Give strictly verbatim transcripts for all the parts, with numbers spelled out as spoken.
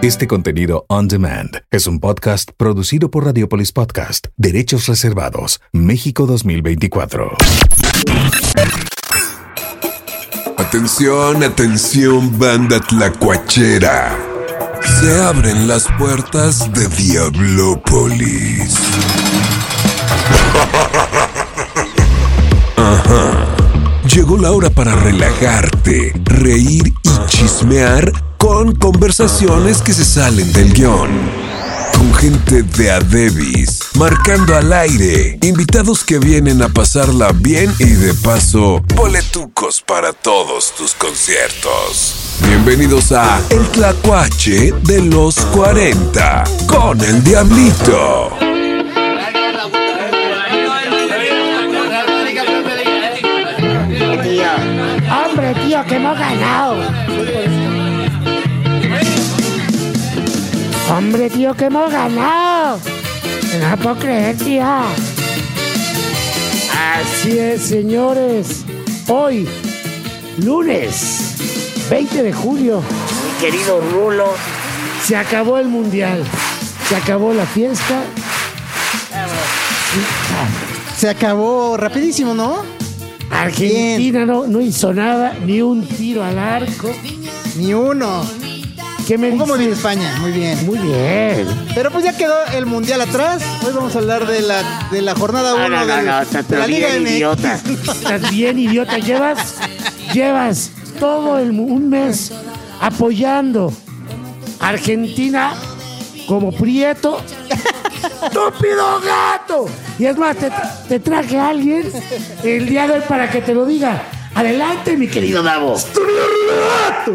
Este contenido on demand es un podcast producido por Radiopolis Podcast. Derechos reservados. México dos mil veinticuatro. Atención, atención, banda tlacuachera. Se abren las puertas de Diablópolis. Ajá. Llegó la hora para relajarte, reír y chismear con conversaciones que se salen del guión. Con gente de a Devis, marcando al aire, invitados que vienen a pasarla bien y de paso, boletucos para todos tus conciertos. Bienvenidos a El Tlacuache de los cuarenta, con el Diablito. Tío, hombre, tío, que hemos ganado. Hombre, tío, que hemos ganado. No lo puedo creer, tío. Así es, señores. Hoy, lunes veinte de julio, mi querido Rulo, se acabó el mundial. Se acabó la fiesta. Se acabó rapidísimo, ¿no? Argentina no, no hizo nada, ni un tiro al arco. Ni uno. ¿Qué me dices? ¿Cómo viene España? Muy bien. Muy bien. Pero pues ya quedó el mundial atrás. Hoy vamos a hablar de la, de la jornada uno no, no, de, no, estás de la Liga bien M X. idiota. Estás bien idiota. Llevas, llevas todo el, un mes apoyando a Argentina como Prieto. ¡Estúpido gato! Y es más, te, te traje a alguien el día de hoy para que te lo diga. Adelante, mi querido Davo. ¡Estúpido gato!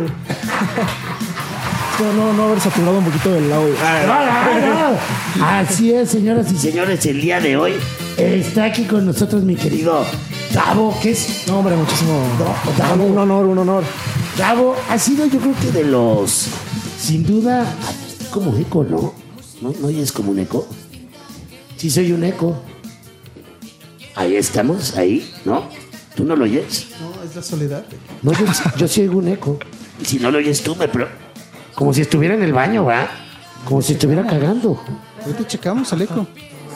No, no, no haber saturado un poquito del audio. No, no, no. Así es, señoras y señores, el día de hoy está aquí con nosotros mi querido Davo, que es... No, hombre, muchísimo. No, Davo. Un honor, un honor. Davo ha sido, yo creo que de los... Sin duda, como eco, ¿no? ¿No, no oyes como un eco? Sí, soy un eco. Ahí estamos, ahí, ¿no? ¿Tú no lo oyes? No, es la soledad. No, yo, yo sí oigo un eco. Y si no lo oyes tú, me... Pro... Como si estuviera en el baño, ¿verdad? Como si estuviera cagando. Ahorita checamos el eco.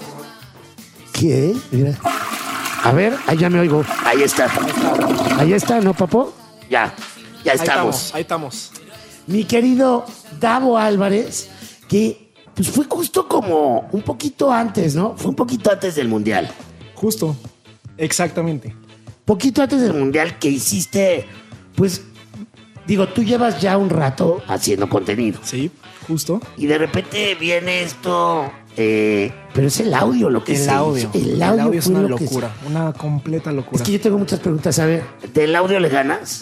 ¿Qué? Mira. A ver, ahí ya me oigo. Ahí está. Ahí está, ¿no, papo? Ya, ya estamos. Ahí estamos. Mi querido Davo Álvarez, que pues fue justo como un poquito antes, ¿no? Fue un poquito antes del Mundial. Justo. Exactamente. Poquito antes del Mundial que hiciste, pues... Digo, tú llevas ya un rato haciendo contenido. Sí, justo. Y de repente viene esto... Eh, pero es el audio lo que El se audio. hizo. El audio, El audio es fue una lo que locura. se... Una completa locura. Es que yo tengo muchas preguntas. A ver, ¿del audio le ganas?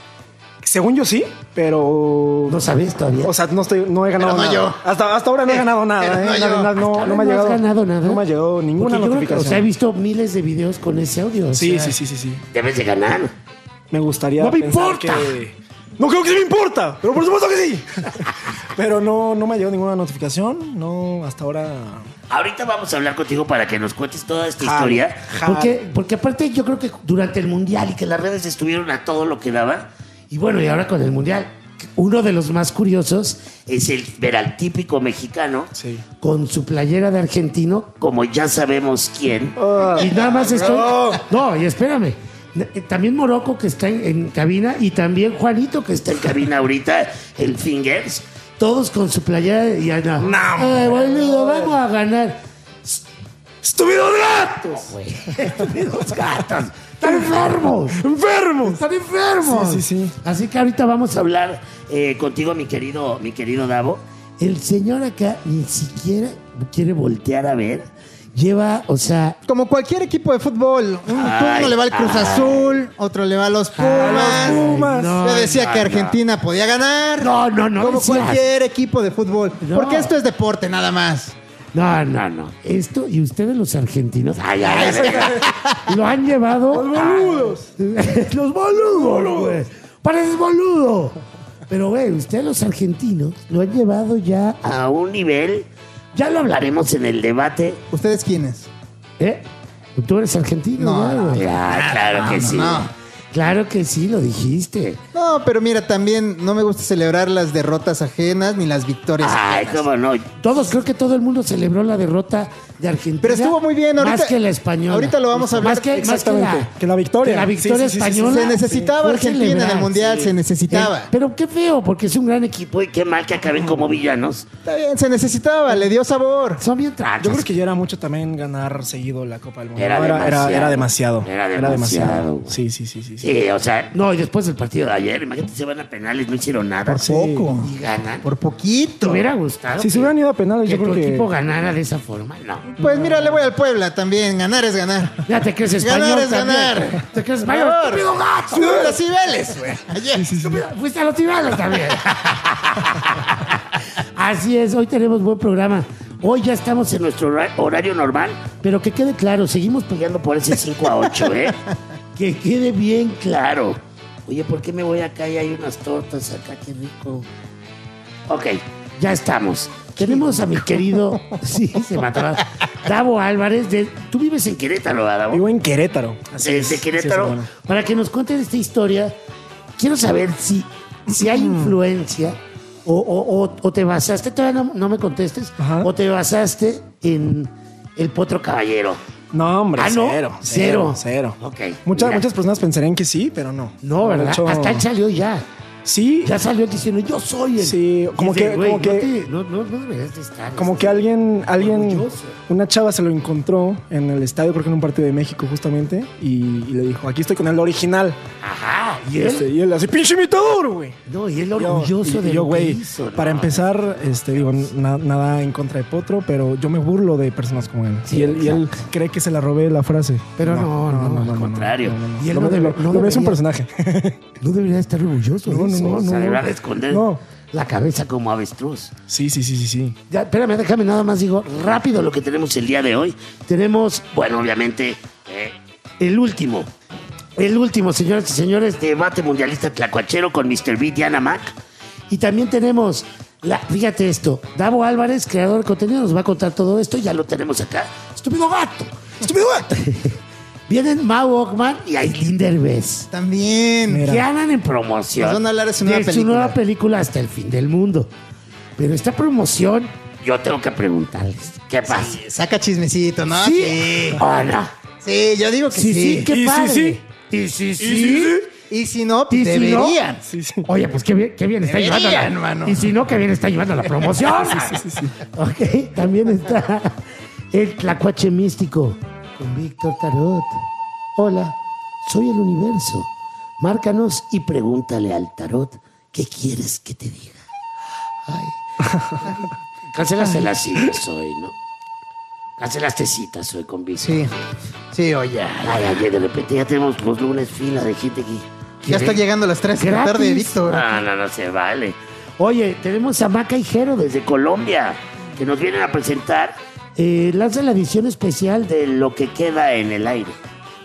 Según yo sí, pero... ¿No sabes todavía? O sea, no, estoy, no he ganado Pero no nada. yo. Hasta, hasta ahora no he ganado nada. Pero ¿eh? no La yo. verdad, no, Hasta no me ha ahora llegado... has ganado nada. No me ha llegado ninguna Porque yo creo que, notificación. o sea, he visto miles de videos con ese audio. o Sí, sea, sí, sí, sí, sí. Debes de ganar. Me gustaría ¡No me pensar importa! que... No creo que sí me importa, pero por supuesto que sí. Pero no, no me ha llegado ninguna notificación. No, hasta ahora... Ahorita vamos a hablar contigo para que nos cuentes toda esta Jalo, historia. jalo. Porque, porque aparte yo creo que durante el Mundial y que las redes estuvieron a todo lo que daba. Y bueno, y ahora con el Mundial, uno de los más curiosos es el ver al típico mexicano Sí. con su playera de argentino, como ya sabemos quién. Ah, y nada más estoy... no. No, y espérame. También Morocco, que está en, en cabina, y también Juanito, que está en cabina ahorita, el Fingers. Todos con su playera y Ana. No, Ay, boludo, vamos a ganar. ¡Estúpidos gatos! Güey, estúpidos gatos. Están enfermos. ¡Enfermos! Están enfermos. Sí, sí, sí. Así que ahorita vamos a hablar eh, contigo, mi querido, mi querido Davo. El señor acá ni siquiera quiere voltear a ver. Lleva, o sea... Como cualquier equipo de fútbol. Un, Ay, uno le va al Cruz ay. Azul, otro le va a los Pumas. Ay, Pumas. no, Yo decía no, que no. Argentina podía ganar. No, no, no Como decías. cualquier equipo de fútbol. No. Porque esto es deporte, nada más. No, no, no. Esto, y ustedes los argentinos, ay, ay, ay, lo han llevado... ¡Los boludos! a- los boludos, güey. Pareces boludo. Pero, güey, ustedes los argentinos lo han llevado ya a un nivel... Ya lo hablaremos en el debate. ¿Ustedes quiénes? ¿Eh? Tú eres argentino, No, ¿no, no, güey? Ah, claro no, que no, sí. no. Claro que sí, lo dijiste. No, pero mira, también no me gusta celebrar las derrotas ajenas ni las victorias Ay, ajenas. cómo no. Todos, creo que todo el mundo celebró la derrota de Argentina. Pero estuvo muy bien ahorita. Más que la española. Ahorita lo vamos a hablar Más que, más que exactamente. la, Que la victoria. que la victoria Sí, sí, sí, sí, sí. española. Se necesitaba fue Argentina en celebrar, el Mundial, sí. se necesitaba. Eh, pero qué feo, porque es un gran equipo. Uy, qué mal que acaben como villanos. Está bien, se necesitaba, le dio sabor. Son bien trachos. Yo creo que ya era mucho también ganar seguido la Copa del Mundo. Era No, era, era, demasiado. era demasiado. Era demasiado, güey. Sí, sí, sí, sí, sí. Sí, o sea, No, y después del partido de ayer, imagínate, se van a penales, no hicieron nada. Por poco. Y ganan. Por ¿te poquito. hubiera gustado? Si se que- hubieran ido a penales, que yo creo tu que... equipo ganara de esa forma. No. Pues mira, le voy al Puebla también. Ganar es ganar. Ya te crees español. Ganar es también. ganar. Te crees español. Por favor. ¡Estúpido gato! Sube los Cibeles, güey. Ayer. Fuiste a los Cibeles también. Así es, hoy tenemos buen programa. Hoy ya estamos en nuestro hora- horario normal, pero que quede claro, seguimos peleando por ese cinco a ocho, ¿eh? Que quede bien claro. Oye, ¿por qué me voy acá y hay unas tortas acá? Qué rico. Ok, ya estamos. Tenemos a mi querido, sí, se mataba, Davo Álvarez. De, tú vives en Querétaro, ¿verdad, Davo? Vivo en Querétaro. Así Eh, Desde es, así es, Querétaro. hermano. Para que nos cuenten esta historia, quiero saber si, si hay influencia o, o- o- o te basaste, todavía no, no me contestes, Ajá. o te basaste en el Potro Caballero. No, hombre, Ah, ¿no? cero, Cero. cero, cero. Ok. Muchas, mira. muchas personas pensarían que sí, pero no. No, ¿verdad? De hecho, Hasta él salió ya. Sí, Ya salió diciendo, yo soy el... Sí, como Dice, que- güey, como no que- te- No, no, no deberías de estar. como este, que alguien, alguien, orgulloso. una chava se lo encontró en el estadio, creo que en un partido de México justamente, y, y le dijo, aquí estoy con el original. Ajá, y él... Este, y él así, pinche imitador, güey. No, y él Yo- orgulloso y- de y yo, lo que güey, hizo, ¿no? para empezar, este, digo, na- nada en contra de Potro, pero yo me burlo de personas como él. Sí, y, él y él exacto. cree que se la robé la frase. Pero no, no, al contrario. Y él Lo, no ve- debe- lo- no lo ve, es un debería- personaje. No debería estar orgulloso de No, no, eso. no, O sea, no, deberá no. de esconder No. la cabeza como avestruz. Sí, sí, sí, sí, sí. Ya, espérame, déjame nada más, digo, Rápido lo que tenemos el día de hoy. tenemos Bueno, obviamente, eh, el último. El último, señoras y señores, de debate mundialista tlacuachero con mister B, Diana Mac. Y también tenemos, la, fíjate esto, Davo Álvarez, creador de contenido, nos va a contar todo esto. Ya lo tenemos acá. ¡Estúpido gato! ¡Estúpido gato! Vienen Mau Ockman y Aislinn Derbez, También. Mira. que andan en promoción Nos van a hablar de su nueva su película. nueva película Hasta el Fin del Mundo. Pero esta promoción, Yo tengo que preguntarles, ¿qué pasa? Sí, saca chismecito, ¿no? ¿sí Sí. o no? Sí, yo digo que Sí, sí. sí, qué Y sí, padre. sí. Y sí, sí. Y si no, ¿Y pues si no? deberían. Sí, sí. Oye, pues qué bien, qué bien está Deberían, llevando la, mano. Y si no, qué bien está llevando la promoción. Ok, también está el Tlacuache Místico con Víctor Tarot. Hola, soy el universo. Márcanos y pregúntale al tarot qué quieres que te diga. Ay. Cancelaste las citas hoy, ¿no? Cancelaste citas hoy con Víctor. Sí. Sí, oye. Ay, ayer de repente ya tenemos los lunes fila de gente aquí. Ya está llegando a las tres de la Gratis. tarde, Víctor. No, no, no se vale. Oye, tenemos a Maca y Jero desde Desde Colombia, que nos vienen a presentar eh, lanza la edición especial de... de lo que queda en el aire.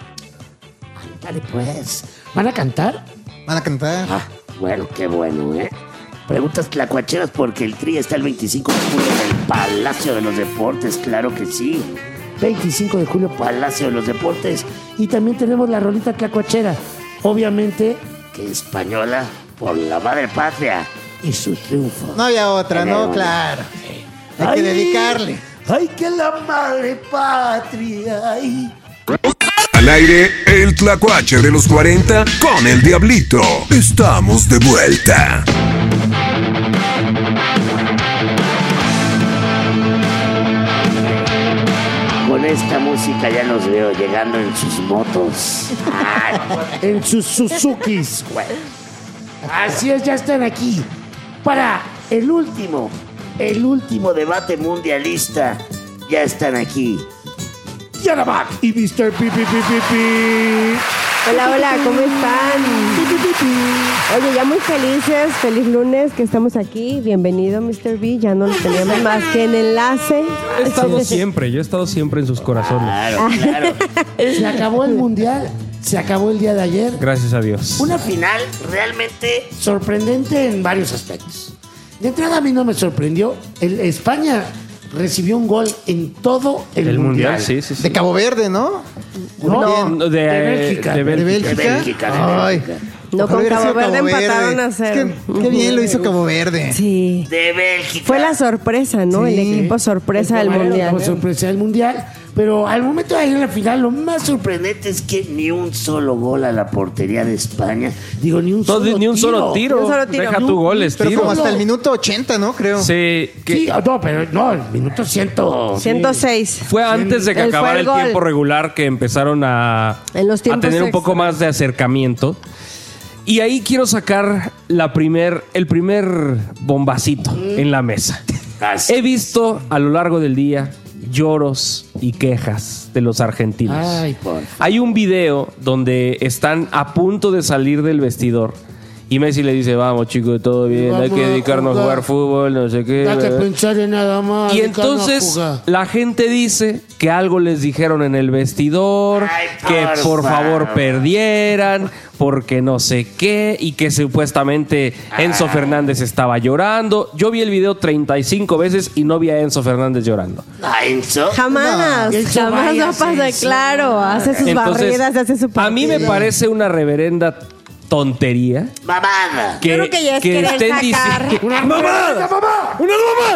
Dale pues. ¿Van a cantar? Van a cantar. Ah, bueno, qué bueno, ¿eh? Preguntas tlacuacheras porque el Tri está el veinticinco de julio en el Palacio de los Deportes, claro que sí. veinticinco de julio, Palacio de los Deportes, y también tenemos la rolita tlacuachera. Obviamente, que española por la madre patria y su triunfo. No había otra, Tenemos. ¿no? Claro. Hay Ay. que dedicarle. ¡ay, que la madre patria! ay. Al aire, el tlacuache de los cuarenta con el Diablito. Estamos de vuelta. Con esta música ya los veo llegando en sus motos. Ay, En sus Suzukis, güey. Así es, ya están aquí para el último, el último debate mundialista. Ya están aquí. Yanamak y mister Pi, Pi, Pi, Pi, Pi. Hola, hola, ¿cómo están? Oye, ya muy felices, feliz lunes que estamos aquí. Bienvenido, mister B. Ya no lo teníamos más que en enlace. He estado siempre, yo he estado siempre en sus corazones. Claro, claro. Se acabó el mundial, se acabó el día de ayer. Gracias a Dios. Una final realmente Sorprendente en varios aspectos. De entrada a mí no me sorprendió. El España recibió un gol en todo el, El mundial, mundial. sí, sí, sí. De Cabo Verde, ¿no? No, No, de, de Bélgica. de ¿De Bélgica. Bélgica? De Bélgica, de Ay. Bélgica. No, Ojalá con hubiera Cabo sido Verde empataron a cero. Es que, qué bien lo hizo Cabo Verde. Sí. De Bélgica. Fue la sorpresa, ¿no? Sí. El equipo sorpresa del Bueno, mundial. como sorpresa del mundial. Pero al momento de ir en la final, lo más sorprendente es que ni un solo gol a la portería de España. digo, ni un No, solo ni un solo tiro. Ni un solo tiro. Deja Ni tu un- goles, Pero tiro. como hasta el minuto ochenta, ¿no? Creo. Sí, que Sí, no, pero no, el minuto ciento. ciento seis. fue antes de que Él fue acabara el el gol. tiempo regular que empezaron a, En los a tiempos tener un extra. poco más de acercamiento. Y ahí quiero sacar la primer, el primer bombacito en la mesa. Así. He visto a lo largo del día lloros y quejas de los argentinos. Ay, Por- Hay un video donde están a punto de salir del vestidor y Messi le dice, vamos chicos, todo bien, hay Vamos que a dedicarnos a jugar. jugar fútbol, no sé qué. Date a ¿verdad? pensar en nada más. Y dedicarnos a entonces jugar. la gente dice que algo les dijeron en el vestidor, Ay, que por por favor favor. perdieran, porque no sé qué, y que supuestamente Enzo Ah. Fernández estaba llorando. Yo vi el video treinta y cinco veces y no vi a Enzo Fernández llorando. ¿A Enzo? Jamás, No, Enzo jamás vaya, no pasa, sí, claro. Hace sus barridas, hace su a mí me partido. parece una reverenda tontería Mamada. que, Yo creo que ya es querer estén sacar. dici- ¡Una mamada! ¡Una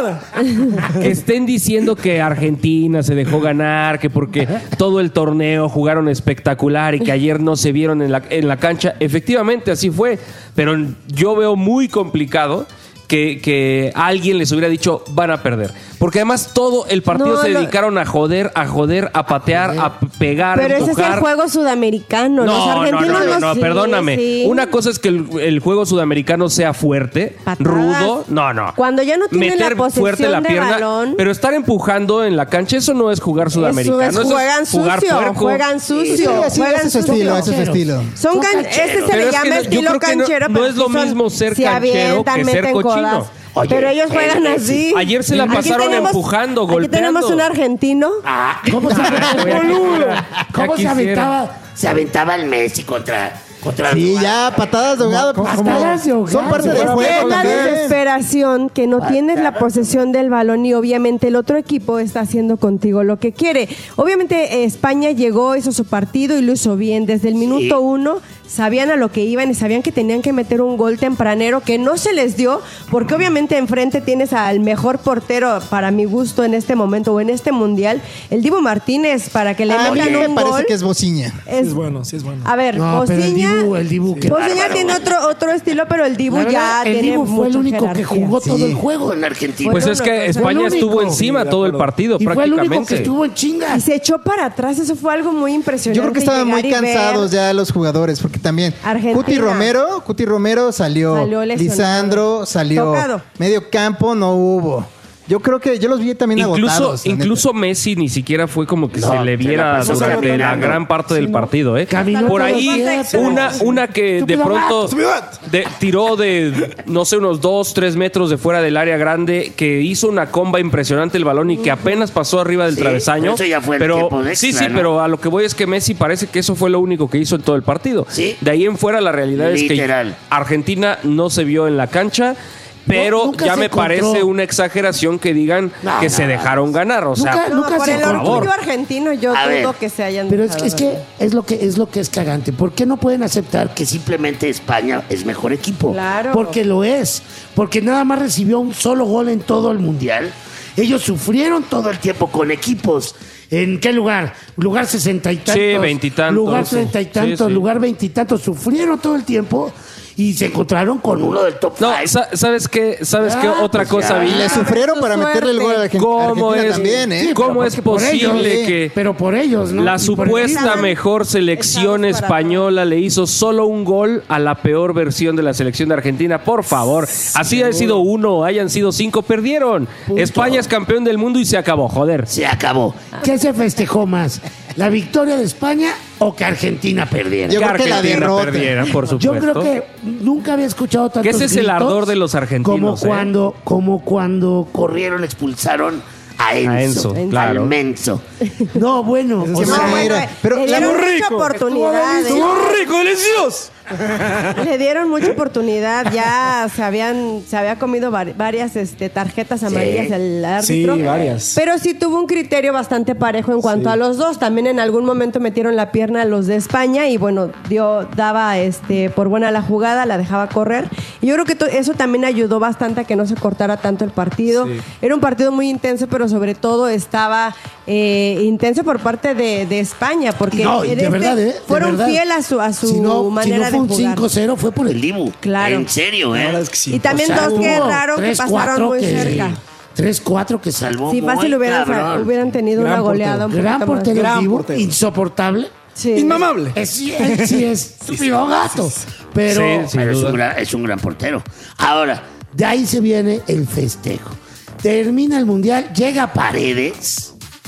mamada! que estén diciendo que Argentina se dejó ganar, que porque todo el torneo jugaron espectacular y que ayer no se vieron en la, en la cancha. Efectivamente, así fue. Pero yo veo muy complicado que, que alguien les hubiera dicho van a perder. Porque además todo el partido No, se lo- dedicaron a joder, a joder, a patear, a pegar, Pero a ese es el empujar. juego sudamericano. Los No, no, argentinos no, no, no, sí, perdóname. sí. Una cosa es que el, el juego sudamericano sea fuerte, Patadas. rudo. No, no. Cuando ya no tienen Meter la posesión fuerte la de pierna, balón. pero estar empujando en la cancha, eso no es jugar sudamericano. Eso es, eso juegan es jugar sucio, puerco. juegan sucio, Sí, así, juegan ese es su sucio. estilo, ese es su estilo. Son can- cancheros. este se Pero le es llama que no- yo estilo creo que no- canchero. no pero es lo sí son- mismo ser se canchero avientan, que ser meten cochino. codas. Oye, Pero ellos el juegan Messi. así. Ayer se la Aquí pasaron tenemos- empujando, Aquí golpeando. tenemos un argentino. Ah, ¿Cómo se aventaba? ¿Cómo se quisiera. aventaba? se aventaba el Messi contra, contra Sí, los- ya, patadas de ahogado. ¿Cómo- pues, cómo- como- patadas de ahogado? Son parte Es del que juego Es la también. desesperación que no tienes la posesión del balón y obviamente el otro equipo está haciendo contigo lo que quiere. Obviamente eh, España llegó, hizo su partido y lo hizo bien. Desde el minuto uno sabían a lo que iban y sabían que tenían que meter un gol tempranero que no se les dio porque obviamente enfrente tienes al mejor portero para mi gusto en este momento o en este mundial, el Dibu Martínez, para que le A mí metan me un parece gol. que es bociña. es- Es bueno, sí es bueno. A ver, No, pero el Bociña, Dibu, el Dibu, qué Bociña bárbaro. tiene otro, otro estilo, pero el Dibu La ya verdad, el tiene Dibu fue el mucha único que jerarquía. jugó todo Sí. el juego. en Argentina. Pues Fue es una que cosa- España fue el estuvo único. encima Sí, de todo el acuerdo. partido, Y fue el único que prácticamente. estuvo en chinga. Y se echó para atrás, eso fue algo muy impresionante. Yo creo que estaban muy llegar y ver- cansados ya los jugadores, porque también Argentina. Cuti Romero, Cuti Romero salió, Salió lesionado. Lisandro salió, Tocado. medio campo no hubo. Yo creo que yo los vi también Incluso, agotados. la incluso Messi ni siquiera fue como que No, se le se la viera pasó durante la caminando. gran parte del partido, ¿eh? Caminó Por todo el ahí, tiempo. una, una que de Estúpido pronto vato. de- tiró de, no sé, unos dos, tres metros de fuera del área grande, que hizo una comba impresionante el balón y que apenas pasó arriba del Sí, travesaño. pero eso ya fue el pero tiempo de sí, extra, sí, ¿no? pero a lo que voy es que Messi parece que eso fue lo único que hizo en todo el partido. Sí. De ahí en fuera la realidad Literal. es que Argentina no se vio en la cancha. Pero nunca ya se me encontró. parece una exageración que digan No, que no, se no. dejaron ganar. O sea, Nunca- No, nunca por se el por favor. orgullo argentino yo A dudo ver, que se hayan Pero es, dejado es que es lo que es lo que es cagante. ¿Por qué no pueden aceptar que simplemente España es mejor equipo. Claro. Porque lo es. Porque nada más recibió un solo gol en todo el mundial. Ellos sufrieron todo el tiempo con equipos. ¿En qué lugar? Lugar sesenta y tantos. Sí, veintitantos, Lugar sí. treinta y tantos. Sí, sí. Lugar veintitantos. Sufrieron todo el tiempo y se encontraron con uno del top no, five. sa- ¿sabes qué? ¿Sabes qué? Ah, Otra pues cosa ya. vi. Y le sufrieron para Su meterle el gol a la suerte. Argen- ¿Cómo Argentina es, también, ¿eh? ¿cómo Pero es porque por ellos, posible sí. que Pero por ellos, ¿no? la Y por el- supuesta mejor selección Echados para española le hizo solo un gol a la peor versión de la selección de Argentina? Por favor, así haya sido uno, hayan sido cinco, perdieron. España es campeón del mundo y se acabó, joder. Se acabó. ¿Qué se festejó más? ¿La victoria de España o que Argentina perdiera? Yo creo que la Argentina derrota. perdiera, por Yo supuesto. creo que nunca había escuchado tantos Que ese es el gritos ardor de los argentinos, Como ¿eh? cuando, como cuando Corrieron, expulsaron a Enzo. A Enzo, al claro. menso. No, bueno, o que sea, no, No, bueno, Mira, pero le la dieron muy mucha rico. oportunidad. ¿eh? ¡Estuvo rico, delicioso! Le dieron mucha oportunidad, ya se habían se había comido var- varias este, tarjetas amarillas Sí. el árbitro. Sí, varias. Pero sí tuvo un criterio bastante parejo en cuanto Sí. a los dos. También en algún momento metieron la pierna a los de España y bueno, dio daba este por buena la jugada, la dejaba correr. Y yo creo que to- eso también ayudó bastante a que no se cortara tanto el partido. Sí. Era un partido muy intenso, pero sobre todo estaba eh, intenso por parte de, de España, porque No, en de este verdad, ¿eh? De fueron verdad. fieles a su, a su si no, manera si no fue un de jugar. cinco cero, fue por el El Dibu. Claro. En serio, La ¿eh? verdad es que sí. Y también O sea, dos que hubo erraron que tres, pasaron cuatro muy que- cerca. tres cuatro que Salvó Sí, fácil muy hubieran, cabrón. hubieran tenido Gran una goleada. portero. un Gran poquito más. portero, Gran Dibu, portero. insoportable. Sí. Inmamable. Es, sí, él sí es estúpido gato. Pero Sí, sin Pero es duda. un, gran, es un gran portero. Ahora, de ahí se viene el festejo. Termina el mundial, llega Paredes.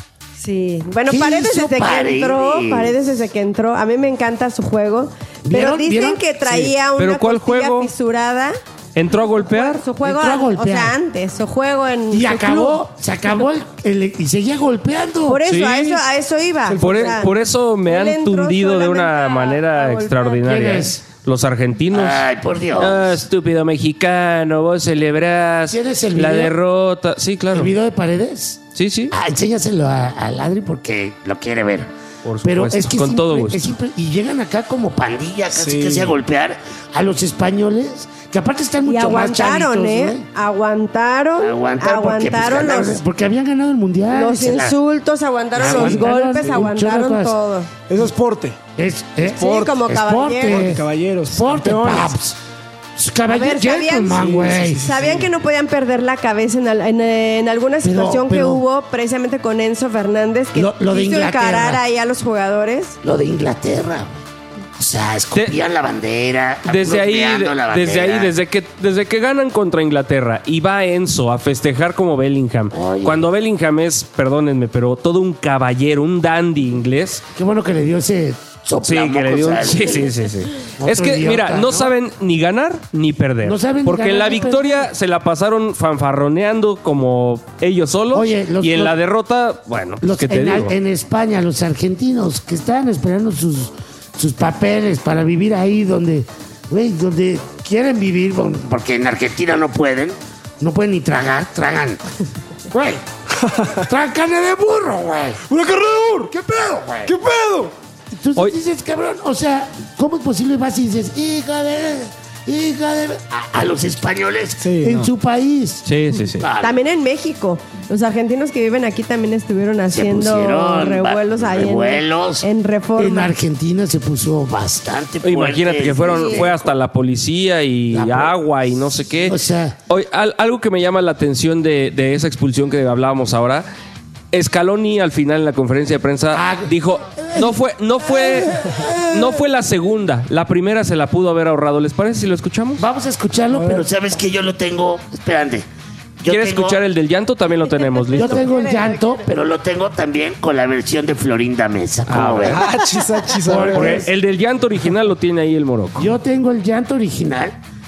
Sí. Bueno, ¿Qué Paredes hizo desde Paredes? que entró, Paredes desde que entró, a mí me encanta su juego, pero ¿Vieron? dicen ¿Vieron? que traía Sí. ¿Pero una cuál costilla juego? fisurada. ¿Entró a golpear? Su juego, Entró a o golpear. sea, antes, su juego en Y su acabó, club. se acabó el, el- y seguía golpeando. Por eso, Sí. a eso, a eso iba. Por, O e- sea, por eso me él han entró tundido de una solamente a- manera a golpear. extraordinaria. ¿Quién ¿eh? es? Los argentinos. ay, por Dios. Ah, estúpido mexicano, vos celebrás ¿Tienes el la video? derrota. Sí, ¿El claro. video de Paredes? Sí, sí. Ah, enséñaselo a, a Ladri porque... Que lo quiere ver. Por Pero supuesto, es que con es todo impre- gusto. es impre- y llegan acá como pandilla casi Sí. casi a golpear a los españoles, que aparte están Y mucho más aguantaron, chavitos, ¿eh? ¿no? Aguantaron, Aguantaron porque, pues, aguantaron ganaron. los, Porque habían ganado el mundial. los Se la- insultos, aguantaron los Aguantaron, golpes, sí, aguantaron muchas cosas. todo. Eso es porte. Es, es Sí, como caballeros. Caballeros. Sport, campeones. paps. A Caballero ver, ¿sabían, gentleman, güey. sabían que no podían perder la cabeza en, al- en, en alguna Pero- situación que pero- hubo precisamente con Enzo Fernández que Lo- lo de quiso Inglaterra. encarar ahí a los jugadores? Lo de Inglaterra. O sea, escupían la bandera. Desde ahí, bloqueando la desde ahí, bandera. desde que, desde que ganan contra Inglaterra y va Enzo a festejar como Bellingham. Oye. Cuando Bellingham es, perdónenme, pero todo un caballero, un dandy inglés. Qué bueno que le dio ese... Sí, que le dio un- Soplamocos, sí, sí, sí, sí. Otro Es que, idiota, mira, no, ¿no? saben ni ganar ni perder. No saben ni Porque en ganar la ni victoria perder. se la pasaron fanfarroneando como ellos solos. Oye, los- y en los- la derrota, bueno, Los- ¿qué te en, digo? en España, los argentinos que estaban esperando sus, sus papeles para vivir ahí donde, güey, donde quieren vivir, donde Porque en Argentina no pueden. no pueden ni tragar, tragan. Güey, tragan carne de burro, güey. ¡Un acarreador! ¿Qué pedo, güey? ¿Qué pedo? Entonces Hoy- dices, cabrón, o sea, ¿cómo es posible? Vas y dices, hija de... Hija de... A, a los españoles Sí, en no. su país. Sí, sí, sí. Claro. También en México. Los argentinos que viven aquí también estuvieron haciendo pusieron revuelos ba- ahí en- revuelos. en, En Reforma. Argentina se puso bastante. Bastante Imagínate fuerte. que fueron, Sí. fue hasta la policía y La po- agua y no sé qué. O sea- Oye, al- algo que me llama la atención de, de esa expulsión que hablábamos ahora, Scaloni al final en la conferencia de prensa Ah. dijo, no fue, no fue, no fue la segunda, la primera se la pudo haber ahorrado. ¿Les parece si lo escuchamos? Vamos a escucharlo, pero Pero sabes que yo lo tengo. Espérate. Yo ¿Quieres tengo- escuchar el del llanto? También lo tenemos, yo listo. tengo el llanto, pero Pero lo tengo también con la versión de Florinda Mesa. ¿Cómo Ah, ves? Achis, achis, a ver. Porque el del llanto original lo tiene ahí el Morocco. yo tengo el llanto original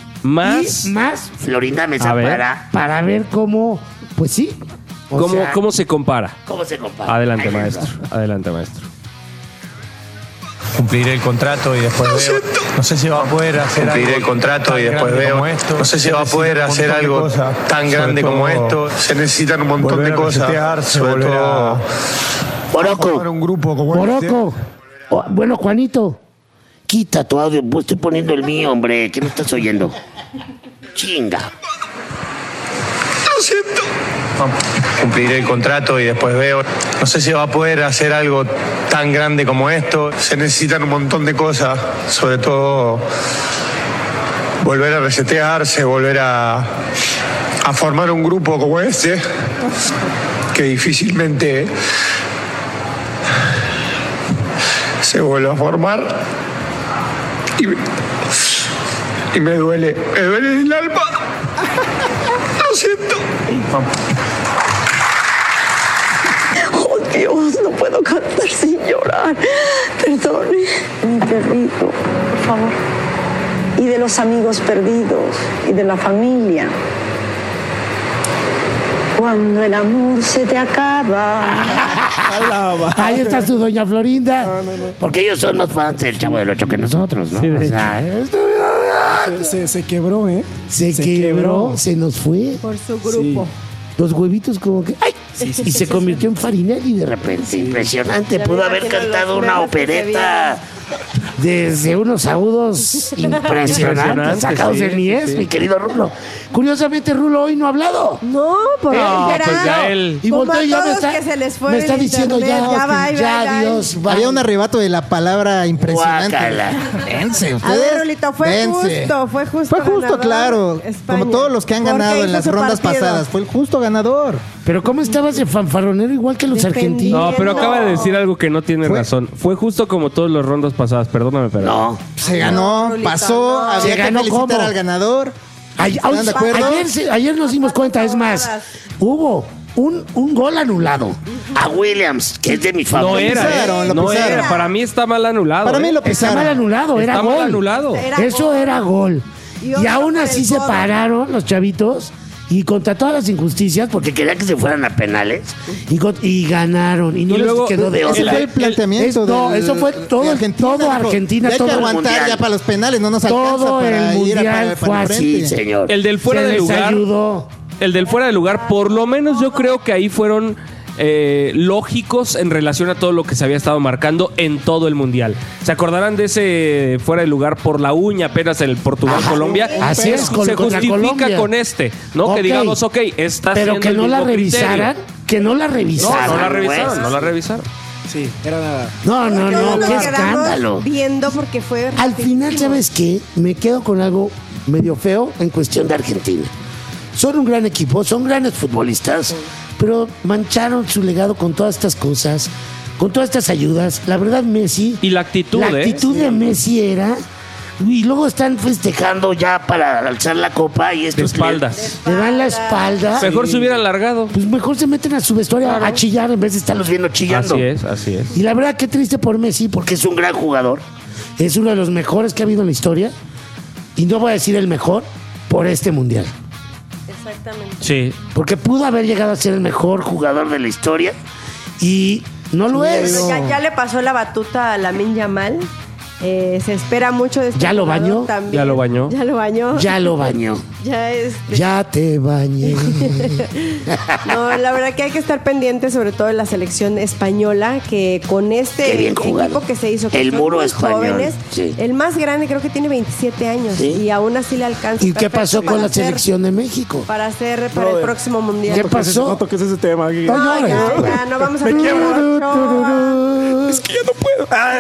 Más, y más Florinda Mesa A ver. para. para ver cómo, pues sí. O ¿cómo, sea, ¿cómo se compara? ¿Cómo se compara? Adelante, Ahí les maestro. va. Adelante, maestro. Cumpliré el contrato y después veo. No sé si va a poder hacer Cumpliré algo el contrato tan y después grande veo. como esto. No sé si Se va a poder necesita un hacer montón de algo cosas, tan sobre grande como todo esto. Se necesitan un montón volver de a cosas. resetearse, Sobre volver todo. a Morocco. formar un grupo como este. Morocco. Oh, bueno, Juanito. Quita tu audio. Pues estoy poniendo el mío, hombre. ¿Qué me estás oyendo? Chinga. Lo siento. Cumpliré el contrato y después veo. No sé si va a poder hacer algo tan grande como esto. Se necesitan un montón de cosas. Sobre todo. Volver a resetearse, volver a. a formar un grupo como este. Que difícilmente. se vuelve a formar. Y me, y me duele. Me duele en el alma. Lo siento. Oh Dios, no puedo cantar sin llorar. Perdone. Mi perrito, por favor. Y de los amigos perdidos y de la familia. Cuando el amor se te acaba. Ahí está su doña Florinda. No, no, no. Porque ellos son más fans del Chavo del Ocho que nosotros, ¿no? Sí, de o sea, esto- Se, se, se quebró, ¿eh? Se, quebró, se nos fue. Por su grupo. Los huevitos como que... ¡Ay! y se convirtió en Farinelli de repente. impresionante. Ya Pudo me haber imagino cantado los una memes que se opereta. Desde unos agudos impresionantes, Impresionante, sacados sí, del Mies, sí. mi querido Rulo. Curiosamente, Rulo hoy no ha hablado. No, por No, será. pues ya él. Y Como volteó a y ya me todos está, que se les fue me está el diciendo internet, ya, ya, bye, ya, bye, bye. Dios, bye. Había un arrebato de la palabra impresionante. Guácala. Dense, A ustedes. ver, Rolito, fue dense. justo, fue justo. Fue justo, ganador claro. España. Como todos los que han Porque ganado en hizo las su rondas partido. pasadas. Fue el justo ganador. Pero ¿cómo estabas de fanfarronero igual que los Defendiendo. argentinos? No, pero acaba de decir algo que no tiene Fue- razón. Fue justo como todas las rondas pasadas, perdóname, pero. No. Se ganó, Rolito, pasó. no. Había Se que ganó, felicitar ¿cómo? al ganador. Ay- ¿Están de acuerdo? Ayer, se- ayer nos dimos cuenta, es más, hubo un, un gol anulado. A Williams, que es de mis No favoritos. era, pisaron, ¿eh? lo No pisaron. era. Para mí está mal anulado. Para mí ¿eh? lo Está pisaron. mal anulado, era Está gol. mal anulado. Era Eso gol. era gol. Y Y, otro aún por así el se codo. pararon los chavitos y contra todas las injusticias, porque Porque querían que se fueran a penales. y, con- y ganaron. Y no Y les luego- quedó de Ese otra. fue el planteamiento. es- no, del- eso fue todo- de Argentina, todo dijo, Argentina, ya hay todo que el aguantar mundial. ya para los penales, no nos alcanza Todo para el ir a- mundial para, fue para el así, frente. señor. El del fuera Se de les lugar. ayudó. El del fuera de lugar, por lo menos yo creo que ahí fueron eh, lógicos en relación a todo lo que se había estado marcando en todo el mundial. ¿Se acordarán de ese fuera de lugar por la uña apenas en el Portugal-Colombia? Así es, con- Se contra justifica Colombia. con este, ¿no? Ok. Que digamos, ok, está Pero haciendo que el no la mismo criterio. revisaran, que no la No, revisaran. no la revisaron, pues. no la revisaron. Sí, era. No, no, no, Todos nos qué quedamos escándalo. viendo porque fue Al final, ¿sabes qué? Me quedo con algo medio feo en cuestión de Argentina. Son un gran equipo, son grandes futbolistas, pero mancharon su legado con todas estas cosas, con todas estas ayudas. La verdad, Messi... Y la actitud, La ¿eh? actitud de Messi era... Y luego están Festejando ya para alzar la copa y De estos espaldas. le dan la espalda. Mejor se hubiera alargado. Pues mejor se meten a su vestuario a chillar en vez de estarlos viendo chillando. Así es, así es. Y la verdad, qué triste por Messi, porque es un gran jugador. Es uno de los mejores que ha habido en la historia. Y no voy a decir el mejor por este mundial. Exactamente. Sí. Porque pudo haber llegado a ser el mejor jugador de la historia. Y no lo es. Pero ya, ya le pasó la batuta a Lamine Yamal. Eh, se espera mucho de este ¿Ya lo jugador bañó? también. ¿Ya lo bañó? Ya lo bañó. Ya lo bañó. Ya es. Ya te bañé. No, la verdad que hay que estar pendiente, sobre todo en la selección española, que con este Qué bien jugado. equipo que se hizo, que El son muro muy español, jóvenes, sí. el más grande creo que tiene veintisiete años Sí. y aún así le alcanza. ¿Y qué perfecto pasó con para la hacer- selección de México? Para hacer para el Brother. próximo mundial. ¿Qué No toques ese- pasó? No toques ese tema. aquí. No No, llores. ya, ya, no vamos a Me quiebro. Es que yo no puedo. Ah,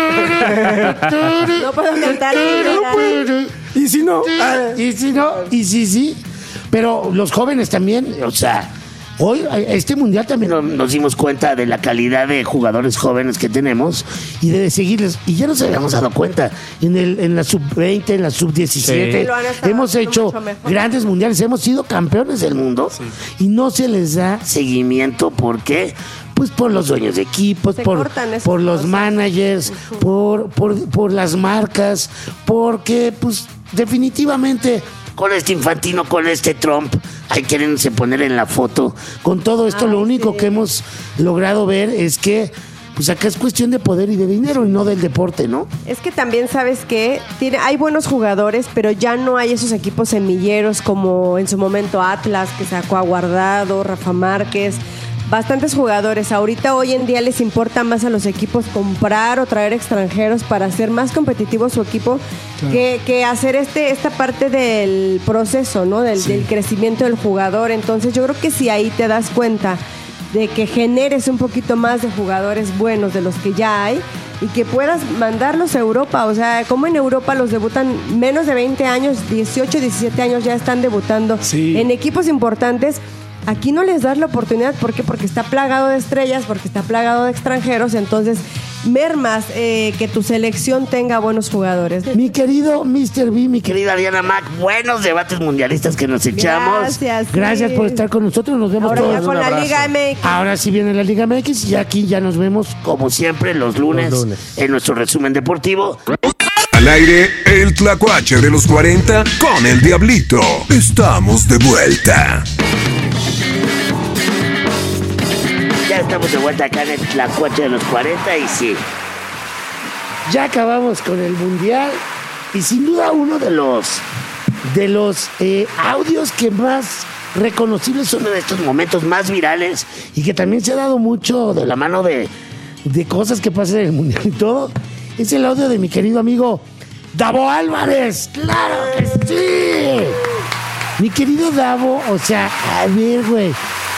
No puedo cantar. y si no. Ah, Y si no, y sí, sí. Pero los jóvenes también, o sea, hoy este mundial también No- Nos dimos cuenta de la calidad de jugadores jóvenes que tenemos. y de seguirles. Y ya nos habíamos dado cuenta en, el, en la sub veinte, en la sub diecisiete. Sí. Lo han estado Hemos haciendo hecho mucho mejor. grandes mundiales, hemos sido campeones del mundo y no se les da Seguimiento, ¿por qué? pues por los dueños de equipos, Se por, cortan esas por los cosas. managers, por, por, por las marcas, porque pues definitivamente Con este Infantino, con este Trump, ahí queriéndose poner en la foto. con todo esto Ay, lo único sí. que hemos logrado ver es que pues acá es cuestión de poder y de dinero y no del deporte, ¿no? Es que también sabes que tiene, hay buenos jugadores, pero ya no hay esos equipos semilleros como en su momento Atlas, que sacó a Guardado, Rafa Márquez, bastantes jugadores. Ahorita hoy en día les importa más a los equipos comprar o traer extranjeros para hacer más competitivo su equipo que, que hacer este esta parte del proceso, ¿no? Del, del crecimiento del jugador. Entonces yo creo que si ahí te das cuenta de que generes un poquito más de jugadores buenos de los que ya hay y que puedas mandarlos a Europa. O sea, como en Europa los debutan menos de veinte años, dieciocho, diecisiete años ya están debutando Sí. en equipos importantes. Aquí no les das la oportunidad. ¿Por qué? Porque está plagado de estrellas, porque está plagado de extranjeros. Entonces, mermas eh, que tu selección tenga buenos jugadores. Mi querido mister B, mi querido. Querida Diana Mac, buenos debates mundialistas que nos echamos. Gracias. sí. Gracias por estar con nosotros, nos vemos Ahora ya todos. con la Liga M X. Ahora sí viene la Liga M X y aquí ya nos vemos. Como siempre, los lunes, Los lunes. en nuestro resumen deportivo. Al aire, el tlacuache de los cuarenta con el Diablito. Estamos de vuelta. estamos de vuelta acá en el Tlacuache de los cuarenta y sí. Ya acabamos con el Mundial y sin duda uno de los de los eh, audios que más reconocibles son en estos momentos más virales y que también se ha dado mucho de la mano de, de cosas que pasan en el Mundial y todo, es el audio de mi querido amigo Davo Álvarez. ¡Claro que sí! Mi querido Davo, o sea, a ver, güey.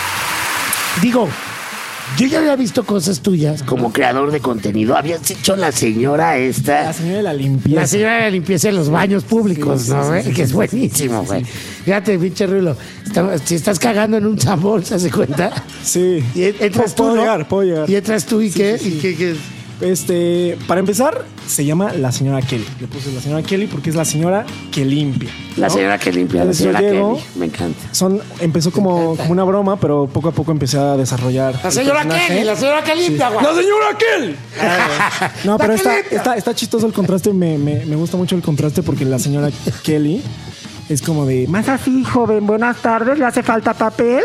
Digo, yo ya había visto cosas tuyas como creador de contenido. Habías hecho la señora esta. La señora de la limpieza. La señora de la limpieza en los baños públicos, sí, ¿no, sí, güey? sí, Que sí, es sí, buenísimo, güey. sí, sí. Fíjate, pinche Rulo. está- Si estás cagando en un tambor, ¿se hace cuenta? Sí. Y en- entras tú, Puedo ¿no? llegar, puedo llegar. Y entras tú y Sí, qué. sí, sí. ¿Y qué, qué? Este, para empezar, se llama la señora Kelly. Le puse la señora Kelly porque es la señora que limpia. La ¿no? señora que limpia, la Entonces señora llego, Kelly. Me encanta. Son, empezó como, como una broma, pero poco a poco empecé a desarrollar. La el señora personaje. Kelly, la señora que limpia, güey. ¡La señora Kelly! No, La pero que está, limpia. está, está chistoso el contraste. Me, me, me gusta mucho el contraste porque la señora Kelly es como de más así, joven. Buenas tardes. ¿Le hace falta papel?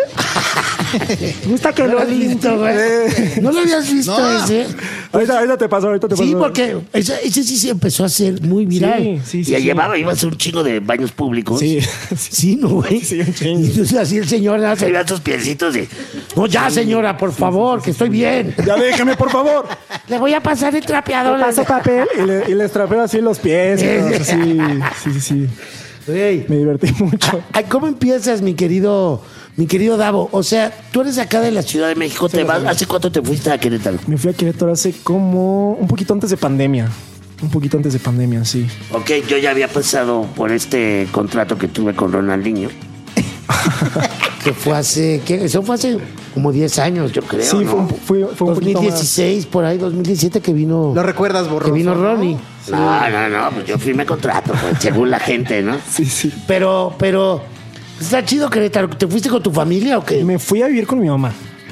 ¿Gusta que ¿No lo lo has visto, limpie? güey? ¿No lo habías visto No. ese? Ahorita, ahorita te paso, ahorita te paso. Sí, porque ese, ese sí se empezó a hacer muy viral. Sí, sí, sí. Y sí. llevaba, ibas a un chingo de baños públicos. Sí, Sí, ¿no, güey? Sí, un chingo. Y entonces así el señor Se hace, veían tus piecitos de. no, ya, señora, por favor, que estoy bien. Ya déjame, por favor. Le voy a pasar el trapeador. Le paso papel y le, y les trapeo así los pies. y todo, así. Sí, sí, sí. Güey, Me divertí mucho. ay, ¿cómo empiezas, mi querido, mi querido Davo? O sea, tú eres acá de la Ciudad de México. ¿Te vas? ¿Hace cuánto te fuiste a Querétaro? Me fui a Querétaro hace como un poquito antes de pandemia. Un poquito antes de pandemia, sí. Ok, yo ya había pasado por este contrato que tuve con Ronaldinho. Que fue hace, ¿qué? Eso fue hace como diez años, yo creo, Sí, ¿no? fue un, fue, fue un poquito más. dos mil dieciséis, por ahí, dos mil diecisiete que vino. Lo recuerdas, borroso. Que vino Ronnie. No, no, no, pues yo firmé contrato, pues, según la gente, ¿no? Sí, sí. Pero, pero, está chido Querétaro. ¿Te fuiste con tu familia o qué? Me fui a vivir con mi mamá.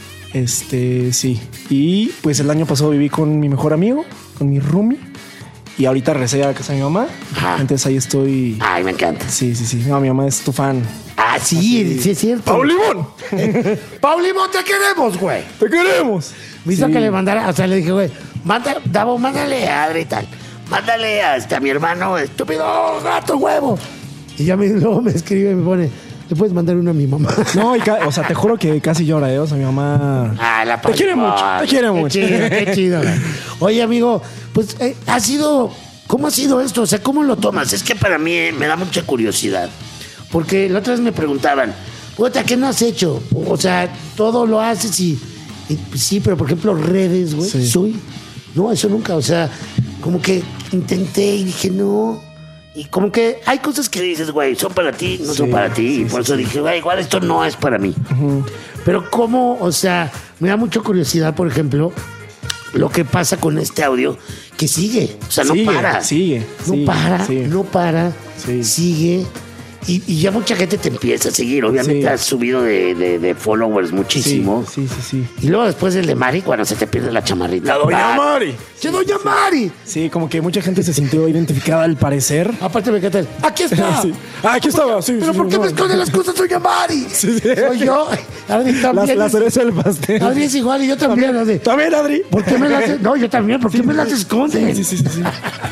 Este, sí. Y pues el año pasado viví con mi mejor amigo, con mi roomie. Y ahorita regresé a casa de mi mamá. Ajá. Entonces ahí estoy. Ay, me encanta. Sí, sí, sí. No, mi mamá es tu fan. Ah, sí, sí es cierto. Limón! Paulimo, te queremos, güey. ¡Te queremos! Me hizo Sí. que le mandara, o sea, le dije, güey, manda, Davo, mándale a Adri y tal. Mándale a, este, a mi hermano, estúpido. Estúpido gato, huevo. Y ya me, luego me escribe y me pone, ¿le puedes mandar uno a mi mamá? No, y ca- o sea, te juro que casi llora, ¿eh? O sea, mi mamá. Ah, la Te quiere Paulimo. mucho, te quiere Qué mucho. chido, qué chido. güey. Oye, amigo, pues eh, ha sido, ¿cómo ha sido esto? O sea, ¿cómo lo tomas? Tomas, es que para mí eh, me da mucha curiosidad. Porque la otra vez me preguntaban, puta, ¿qué no has hecho? O sea, todo lo haces y, y, pues, sí, pero por ejemplo, redes, güey, Sí. soy. No, eso nunca. O sea, como que intenté y dije, no. Y como que hay cosas que dices, güey, son para ti, no son Sí, para ti. sí, y por sí, eso sí. dije, güey, igual esto no es para mí. Pero cómo, o sea, me da mucha curiosidad, por ejemplo, lo que pasa con este audio, que sigue. O sea, no Sigue, para. sigue, No sigue, para, sí. no para, Sí. sigue. Y, y ya mucha gente te empieza a seguir. Obviamente Sí. has subido de, de- de followers muchísimo. Sí, sí, sí. Y luego después el de Mari, cuando se te pierde la chamarrita. La doña Ah, Mari! ¡Che, doña Mari! Sí, como que mucha gente se sintió identificada al parecer. Aparte me encanta el, ¡aquí está! Sí. Ah, aquí estaba, sí. ¿Pero sí, por qué no. me esconden las cosas, doña Mari? Sí, sí. Soy yo. Adri La, también. la es- cereza del pastel. Adri es igual y yo también. Adri. También, Adri. ¿Por qué me las... No, yo también. ¿Por qué me las esconden? Sí, sí, sí, sí.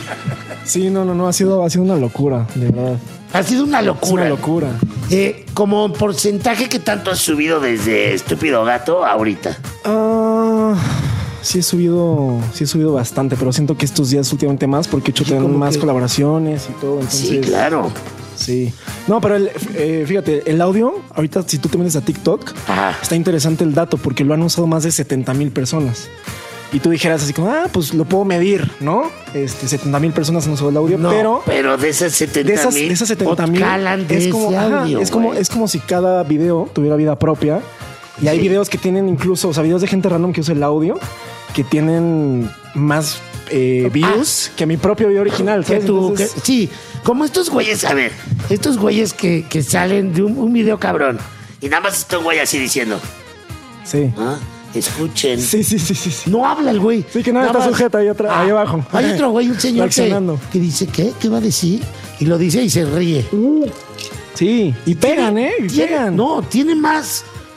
Sí, no, no, no. Ha sido, ha sido una locura, de verdad. Ha sido una Es locura. una locura. Eh, como porcentaje que ¿Tanto has subido desde Estúpido Gato a ahorita? Ah, sí he subido, sí he subido bastante, pero siento que estos días últimamente más porque he hecho también como más que- colaboraciones y todo. Entonces, Sí, claro. Sí. No, pero el, eh, fíjate, el audio, ahorita si tú te metes a TikTok, Ajá. está interesante el dato porque lo han usado más de setenta mil personas. Y tú dijeras así como, ah, pues lo puedo medir, ¿no? Este, setenta mil personas han usado el audio, No, pero Pero de esas de setenta esas, mil. de esas setenta mil calan de es como, ese ajá, audio, es como, güey. es como si cada video tuviera vida propia. Y hay Sí. videos que tienen incluso, o sea, videos de gente random que usa el audio, que tienen más eh, views que mi propio video original. que ¿sabes? tú, Entonces, que- sí, como estos güeyes, a ver, estos güeyes que, que salen de un, un video cabrón. Y nada más está un güey así diciendo, sí. ah, escuchen. Sí, sí, sí, sí, sí. No habla el güey. Sí, que nada, Nada está más- sujeta ahí, atrás, Ah, ahí abajo. Hay otro güey, un señor que, Reaccionando. que dice, ¿qué? ¿Qué va a decir? Y lo dice y se ríe. Sí, y pegan, ¿eh? Y Tiene- pegan. No, tiene más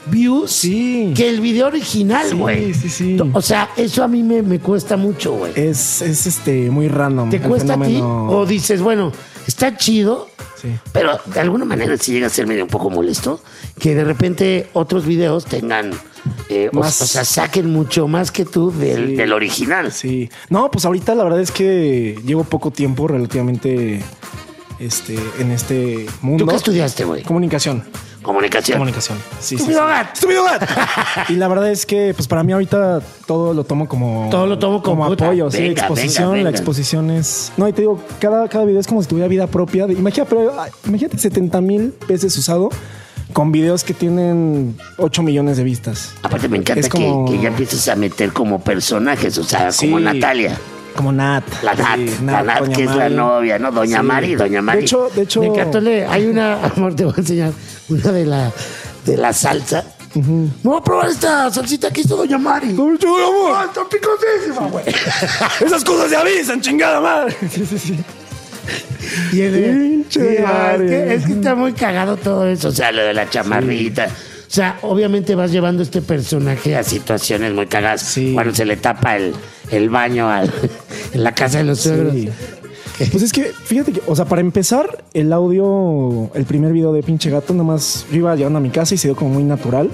views Sí. que el video original, güey. Sí, sí, sí. O sea, eso a mí me, me cuesta mucho, güey. Es, es este muy random. ¿Te el cuesta fenómeno. a ti? O dices, bueno, está chido, Sí. pero de alguna manera sí llega a ser medio un poco molesto que de repente otros videos tengan, eh, o- Más- o, sea, saquen mucho más que tú del, Sí. del original. Sí. No, pues ahorita la verdad es que llevo poco tiempo relativamente este, en este mundo. ¿Tú qué estudiaste, güey? Comunicación. Comunicación. Comunicación. Sí, sí, Estúpido sí. gato. ¡Estúpido gato! Y la verdad es que, pues para mí ahorita todo lo tomo como. Todo lo tomo como, puta, apoyo, sí, venga, exposición. venga, La venga. exposición es. No, y te digo, cada, cada video es como si tuviera vida propia. De- imagina, pero, ay, imagínate setenta mil veces usado con videos que tienen ocho millones de vistas. Aparte me encanta Es como- que, que ya empieces a meter como personajes, o sea, Sí. como Natalia. Como Nat. La Nat, Sí, la Nat, Doña que es la Mari. novia, ¿no? Doña Sí. Mari, Doña Mari. De hecho, de hecho. Me encantó, le- hay una, amor, te voy a enseñar, una de la, de la salsa. Me voy a probar esta salsita que hizo Doña Mari. ¡Ah, está picosísima, güey! Esas cosas se avisan, chingada madre. Sí, sí, sí. Y el de- Pinche sí, ah, es, Mari. que, es que está muy cagado todo eso, o sea, lo de la chamarrita. O sea, obviamente vas llevando este personaje a situaciones muy cagadas. Sí. Cuando se le tapa el, el baño al, en la casa de los suegros. Sí. Pues es que, fíjate que, o sea, para empezar, el audio, el primer video de Pinche Gato, nada más yo iba llegando a mi casa y se dio como muy natural.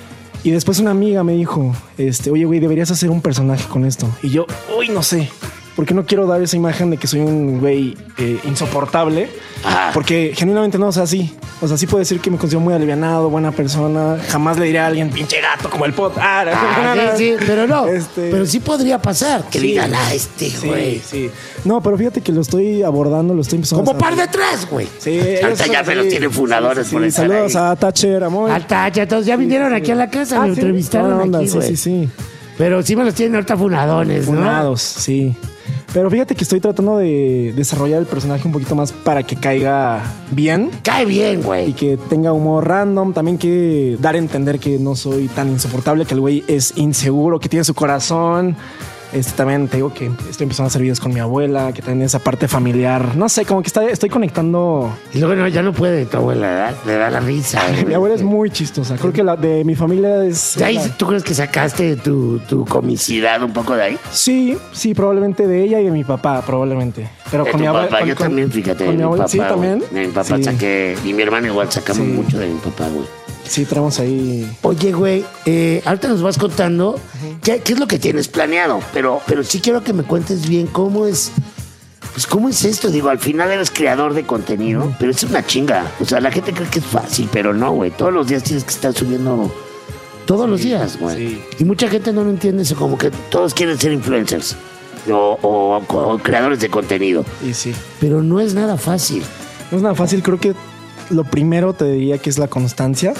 Y después una amiga me dijo, este, oye, güey, deberías hacer un personaje con esto. Y yo, uy, no sé, porque no quiero dar esa imagen de que soy un güey eh, insoportable. Ah. Porque genuinamente no, o sea, sí. O sea, sí puedo decir que me considero muy alivianado, buena persona. Jamás le diré a alguien, pinche gato, como el pot. Ah, Ah, sí, sí, pero no. Este- Pero sí podría pasar que Sí. digan, ah, este güey. Sí, sí. No, pero fíjate que lo estoy abordando, lo estoy empezando Como a par de tres, güey. Sí, Ahorita ellos ya son me los así. tienen fundadores Sí, por sí, estar saludos ahí. a Thatcher, amor. Alta, ya todos ya vinieron aquí a la casa, Ah, me ¿sí? entrevistaron Buena onda, aquí, sí, güey. sí, sí. Pero sí me los tienen ahorita funadones, ¿no? Funados, sí. Pero fíjate que estoy tratando de desarrollar el personaje un poquito más para que caiga bien Cae bien, y güey. que tenga humor random. También que dar a entender que no soy tan insoportable, que el güey es inseguro, que tiene su corazón. Este también te digo que estoy empezando a hacer videos con mi abuela, que también esa parte familiar. No sé, como que está, estoy conectando. Y luego no, ya no puede tu abuela, ¿verdad? Le da la risa. güey. Mi abuela es muy chistosa. Creo que la de mi familia es. ¿De ahí la- tú crees que sacaste tu, tu comicidad un poco de ahí? Sí, sí, probablemente de ella y de mi papá, probablemente. Pero De con tu mi abuela. papá, con- yo con- también, fíjate, con de mi abuela- papá. Sí, güey. también. De mi papá Sí. saqué, y mi hermano igual sacamos Sí. mucho de mi papá, güey. Sí, traemos ahí. Oye, güey, eh, ahorita nos vas contando qué, qué es lo que tienes planeado, pero, pero sí quiero que me cuentes bien cómo es, pues cómo es esto. Digo, al final eres creador de contenido, pero es una chinga. O sea, la gente cree que es fácil, pero no, güey. Todos los días tienes que estar subiendo, todos los días, güey. sí. Y mucha gente no lo entiende eso, como que todos quieren ser influencers o, o- o creadores de contenido, Y sí. pero no es nada fácil. No es nada fácil. Creo que lo primero te diría que es la constancia.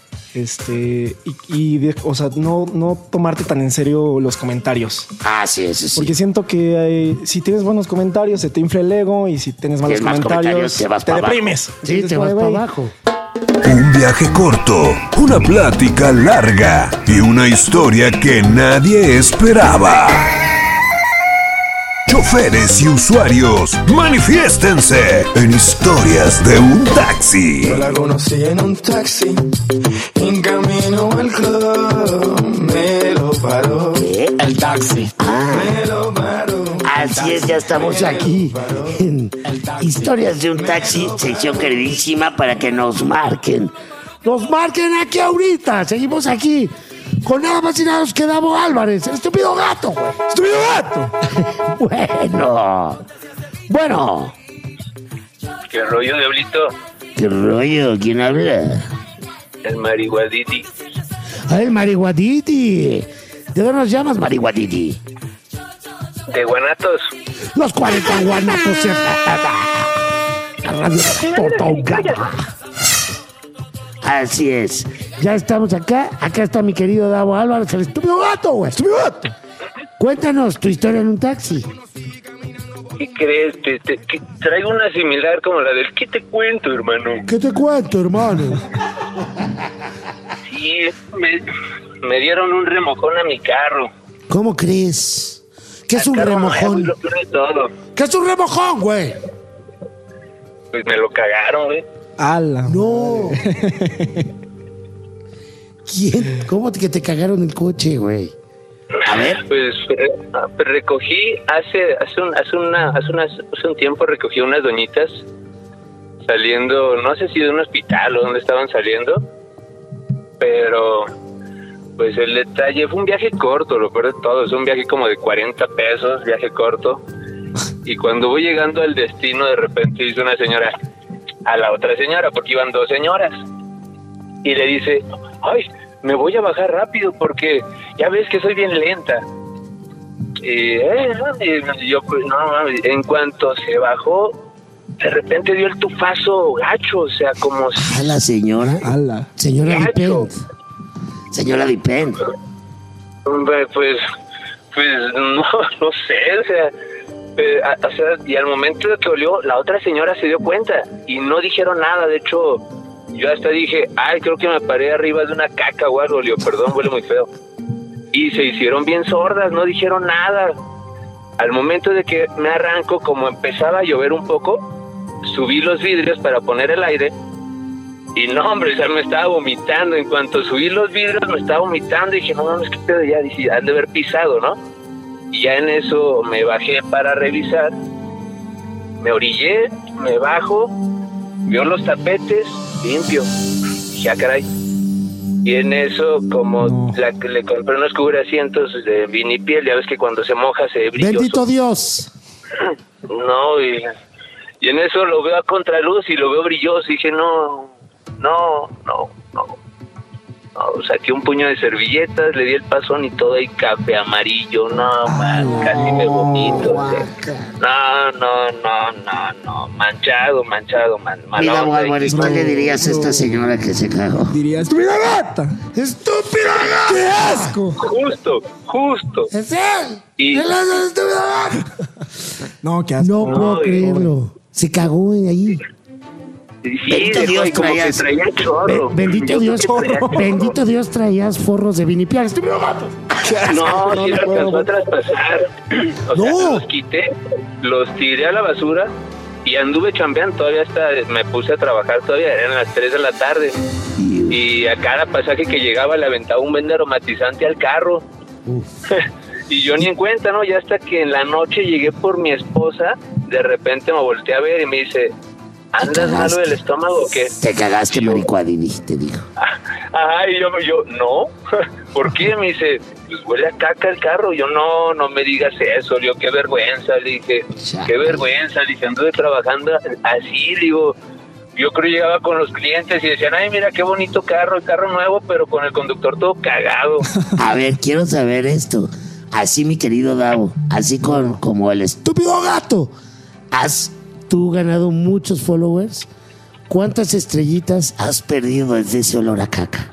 Este, y, y de- o sea, no, no tomarte tan en serio los comentarios. Ah, sí, eso sí. Porque siento que hay- si tienes buenos comentarios, se te infla el ego. Y si tienes malos Tienes más comentarios, comentarios, te vas para abajo. deprimes. Sí, Entonces, te vas güey, para abajo. Un viaje corto, una plática larga y una historia que nadie esperaba. Choferes y usuarios, manifiéstense en Historias de un Taxi. Yo la conocí en un taxi, en camino al club, me lo paró. ¿Qué? El taxi, Ah. me lo paró. Así es, ya estamos aquí en Historias de un Taxi, sección queridísima para que nos marquen. Nos marquen aquí ahorita. Seguimos aquí con nada más y nada menos que Davo Álvarez, el estúpido gato, güey. ¡Estúpido gato! Bueno, bueno, ¿Qué rollo, diablito? ¿qué rollo? ¿Quién habla? El marihuaditi. Ah, el Marihuaditi. ¿De dónde nos llamas, Marihuaditi? De Guanatos. Los cuarenta guanatos. se- La radio Totongata. Así es. Ya estamos acá. Acá está mi querido Davo Álvarez, el estúpido gato, güey. Estúpido gato. Cuéntanos tu historia en un taxi. ¿Qué crees? Te, te- que traigo una similar como la del ¿qué te cuento, hermano? ¿Qué te cuento, hermano? Sí, me, me dieron un remojón a mi carro. ¿Cómo crees? ¿Qué es un Al carro nuevo, y remojón? lo peor de todo, ¿Qué es un remojón, güey? pues me lo cagaron, güey. ¡Hala! No. ¿Quién? ¿Cómo que te cagaron el coche, güey? A ver. Pues re- recogí hace hace un, hace una hace unas hace un tiempo recogí unas doñitas saliendo, no sé si de un hospital o dónde estaban saliendo, pero pues el detalle fue un viaje corto, lo peor de todo, es un viaje como de cuarenta pesos, viaje corto. Y cuando voy llegando al destino, de repente dice una señora a la otra señora, porque iban dos señoras, y le dice, ay, me voy a bajar rápido porque ya ves que soy bien lenta. Y, eh, y yo, pues, no, en cuanto se bajó, de repente dio el tufazo gacho, o sea, como si... A la señora. A la. Señora Gacho. Dipent. Señora Dipent. Hombre, Pues, pues, no, no sé, o sea... Eh, a- o sea, y al momento de que olió, la otra señora se dio cuenta y no dijeron nada. De hecho, yo hasta dije, ay, creo que me paré arriba de una caca o algo. Le digo, perdón, huele muy feo. Y se hicieron bien sordas, no dijeron nada. Al momento de que me arranco, como empezaba a llover un poco, subí los vidrios para poner el aire. Y no, hombre, o sea, me estaba vomitando. En cuanto subí los vidrios, me estaba vomitando. Y dije, no, no, es que pedo ya. Dije, han de haber pisado, ¿no? Y ya en eso me bajé para revisar, me orillé, me bajo, vio los tapetes, limpio. Dije, ah, caray. Y en eso, como No. la, le compré unos cubrasientos de vinipiel, ya ves que cuando se moja se brilloso. Bendito Dios. No, y, y en eso lo veo a contraluz y lo veo brilloso. Y dije, no, no, no, no. No, saqué un puño de servilletas, le di el pasón y todo ahí café amarillo. No, man, casi me vomito. o sea. No, no, no, no, no. Manchado, manchado, man. Mira, malota, Álvarez, y- ¿qué le dirías a esta señora que se cagó? Diría, ¡estúpida gata! ¡Estúpida! ¡Qué asco! Justo, justo. ¡Es él! Y- ¡Él es el estúpido! No, qué asco. No puedo No, creerlo. Se cagó en ahí. Sí, Bendito dejó Dios, ahí como que traías- traía Be- chorro. bendito Yo Dios. creo que traía chorro. Bendito Dios, traías forros de vinipiel. ¡Estúpido gato! No, No, sí no lo puedo. alcanzó a traspasar. O No. sea, los quité, los tiré a la basura y anduve chambeando. Todavía hasta me puse a trabajar, todavía eran las tres de la tarde. Y a cada pasaje que llegaba le aventaba un vende aromatizante al carro. Y yo ni en cuenta, ¿no? Ya hasta que en la noche llegué por mi esposa, de repente me volteé a ver y me dice, ¿andas malo del estómago o qué? Te cagaste, maricuadini, te dijo. Ajá, y yo, yo, no, ¿por qué? Me dice, pues huele a caca el carro. Yo, no, no me digas eso, le digo, qué vergüenza, le dije, qué vergüenza, le dije, anduve trabajando así, le digo, yo creo que llegaba con los clientes y decían, ay, mira qué bonito carro, el carro nuevo, pero con el conductor todo cagado. A ver, quiero saber esto. Así, mi querido Davo, así con, como el ¡Estúpido gato! has, Tú ganado muchos followers. ¿Cuántas estrellitas? has perdido desde ese olor a caca.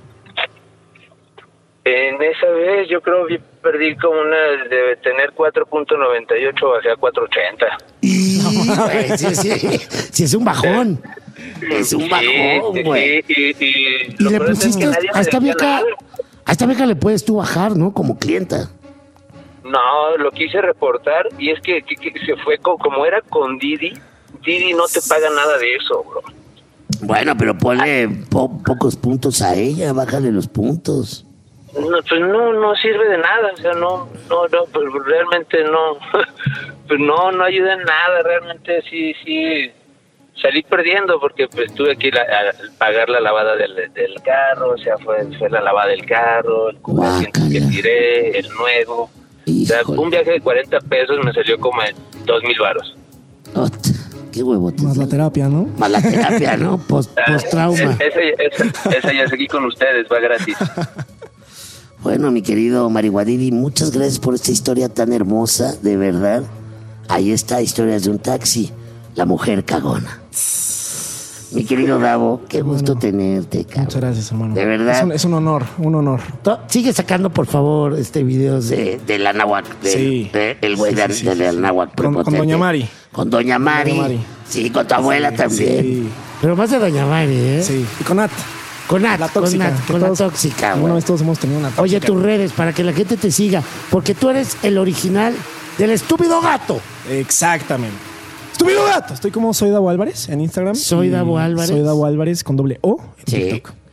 En esa vez yo creo que perdí como una, de tener cuatro punto noventa y ocho, bajé a cuatro punto ochenta. Y, güey, sí, sí, sí, es un bajón. Es un bajón, güey. Sí, y, y, Y lo le peor es que pusiste, nadie me a esta decía beca, nada. a esta beca le puedes tú bajar, ¿no? Como clienta. No, lo quise reportar y es que, que- que se fue co- como era con Didi. Didi no te paga nada de eso, bro. Bueno, pero ponle po- pocos puntos a ella, bájale los puntos. No, pues no, no sirve de nada, o sea, no, no, no, pues realmente no, pues no, no ayuda en nada, realmente sí, sí, salí perdiendo porque pues tuve que ir a, a pagar la lavada del, del carro, o sea, fue, fue la lavada del carro, el cubrimiento que tiré, el nuevo, o sea, un viaje de cuarenta pesos me salió como en dos mil varos. Qué huevote. Más la terapia, ¿no? Más la terapia, ¿no? Post, post-trauma. Esa, esa, esa ya seguí con ustedes, va gratis. Bueno, mi querido Marihuadidi, muchas gracias por esta historia tan hermosa, de verdad. Ahí está, Historias de un taxi, la mujer cagona. Mi querido Davo, qué gusto bueno, tenerte, cabrón. Muchas gracias, hermano. De verdad. Es un, es un honor, un honor. Sigue sacando, por favor, este video de, de, de la náhuatl. De, sí. De, el güey sí, sí, de, sí, de la náhuatl. Con, con Doña Mari. Con Doña Mari. Doña Mari. Sí, con tu abuela sí, también. Sí. Pero más de Doña Mari, ¿eh? Sí. Y con Nat. Con Nat. La tóxica. Con, Nat, con todos, la tóxica, Una vez todos hemos tenido una tóxica. Oye, tus redes, para que la gente te siga. Porque tú eres el original del estúpido gato. Exactamente. Estúpido gato. Estoy como Soy Davo Álvarez en Instagram. Soy Davo Álvarez. Soy Davo Álvarez con doble O en sí. TikTok.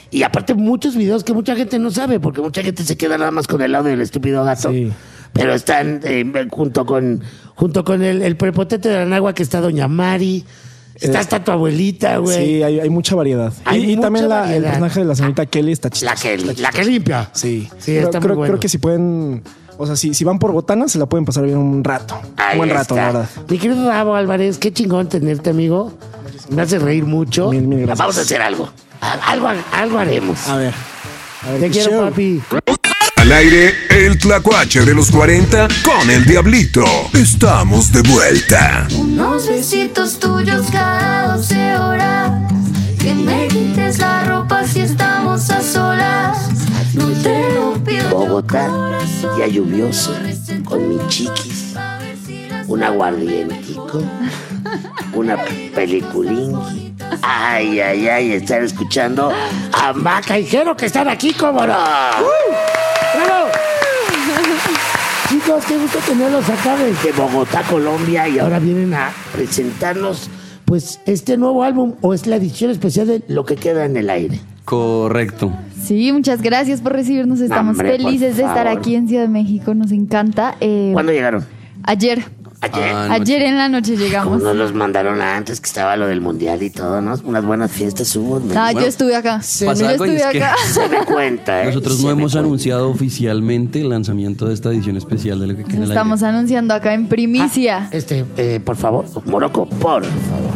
Y aparte muchos videos que mucha gente no sabe, porque mucha gente se queda nada más con el audio del estúpido gato. Sí. Pero están eh, junto con junto con el, el prepotente de la Nagua, que está Doña Mari. Está hasta tu abuelita, güey. Sí, hay, hay mucha variedad. Hay y, y mucha también la, el variedad. personaje de la señorita Kelly está chistosa. La Kelly, la que limpia. Sí, Sí, creo, está muy creo, bueno. creo que si pueden, o sea, si, si van por botanas, se la pueden pasar bien un rato. Ahí un buen rato, está. la verdad. Mi querido Gabo Álvarez, qué chingón tenerte, amigo. Me hace reír mucho. Mil, mil gracias. Vamos a hacer algo. A- Algo, algo haremos. A ver. A ver Te qué quiero, show. papi. Al aire, el tlacuache de los cuarenta con el Diablito. Estamos de vuelta. Unos besitos tuyos cada doce horas. Que me quites la ropa si estamos a solas. No te lo pido. Bogotá, día lluvioso, con mi chiquis, un aguardientico, una peliculín. Ay, ay, ay, estar escuchando a Maca y Jero, que están aquí, cómo no. ¡Bravo! Chicos, qué gusto tenerlos acá desde Bogotá, Colombia, y ahora vienen a presentarnos pues este nuevo álbum, o es la edición especial de Lo que queda en el aire. Correcto. Sí, muchas gracias por recibirnos. Estamos Hombre, por felices de estar favor. aquí en Ciudad de México. Nos encanta. Eh, ¿Cuándo llegaron? Ayer. Ayer. Ah, Ayer en la noche llegamos. Nos los mandaron antes, que estaba lo del mundial y todo, ¿no? Unas buenas fiestas hubo. me- Ah, yo estuve acá. Pasa Yo algo y estuve es que acá. Se me cuenta, ¿eh? Nosotros Se no me hemos cuenta. anunciado oficialmente el lanzamiento de esta edición especial de Lo que queda en el Estamos aire. anunciando acá en primicia. Este, eh, por favor, Morocco, por favor.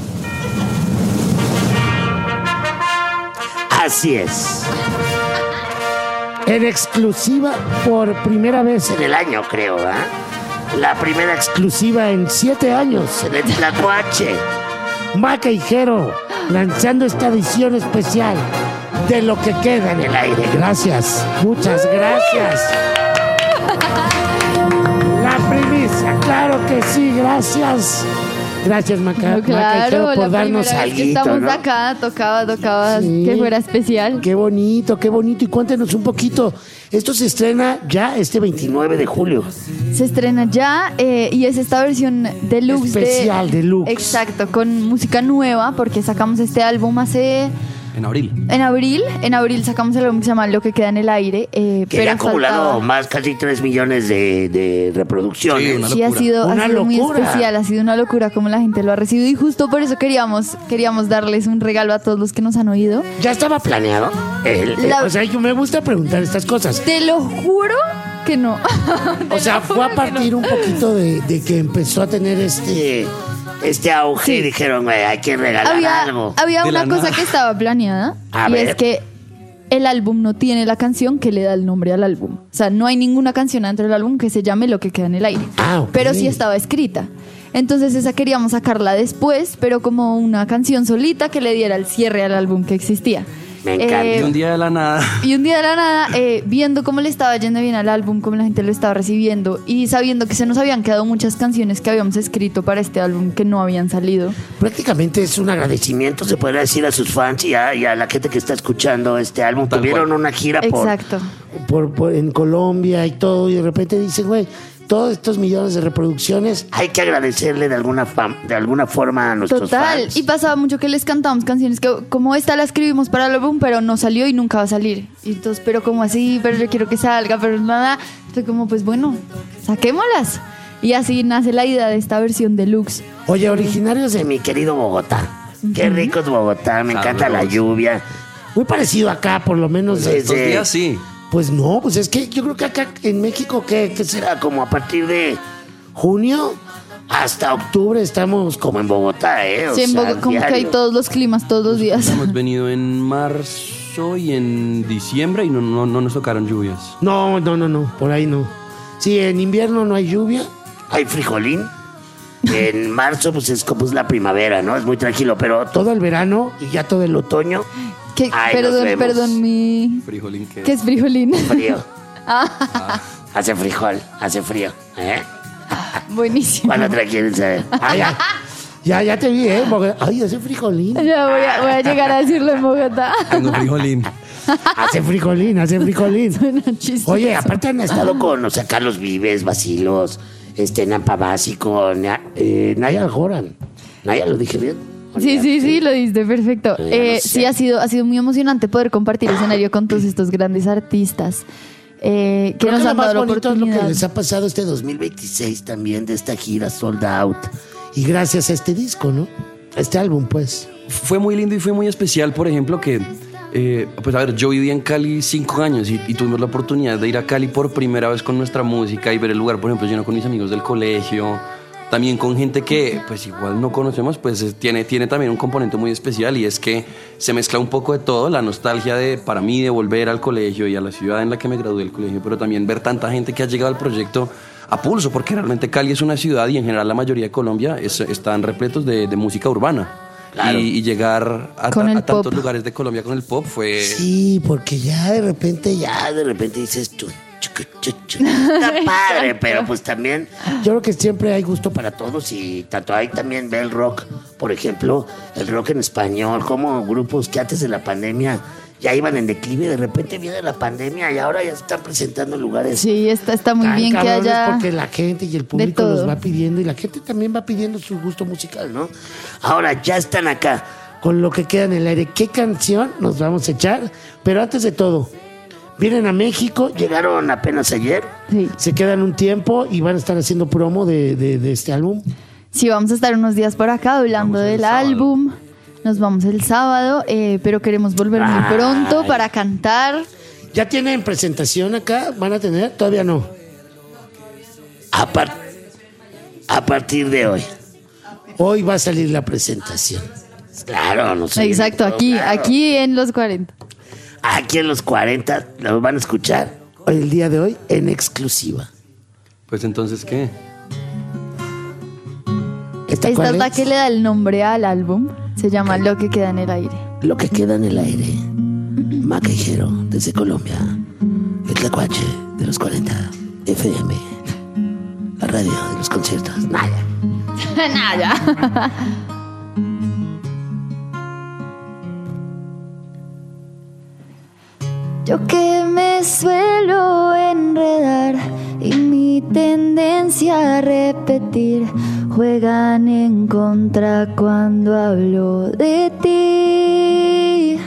Así es. En exclusiva por primera vez en el año, creo, ¿ah? La primera exclusiva en siete años en el Tlacuache. Maca y Jero lanzando esta edición especial de Lo que queda en el aire. Gracias, muchas gracias. La primicia, claro que sí, gracias. Gracias, Maca, No, Maca y Jero, claro, por la darnos primera vez que algo, estamos ¿no? acá, tocaba, tocaba Sí. que fuera especial. Qué bonito, qué bonito. Y cuéntenos un poquito. Esto se estrena ya este veintinueve de julio. Se estrena ya eh, y es esta versión deluxe. Especial, de, deluxe. Exacto, con música nueva porque sacamos este álbum hace... En abril. En abril, en abril sacamos el álbum que se llama Lo que queda en el aire. Eh, Que pero ya ha acumulado faltaba- más casi tres millones de, de reproducciones. Sí, ha sido, ha Una sido muy locura. especial, ha sido una locura como la gente lo ha recibido y justo por eso queríamos, queríamos darles un regalo a todos los que nos han oído. ¿Ya estaba planeado? El- el- La- o sea, yo me gusta preguntar estas cosas. Te lo juro que no. O sea, fue a partir un poquito de, de que empezó a tener este, este auge y dijeron, güey, hay que regalar Había, algo. había De una la cosa nada. que estaba planeada A y ver. es que el álbum no tiene la canción que le da el nombre al álbum. O sea, no hay ninguna canción dentro del álbum que se llame Lo que queda en el aire. Ah, ok. Pero sí estaba escrita. Entonces esa queríamos sacarla después, pero como una canción solita que le diera el cierre al álbum que existía. Me encanta. Eh, Y un día de la nada. Y un día de la nada, eh, viendo cómo le estaba yendo bien al álbum, cómo la gente lo estaba recibiendo y sabiendo que se nos habían quedado muchas canciones que habíamos escrito para este álbum que no habían salido. Prácticamente es un agradecimiento, se podría decir, a sus fans y a, y a la gente que está escuchando este álbum. Tal Tuvieron cual. una gira por, Exacto. por, por- en Colombia y todo, y de repente dicen, güey, todos estos millones de reproducciones hay que agradecerle de alguna, fam- de alguna forma a nuestros Total. fans. Y pasaba mucho que les cantábamos canciones que como esta la escribimos para el álbum, pero no salió y nunca va a salir. Y entonces, pero como así, pero yo quiero que salga, pero nada. Fue como, pues bueno, saquémoslas. Y así nace la idea de esta versión deluxe. Oye, originarios de mi querido Bogotá. Qué rico es Bogotá, me encanta la lluvia. Muy parecido acá, por lo menos Pues estos desde... días sí. Pues no, pues es que yo creo que acá en México, ¿qué, qué será? Como a partir de junio hasta octubre estamos como en Bogotá, ¿eh? O Sí, en sea, Bogo- como que hay diario. todos los climas todos los días. Hemos venido en marzo y en diciembre y no, no, no nos tocaron lluvias. No, no, no, no, por ahí no. Sí, en invierno no hay lluvia, hay frijolín. En marzo, pues es como es la primavera, ¿no? Es muy tranquilo, pero todo el verano y ya todo el otoño, ¿Qué? Ay, nos Perdón, vemos. perdón, mi... Frijolín que ¿Qué es frijolín? frío. Ah, Hace frijol, hace frío, ¿eh? buenísimo. ¿Cuál otra quieren saber? Ah, ya, ya, ya te vi, ¿eh? Porque- ay, hace frijolín. Ya voy a, voy a llegar a decirlo en Bogotá. tengo frijolín. Hace frijolín, hace frijolín. Suena chistoso. Oye, aparte han estado con, o sea, Carlos Vives, Bacilos, este, Nampa Básico, Na- eh, Naya Aljoran. Naya, ¿lo dije bien? Sí, sí, sí, lo diste perfecto. Eh, sí, ha sido, ha sido muy emocionante poder compartir escenario con todos estos grandes artistas eh, que Creo nos que han lo más dado la bonito es lo oportunidad. que les ha pasado este dos mil veintiséis también de esta gira Sold Out. Y gracias a este disco, ¿no? Este álbum, pues. Fue muy lindo y fue muy especial, por ejemplo, que, eh, pues a ver, yo viví en Cali cinco años y, y tuvimos la oportunidad de ir a Cali por primera vez con nuestra música y ver el lugar, por ejemplo, lleno con mis amigos del colegio, también con gente que, pues igual no conocemos, pues es- tiene, tiene también un componente muy especial y es que se mezcla un poco de todo, la nostalgia de, para mí, de volver al colegio y a la ciudad en la que me gradué del colegio, pero también ver tanta gente que ha llegado al proyecto a pulso, porque realmente Cali es una ciudad y en general la mayoría de Colombia es- están repletos de, de música urbana. Claro. Y, y llegar a, Con ta- el a tantos pop. lugares de Colombia con el pop fue... Sí, porque ya de repente, ya de repente dices, chu, chu, chu, chu. Está padre, pero pues también, yo creo que siempre hay gusto para todos y tanto hay también ve el rock, por ejemplo, el rock en español, como grupos que antes de la pandemia ya iban en declive, de repente viene la pandemia y ahora ya se están presentando en lugares. Sí, está, está muy tan bien que cabrones haya... porque la gente y el público todo. los va pidiendo y la gente también va pidiendo su gusto musical, ¿no? Ahora ya están acá con lo que queda en el aire. ¿Qué canción nos vamos a echar? Pero antes de todo, vienen a México, llegaron apenas ayer, se quedan un tiempo y van a estar haciendo promo de, de, de este álbum. Sí, vamos a estar unos días por acá hablando del álbum. Nos vamos el sábado, eh, pero queremos volver muy Ay. pronto para cantar. ¿Ya tienen presentación acá? ¿Van a tener? Todavía no. A, par- a partir de hoy. Hoy va a salir la presentación. Claro, no sé. Exacto, aquí, aquí en los cuarenta. Aquí en los cuarenta lo van a escuchar hoy, el día de hoy en exclusiva. Pues entonces, ¿qué? ¿Esta Esta cuál es la es? que le da el nombre al álbum. Se llama Lo que queda en el aire. Lo que queda en el aire. Maquejero desde Colombia. El Tlacuache de los cuarenta. F M. La radio de los conciertos. Nada. Nada. Yo que me suelo enredar y mi tendencia a repetir juegan en contra cuando hablo de ti.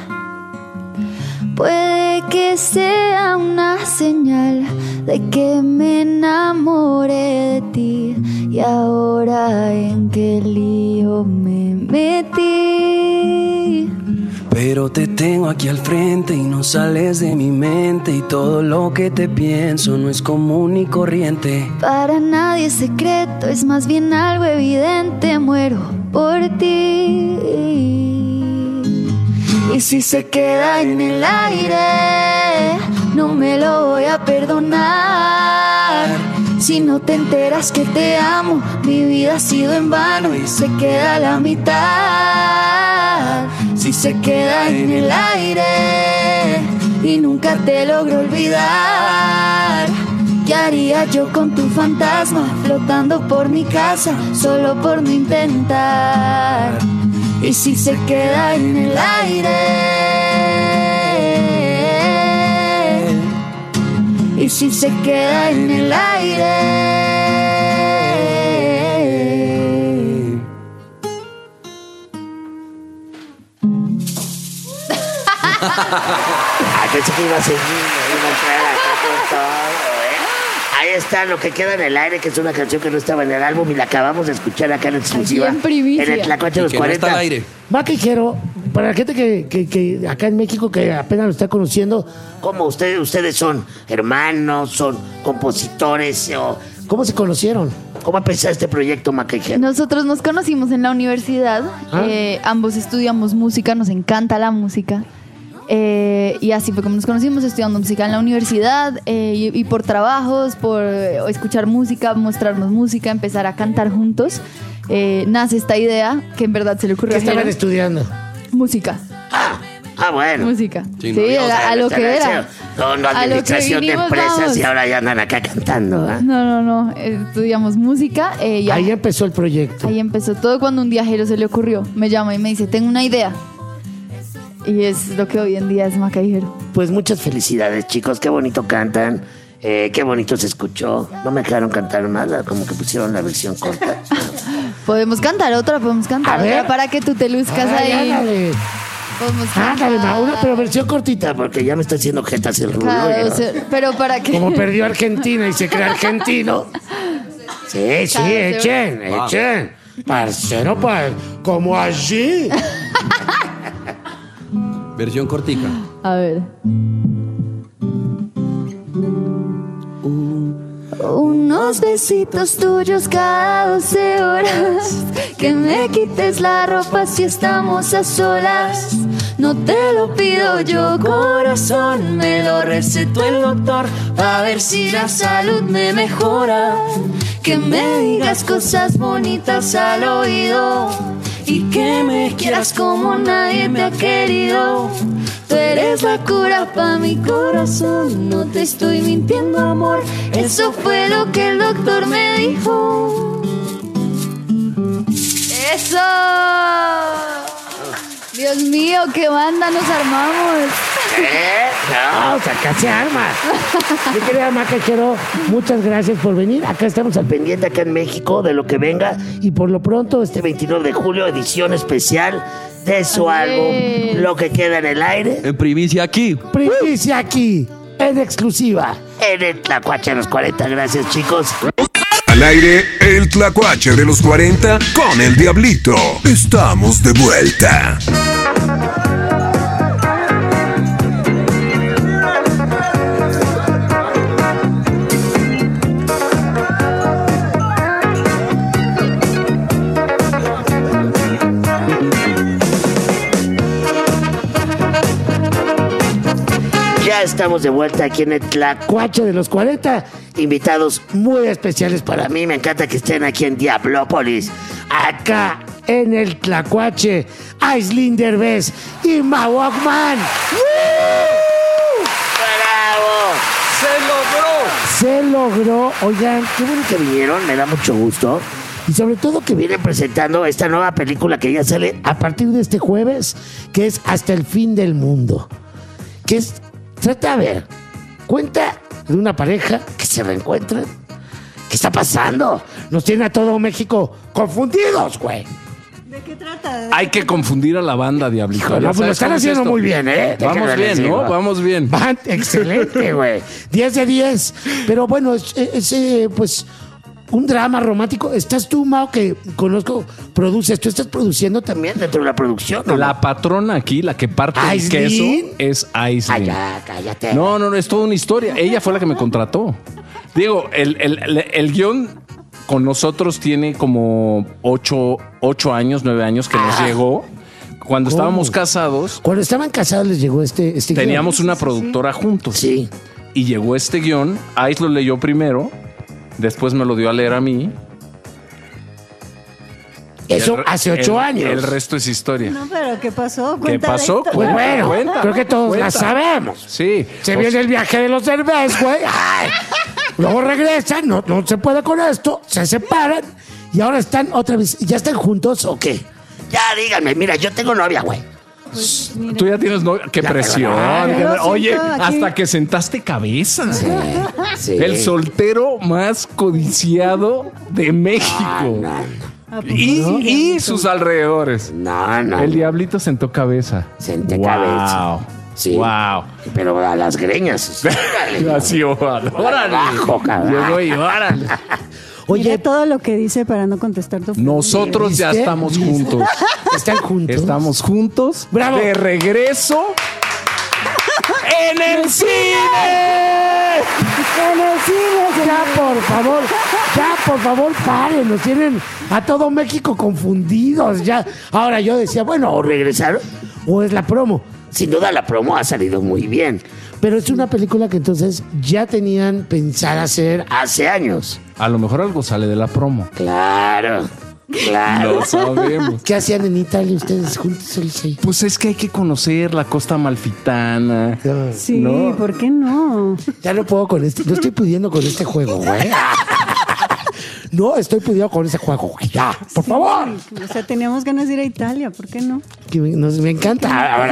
Puede que sea una señal de que me enamoré de ti y ahora en qué lío me metí. Pero te tengo aquí al frente y no sales de mi mente y todo lo que te pienso no es común ni corriente. Para nadie es secreto, es más bien algo evidente, muero por ti. Y si se queda en el aire, no me lo voy a perdonar. Si no te enteras que te amo, mi vida ha sido en vano y se queda a la mitad. Si se queda en el aire y nunca te logro olvidar, ¿qué haría yo con tu fantasma flotando por mi casa solo por no intentar? Y si se queda en el aire, y si se queda en el aire. Ah, pensé que iba a seguir, iba a entrar acá con todo, ¿eh? Ahí está Lo que queda en el aire, que es una canción que no estaba en el álbum y la acabamos de escuchar acá en exclusiva. Aquí en primicia. En el Tlacuache de los Y que no está cuarenta. al aire. Maquejero, para la gente que, que, que acá en México que apenas lo está conociendo, ¿cómo ustedes, ustedes son hermanos, son compositores? O, ¿cómo se conocieron? ¿Cómo empezó este proyecto, Maquejero? Nosotros nos conocimos en la universidad, Ah. eh, ambos estudiamos música, nos encanta la música. Eh, y así fue como nos conocimos, estudiando música en la universidad eh, y, y por trabajos, por eh, escuchar música, mostrarnos música, empezar a cantar juntos. Eh, nace esta idea que en verdad se le ocurrió ¿Qué a estaban Jero. estudiando? Música. Ah, bueno. Música. Sí, Sí, no, a, o sea, a lo que era. No, no, A lo que administración de vinimos, empresas vamos. y ahora ya andan acá cantando, ¿ah? No, no, no. eh, Estudiamos música. eh, y Ahí empezó el proyecto. Ahí empezó todo cuando un día a Jero se le ocurrió. Me llama y me dice, tengo una idea. Y es lo que hoy en día es Maca y Jero. Pues muchas felicidades, chicos. Qué bonito cantan. Eh, qué bonito se escuchó. No me dejaron cantar nada, como que pusieron la versión corta. Podemos cantar otra, podemos cantar A ver. otra para que tú te luzcas Ay, ahí. ándale. Podemos cantar. Ándale, ma, una pero versión cortita, porque ya me está haciendo jetas el rulo. Claro, ¿no? o sea, pero para que. Como perdió Argentina y se cree argentino. Sí, sí, Claro, echen, Wow. echen. Parcero, pa, como allí. Versión cortica. A ver. Unos besitos tuyos cada doce horas. Que me quites la ropa si estamos a solas. No te lo pido yo, corazón. Me lo recetó el doctor. A ver si la salud me mejora. Que me digas cosas bonitas al oído. Y que me quieras como nadie te ha querido. Tú eres la cura pa' mi corazón. No te estoy mintiendo, amor. Eso fue lo que el doctor me dijo. ¡Eso! Dios mío, qué banda nos armamos. ¿Eh? No, o sea, acá se arma. Mi querida Maca Chero, muchas gracias por venir. Acá estamos al pendiente, acá en México, de lo que venga. Y por lo pronto, este veintinueve de julio, edición especial de su álbum, Lo que queda en el aire. En primicia aquí. Primicia aquí, en exclusiva, en el Tlacuache de los cuarenta. Gracias, chicos. Al aire, el Tlacuache de los cuarenta con el Diablito. Estamos de vuelta. Ya estamos de vuelta aquí en el Tlacuache de los cuarenta. Invitados muy especiales para mí. Me encanta que estén aquí en Diablópolis. Acá en el Tlacuache, Aislinn Derbez y Mau Walkman. ¡Bravo! Se logró. Se logró. Oigan, qué bueno que vinieron. Me da mucho gusto. Y sobre todo que vienen presentando esta nueva película que ya sale a partir de este jueves, que es Hasta el fin del mundo. Que es... Trata, a ver, cuenta de una pareja que se reencuentran. ¿Qué está pasando? Nos tiene a todo México confundidos, güey. ¿De qué trata? Hay que confundir a la banda, Diablito. Hijo, no, Ya pues sabes lo están cómo es haciendo esto. muy bien, ¿eh? Vamos Déjenme bien, decirlo. ¿no? Vamos bien. Van, excelente, güey. diez de diez. Pero bueno, es, es, eh, pues... un drama romántico. ¿Estás tú, Mau, que conozco, produces? ¿Tú estás produciendo también dentro de la producción? ¿no? La patrona aquí, la que parte el ¿Aislinn? queso, es Aislinn. Ay, ya, cállate. No, no, no, es toda una historia. Ella fue la que me contrató. Digo, el, el, el, el guión con nosotros tiene como ocho, ocho años, nueve años que nos Ah. llegó. Cuando ¿Cómo? estábamos casados, Cuando estaban casados les llegó este, este guión. teníamos una productora juntos. Sí. Y llegó este guión, Ais lo leyó primero, después me lo dio a leer a mí. Eso El re- hace ocho el- años. El resto es historia. No, pero ¿qué pasó? ¿Qué Cuenta la pasó? historia. Pues bueno, Cuenta, creo que todos cuenta. la sabemos. Sí. Se O viene sea, el viaje de los Derbez, güey. Ay. Luego regresan, no, no se puede con esto, se separan y ahora están otra vez. ¿Ya están juntos o qué? Ya díganme, mira, yo tengo novia, güey. Pues, mira. Tú ya tienes novia. Qué Ya, presión. pero- Qué- Lo Oye, siento, aquí- hasta que sentaste cabeza. Sí. El soltero más codiciado de México. ¿A poco Y, no? y sus alrededores. No, no. El Diablito sentó cabeza. Senté wow. cabeza. Sí. Wow. Pero a las greñas. Órale. Así, órale. Abajo, cabrón. Llegó y órale. Mira Oye, todo lo que dice para no contestar tu Nosotros ya ¿Viste? estamos juntos. ¿están juntos? Estamos juntos. ¡Bravo! De regreso. ¡En el cine! En el cine, Ya, por favor, ya, por favor, paren, nos tienen a todo México confundidos, ya. Ahora yo decía, bueno, o regresaron, o es la promo. Sin duda la promo ha salido muy bien, pero es una película que entonces ya tenían pensada hacer hace años. A lo mejor algo sale de la promo. Claro, claro. Lo sabemos. ¿Qué hacían en Italia ustedes juntos? Elsie? Pues es que hay que conocer la costa amalfitana. Sí, ¿no? ¿por qué no? Ya no puedo con este, no estoy pudiendo con este juego, güey. No estoy pudiendo con ese juego, güey. Ya, por favor. O sea, teníamos ganas de ir a Italia, ¿por qué no? Que me, nos- me encanta. Ahora,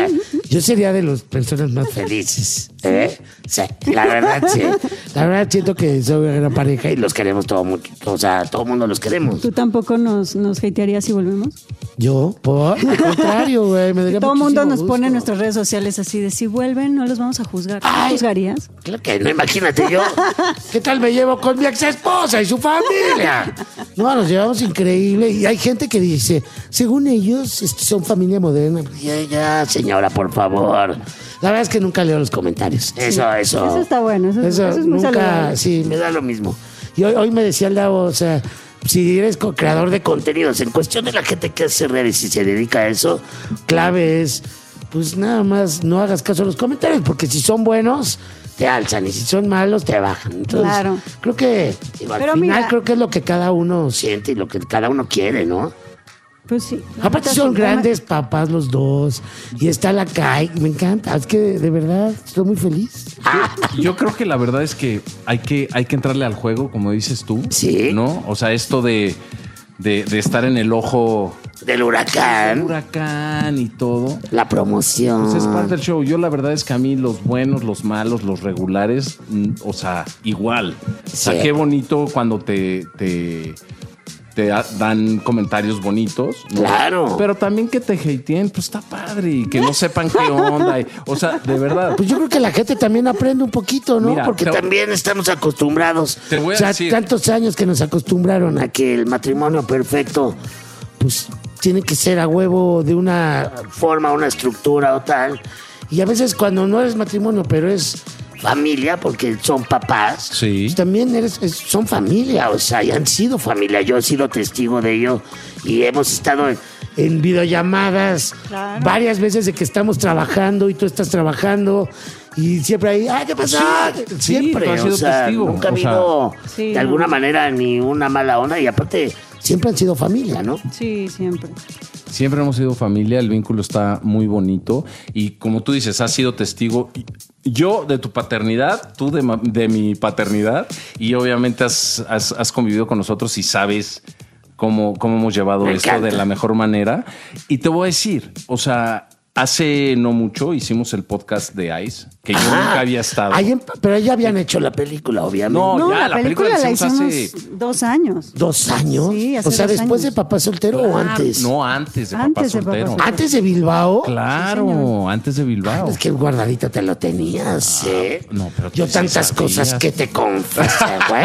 Yo sería de las personas más felices. ¿Eh? Sí, la verdad, sí. La verdad, siento que soy una gran pareja y los queremos todo mucho. O sea, todo el mundo los queremos. ¿Tú tampoco nos, nos hatearías si volvemos? Yo, por al contrario, güey. Me daría Todo el mundo muchísimo nos gusto. pone en nuestras redes sociales así de si vuelven, no los vamos a juzgar. ¿Tú juzgarías? Claro que no, imagínate yo. ¿Qué tal me llevo con mi ex esposa y su familia? No, nos llevamos increíble. Y hay gente que dice, según ellos, este, son familia moderna. Ya, ya, señora, por favor. La verdad es que nunca leo los comentarios. Eso, Sí. eso. Eso está bueno, eso, eso es muy nunca, saludable. sí, me da lo mismo. Y hoy, hoy me decía el Davo, o sea, si eres co- creador de contenidos, en cuestión de la gente que hace redes y se dedica a eso, clave es, pues nada más no hagas caso a los comentarios, porque si son buenos, te alzan, y si son malos, te bajan. Entonces, Claro. creo que, digo, al Pero final, mira- creo que es lo que cada uno siente y lo que cada uno quiere, ¿no? Pues sí. Aparte son grandes papás los dos. Y está la Kai. Me encanta. Es que de verdad estoy muy feliz. Yo creo que la verdad es que hay que, hay que entrarle al juego, como dices tú. Sí. ¿No? O sea, esto de, de, de estar en el ojo del huracán. Del huracán y todo. La promoción. Pues es parte del show. Yo la verdad es que a mí los buenos, los malos, los regulares, mm, o sea, igual. O sea, Sí. qué bonito cuando te... te te da- dan comentarios bonitos, ¿no? Claro. Pero también que te hateen, pues está padre y que no sepan qué onda. y- o sea, de verdad. Pues yo creo que la gente también aprende un poquito, ¿no? Mira, Porque te- también estamos acostumbrados. Te voy a o sea, decir. tantos años que nos acostumbraron a que el matrimonio perfecto, pues, tiene que ser a huevo de una forma, una estructura o tal. Y a veces cuando no eres matrimonio, pero es familia, porque son papás, Sí. pues también eres, es- son familia, o sea, y han sido familia. Yo he sido testigo de ello y hemos estado en, en videollamadas Claro. varias veces de que estamos trabajando y tú estás trabajando y siempre hay, ¡ay, qué pasó! Sí, Siempre, tú has sido o sea, testigo, nunca ha o sea. habido Sí, de alguna no. manera ni una mala onda y aparte siempre han sido familia, ¿no? Sí, siempre. Siempre hemos sido familia, el vínculo está muy bonito y como tú dices, has sido testigo, yo de tu paternidad, tú de, ma- de mi paternidad y obviamente has, has- has convivido con nosotros y sabes cómo, cómo hemos llevado Me esto encanta. de la mejor manera. Y te voy a decir, o sea, hace no mucho hicimos el podcast de Ice, que yo Ah, nunca había estado. ahí en- pero ya habían hecho la película, obviamente. No, No, ya, la, película, la hicimos hace... dos años. ¿Dos años? Sí, hace o sea, dos después años. de Papá Soltero o antes. No, antes de Papá Antes de Papá Soltero. Soltero. ¿Antes de Bilbao? Claro, antes de Bilbao. Es que guardadito te lo tenías, ¿eh? No, pero tú Yo sí tantas sabías. cosas que te confesé, güey.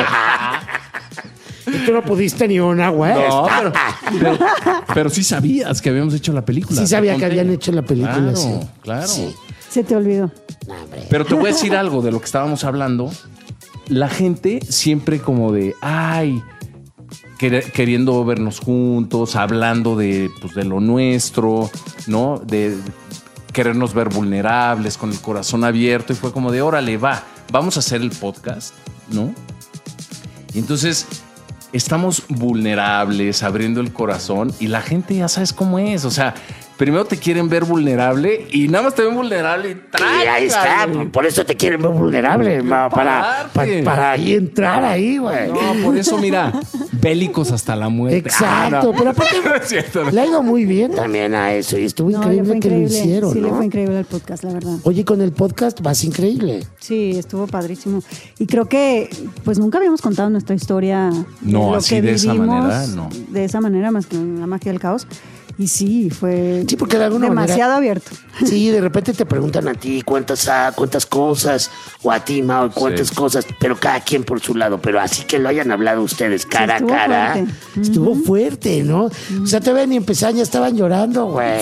Y tú no pudiste ni una, güey. No, pero, pero, pero sí sabías que habíamos hecho la película. Sí sabía Te que conté. habían hecho la película, Claro, sí. claro. Sí. Se te olvidó. Pero te voy a decir algo de lo que estábamos hablando. La gente siempre como de, ay, quer- queriendo vernos juntos, hablando de, pues, de lo nuestro, ¿no? De querernos ver vulnerables, con el corazón abierto. Y fue como de, órale, va, vamos a hacer el podcast, ¿no? Y entonces estamos vulnerables, abriendo el corazón y la gente ya sabes cómo es. O sea, primero te quieren ver vulnerable y nada más te ven vulnerable y Y ahí está, trácale. por eso te quieren ver vulnerable, ma, para, pa- para ahí entrar ahí, güey. No, por eso, mira, bélicos hasta la muerte. Exacto, Ah, no. pero aparte No es cierto, no. le ha ido muy bien también a eso y estuvo No, le increíble fue que increíble. lo hicieron, Sí, le ¿no? fue increíble el podcast, la verdad. Oye, con el podcast vas increíble. Sí, estuvo padrísimo. Y creo que, pues nunca habíamos contado nuestra historia. de No, lo así que de esa vivimos, manera, no. De esa manera, más que en la magia del caos. Y sí, fue Sí, porque de alguna demasiado manera- abierto. Sí, de repente te preguntan a ti cuántas, ah, cuántas cosas, o a ti, Mao, cuántas Sí. cosas, pero cada quien por su lado. Pero así que lo hayan hablado ustedes cara estuvo a cara. fuerte. Estuvo fuerte, ¿no? O sea, te ven y empezaban, ya estaban llorando, güey.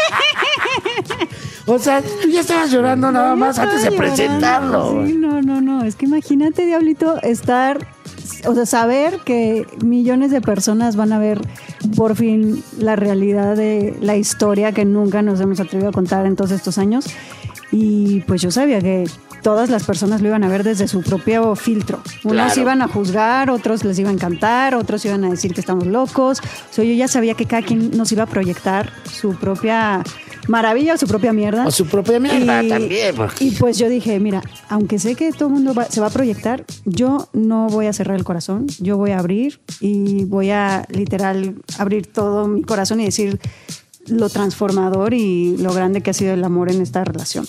O sea, tú ya estabas llorando nada más antes de Estaba presentarlo. llorando. güey. Sí, no, no, no. Es que imagínate, Diablito, estar, o sea, saber que millones de personas van a ver por fin la realidad de la historia que nunca nos hemos atrevido a contar en todos estos años. Y pues yo sabía que todas las personas lo iban a ver desde su propio filtro. Unos Claro. iban a juzgar, otros les iba a encantar, otros iban a decir que estamos locos. O sea, yo ya sabía que cada quien nos iba a proyectar su propia maravilla o su propia mierda. O su propia mierda también, porque- Y pues yo dije, mira, aunque sé que todo el mundo va- se va a proyectar, yo no voy a cerrar el corazón, yo voy a abrir y voy a literal abrir todo mi corazón y decir lo transformador y lo grande que ha sido el amor en esta relación.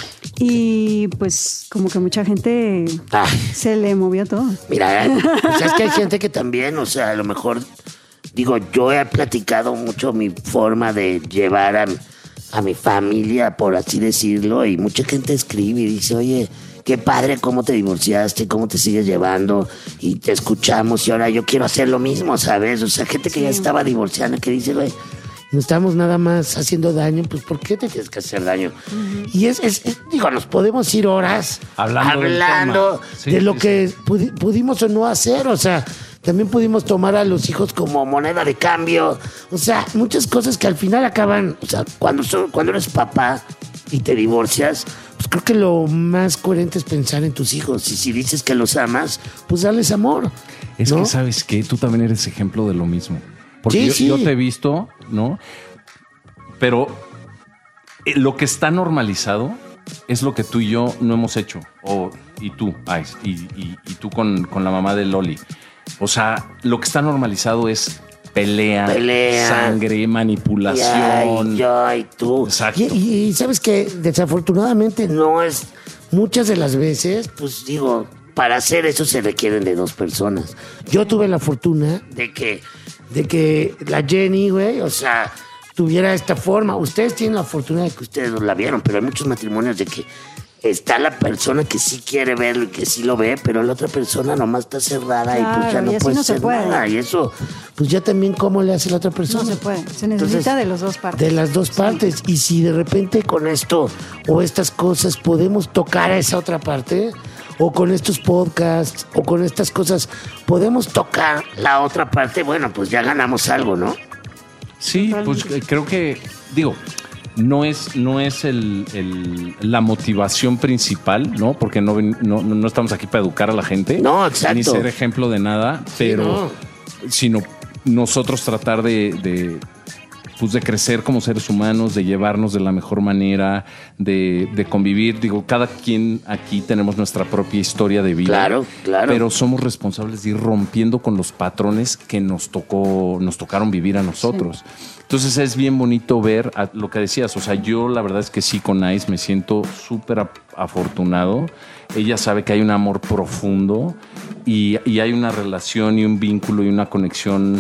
Y pues como que mucha gente Ah. se le movió todo. Mira, pues es que hay gente que también, o sea, a lo mejor, digo, yo he platicado mucho mi forma de llevar a, a mi familia, por así decirlo, y mucha gente escribe y dice, oye, qué padre cómo te divorciaste, cómo te sigues llevando, y te escuchamos, y ahora yo quiero hacer lo mismo, ¿sabes? O sea, gente que ya estaba divorciando, que dice, güey, no estamos nada más haciendo daño, pues ¿por qué te tienes que hacer daño? Uh-huh. Y es, es, es, digo, nos podemos ir horas hablando, hablando sí, de lo sí, que sí. Pudi- pudimos o no hacer, o sea, también pudimos tomar a los hijos como moneda de cambio, o sea, muchas cosas que al final acaban, o sea, cuando, so, cuando eres papá y te divorcias, pues creo que lo más coherente es pensar en tus hijos, y si dices que los amas, pues darles amor. Es ¿no? que, ¿sabes qué? Tú también eres ejemplo de lo mismo. Porque Sí, yo, sí. yo te he visto, ¿no? Pero eh, lo que está normalizado es lo que tú y yo no hemos hecho. O, y tú, Ice, y, y, y tú con, con la mamá de Loli. O sea, lo que está normalizado es pelea, Pelea. sangre, manipulación. Ay, ay, tú. Exacto. Y, y- y sabes que desafortunadamente no es, muchas de las veces, pues digo, para hacer eso se requieren de dos personas. Yo tuve la fortuna de que, de que la Jenny, güey, o sea, tuviera esta forma. Ustedes tienen la fortuna de que ustedes no la vieron, pero hay muchos matrimonios de que está la persona que sí quiere verlo y que sí lo ve, pero la otra persona nomás está cerrada. Claro, y pues ya no y así puede no se hacer puede. nada. Y eso, pues ya también cómo le hace la otra persona. No se puede, se necesita Entonces, de las dos partes. de las dos partes. Y si de repente con esto o estas cosas podemos tocar a esa otra parte, o con estos podcasts, o con estas cosas podemos tocar la otra parte, bueno, pues ya ganamos algo, ¿no? Sí, pues eh, creo que, digo, no es, no es el, el- la motivación principal, ¿no? Porque no, ven- no, no no estamos aquí para educar a la gente. No, exacto. Ni ser ejemplo de nada, pero sino nosotros tratar de, de, pues de crecer como seres humanos, de llevarnos de la mejor manera, de, de convivir. Digo, cada quien aquí tenemos nuestra propia historia de vida. Claro, claro. Pero somos responsables de ir rompiendo con los patrones que nos tocó, nos tocaron vivir a nosotros. Entonces es bien bonito ver a- lo que decías. O sea, yo la verdad es que sí con Ice me siento súper ap- afortunado. Ella sabe que hay un amor profundo y, y hay una relación y un vínculo y una conexión,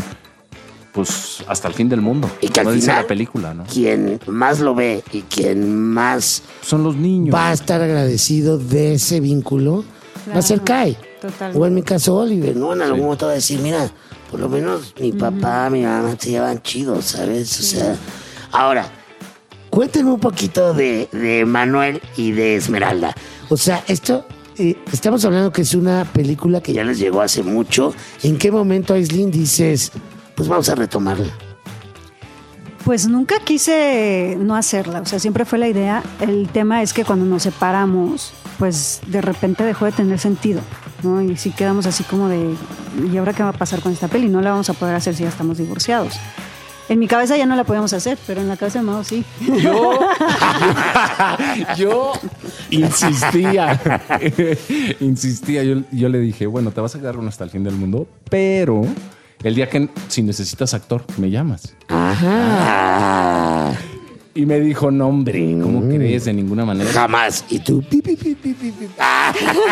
pues hasta el fin del mundo. Y que al Como dice final, la película, ¿no? quien más lo ve y quien más son los niños va a estar agradecido de ese vínculo va a ser Kai. Totalmente. O en mi caso Oliver, ¿no? En algún momento va a decir, mira, por lo menos mi papá, mi mamá se llevan chidos, ¿sabes? O sea, ahora, cuéntenme un poquito de, de Manuel y de Esmeralda. O sea, esto, eh, estamos hablando que es una película que ya les llegó hace mucho. ¿En qué momento, Aislinn, dices, pues vamos a retomarla? Pues nunca quise no hacerla, o sea, siempre fue la idea. El tema es que cuando nos separamos, pues de repente dejó de tener sentido, ¿no? Y sí quedamos así como de, ¿y ahora qué va a pasar con esta peli? No la vamos a poder hacer si ya estamos divorciados. En mi cabeza ya no la podíamos hacer, pero en la cabeza de Mau sí. Yo, yo insistía, insistía. Yo, yo le dije, bueno, te vas a quedar uno hasta el fin del mundo, pero el día que si necesitas actor, me llamas. Ajá. Y me dijo, no, hombre, ¿cómo Mm. crees? De ninguna manera. Jamás. Y tú, pi, pi, pi, pi, pi, pi. Ah.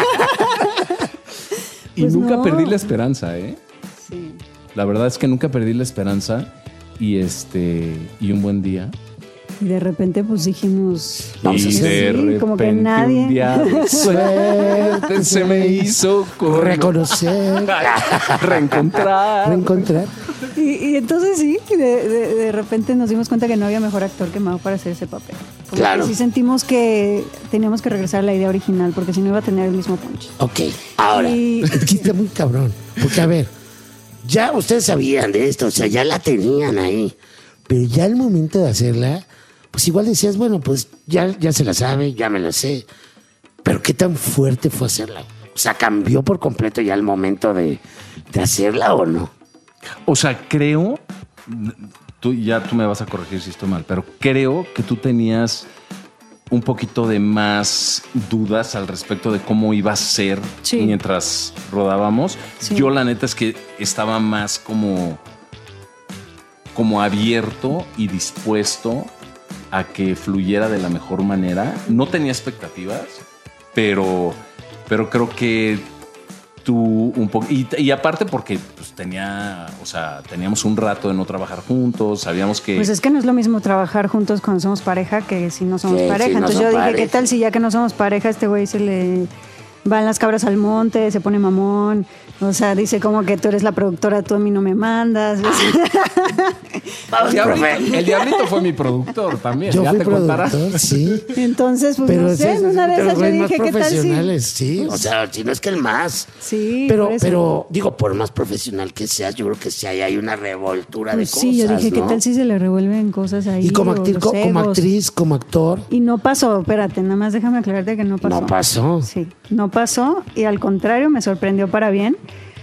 Y Pues nunca no. perdí la esperanza, ¿eh? Sí. La verdad es que nunca perdí la esperanza. Y este, y un buen día. Y de repente pues dijimos, Vamos a y hacer. de Sí, como que repente nadie. un día de suerte se me hizo con- Reconocer. reencontrar. Reencontrar. Y, y entonces sí, de, de, de repente nos dimos cuenta que no había mejor actor que Mau para hacer ese papel. Como Claro. que sí sentimos que teníamos que regresar a la idea original porque si no iba a tener el mismo punch. Ok, ahora, Y- es que está muy cabrón. Porque, a ver, ya ustedes sabían de esto, o sea, ya la tenían ahí. Pero ya al momento de hacerla, pues igual decías, bueno, pues ya, ya se la sabe, ya me la sé. Pero qué tan fuerte fue hacerla. O sea, ¿cambió por completo ya el momento de, de hacerla o no? O sea, creo, tú ya tú me vas a corregir si estoy mal, pero creo que tú tenías un poquito de más dudas al respecto de cómo iba a ser Sí. mientras rodábamos. Sí. Yo la neta es que estaba más como como abierto y dispuesto a que fluyera de la mejor manera. No tenía expectativas, pero, pero creo que tú un poco... Y, y aparte porque pues, tenía, o sea, teníamos un rato de no trabajar juntos, sabíamos que... Pues es que no es lo mismo trabajar juntos cuando somos pareja que si no somos Sí, pareja. sí, no Entonces son yo dije, pareja. ¿qué tal si ya que no somos pareja este güey se le van las cabras al monte, se pone mamón? O sea, dice como que tú eres la productora, tú a mí no me mandas. El Diablito, el Diablito fue mi productor también. Yo ya fui te contarás. productor, sí. Entonces, pues Pero no sé, ese- en una de pero esas yo güey, más dije, ¿qué tal si...? profesionales, sí. O sea, si no es que el más. Sí, Pero, por eso. pero digo, por más profesional que seas, yo creo que sí hay, hay una revoltura Pues de cosas. sí, yo dije, ¿qué ¿no? tal si se le revuelven cosas ahí? Y como, o actriz, los co- como egos? actriz, como actor. Y no pasó, espérate, nada más déjame aclararte que no pasó. No pasó. Sí, no pasó y al contrario me sorprendió para bien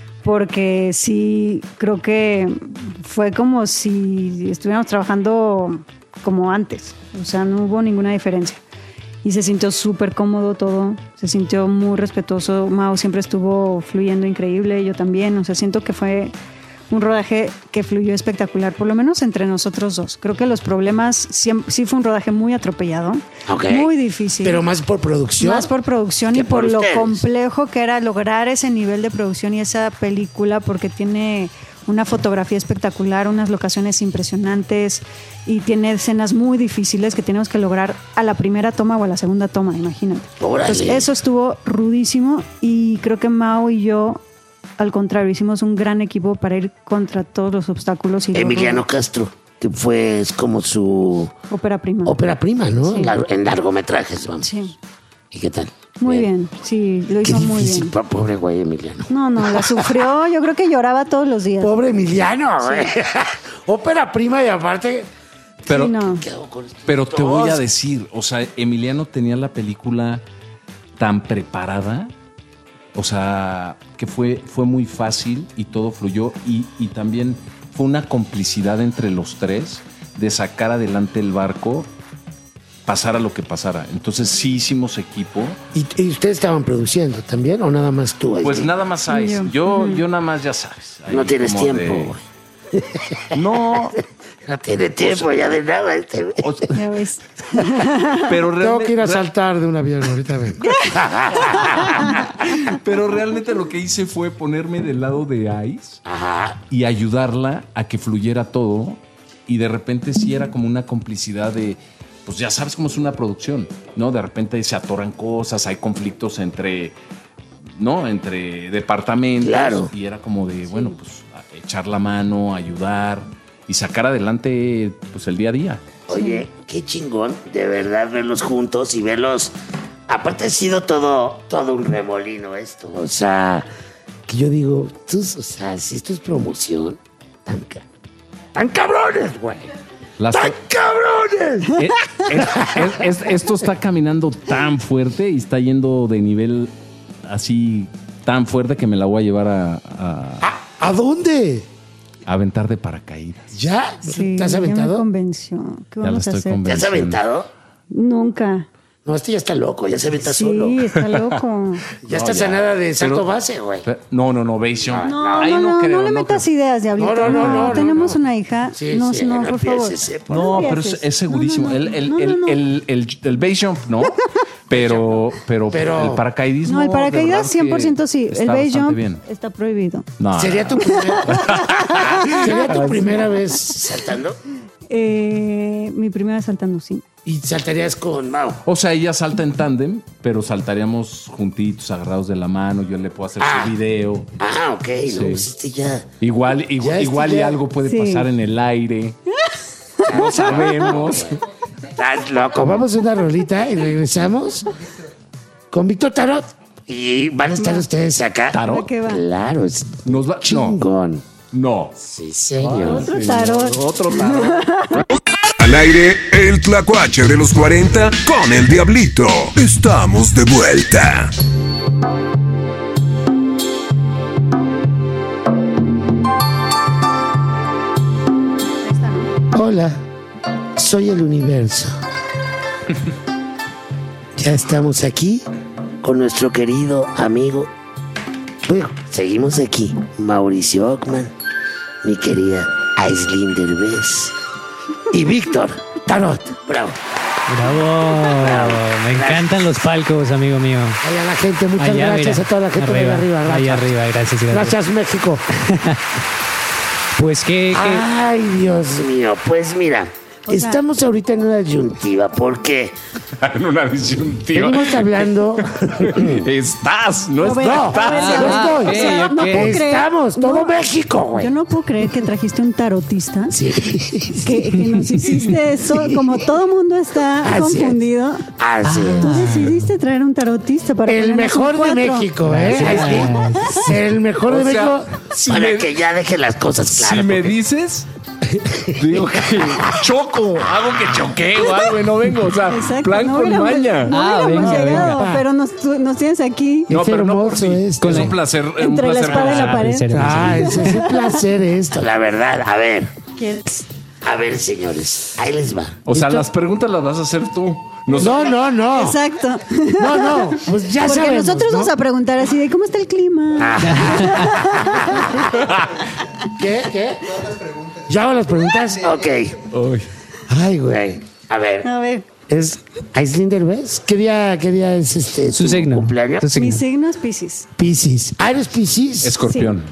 porque sí creo que fue como si estuviéramos trabajando como antes, o sea, no hubo ninguna diferencia. Y se sintió súper cómodo todo, se sintió muy respetuoso. Mao siempre estuvo fluyendo increíble, yo también, o sea, siento que fue un rodaje que fluyó espectacular, por lo menos entre nosotros dos. Creo que los problemas, sí, sí fue un rodaje muy atropellado, Ok. muy difícil. Pero más por producción. Más por producción y Que por por, lo ustedes. complejo que era lograr ese nivel de producción y esa película, porque tiene una fotografía espectacular, unas locaciones impresionantes y tiene escenas muy difíciles que tenemos que lograr a la primera toma o a la segunda toma, imagínate. Órale. Entonces, eso estuvo rudísimo y creo que Mao y yo, al contrario, hicimos un gran equipo para ir contra todos los obstáculos. Y Emiliano Castro, que fue es como su ópera prima. ópera prima, ¿no? Sí. Lar- En largometrajes, vamos. Sí. ¿Y qué tal? Muy bien, sí, lo Qué hizo muy difícil, bien. pa- pobre güey Emiliano. No, no, la sufrió, yo creo que lloraba todos los días. Pobre Emiliano, güey. Ópera prima y aparte. Pero, Sí, no. pero te voy a Dos. decir, o sea, Emiliano tenía la película tan preparada, o sea, que fue, fue muy fácil y todo fluyó y, y también fue una complicidad entre los tres de sacar adelante el barco, pasara lo que pasara. Entonces sí hicimos equipo. ¿Y, y ustedes estaban produciendo también o nada más tú? ahí? Pues nada más hay. Yo. Yo, yo nada más ya sabes. ahí No tienes como tiempo, de- güey. No, No tiene tiempo ya de nada este güey. o sea, Ya ves. pero Tengo realmente, que ir a saltar de un avión, ahorita vengo. pero realmente lo que hice fue ponerme del lado de Ice Ajá. y ayudarla a que fluyera todo. Y de repente sí era como una complicidad de, pues ya sabes cómo es una producción, ¿no? De repente se atoran cosas, hay conflictos entre, ¿no? Entre departamentos. Claro. Y era como de, bueno, pues a- echar la mano, ayudar y sacar adelante pues el día a día. Oye, qué chingón, de verdad, verlos juntos y verlos. Aparte ha sido todo, todo un remolino esto. O sea, que yo digo, tú, o sea, si esto es promoción, tan, ca- tan cabrones, güey. Las- ¡Tan cabrones! Eh, es- es- es- esto está caminando tan fuerte y está yendo de nivel así tan fuerte que me la voy a llevar a, a- ¿A dónde? a aventar de paracaídas. ¿Ya? Sí, ¿Te has ya me aventado? convenció. ¿Qué Ya la vamos a estoy hacer? ¿Te has convenciendo. aventado? Nunca. No, este ya está loco, ya se aventa Sí, solo. está loco. Ya está No, ya. sanada de salto Pero- base, güey. Pero- No, no, no, base jump. No, Ahí no, no, creo, no le metas creo. ideas, Diablito. No, no, no, no, tenemos no. una hija. Sí, no, sí, no, no por favor. empieces, por No, No pero es, empieces. es segurísimo. No, no, no. El, el, No, no, el, no. el, el- el base jump, no. Pero, pero, Pero- el paracaidismo. No, el de paracaídas verdad cien por ciento que sí. está El base bastante jump bien. está prohibido. No, ¿Sería tu, primer- ¿Sería tu primera vez ¿Saltando? Eh, mi primera vez saltando, sí. y saltarías con Mao? O sea, ella salta en tándem, pero saltaríamos juntitos, agarrados de la mano. Yo le puedo hacer Ah. su video. Ah, ok, Sí. no, pues este ya. Igual, igual, Ya, este igual y ya- algo puede Sí. pasar en el aire. No sabemos. Estás loco. Vamos a una rolita y regresamos con Víctor Tarot. Y van a estar ustedes acá. ¿Tarot? ¿Qué va? Claro, es Nos va. No, chingón. no. Sí, señor. Otro tarot. Otro tarot. Al aire, el tlacuache de los cuarenta con el Diablito. Estamos de vuelta. Hola, soy el universo. Ya estamos aquí con nuestro querido amigo. Bueno, seguimos aquí. Mauricio Ockman, mi querida Aislinn Derbez y Víctor Tarot. Bravo. Bravo. Me encantan los palcos, amigo mío. Allá la gente, muchas Allá, gracias mira, a toda la gente arriba, de arriba. Gracias. Allá arriba, gracias, gracias. Gracias, México. Pues que... Ay, Dios mío. Pues mira, O sea- estamos ahorita en una disyuntiva. ¿Por qué? En una disyuntiva. Venimos hablando... Estás, no A ver, estás. a ver, No a ver, estoy. o sea, no puedo creer- Estamos, todo no, México, güey. Yo no puedo creer que trajiste un tarotista. Sí. Que, que nos hiciste eso. Como todo mundo está Así es. confundido. Así es. Tú decidiste traer un tarotista para El ponernos mejor un de cuatro. México, ¿eh? Aislinn. El mejor de O sea, México. si Para me- que ya dejen las cosas claras. Si me porque- dices, digo que choco, hago que choquee o algo y no vengo. O sea, Exacto, plan no con hubiéramos- maña. No Ah, hubiéramos venga, llegado, venga. pero nos, tu- nos tienes aquí. No, Es pero no por hermoso ti. esto. Es un placer. un Entre la placer espada y la para- pared. Ah, ese es un placer esto, la verdad. A ver, ¿Quieres? a ver, señores. Ahí les va. O sea, ¿Listo? las preguntas las vas a hacer tú. Nos- No, no, no. Exacto. No, no. Pues ya Porque sabemos, nosotros ¿no? vamos a preguntar así de cómo está el clima. ¿Qué? ¿Qué? ¿Ya hago las preguntas? Ok. Uy. Ay, güey. A ver. A ver, ¿Es Aislinn Derbez? ¿Qué día, qué día es este Su tu signo. cumpleaños? Su signo. mi signo es Piscis. Piscis. Ah, ¿eres Piscis? Escorpión.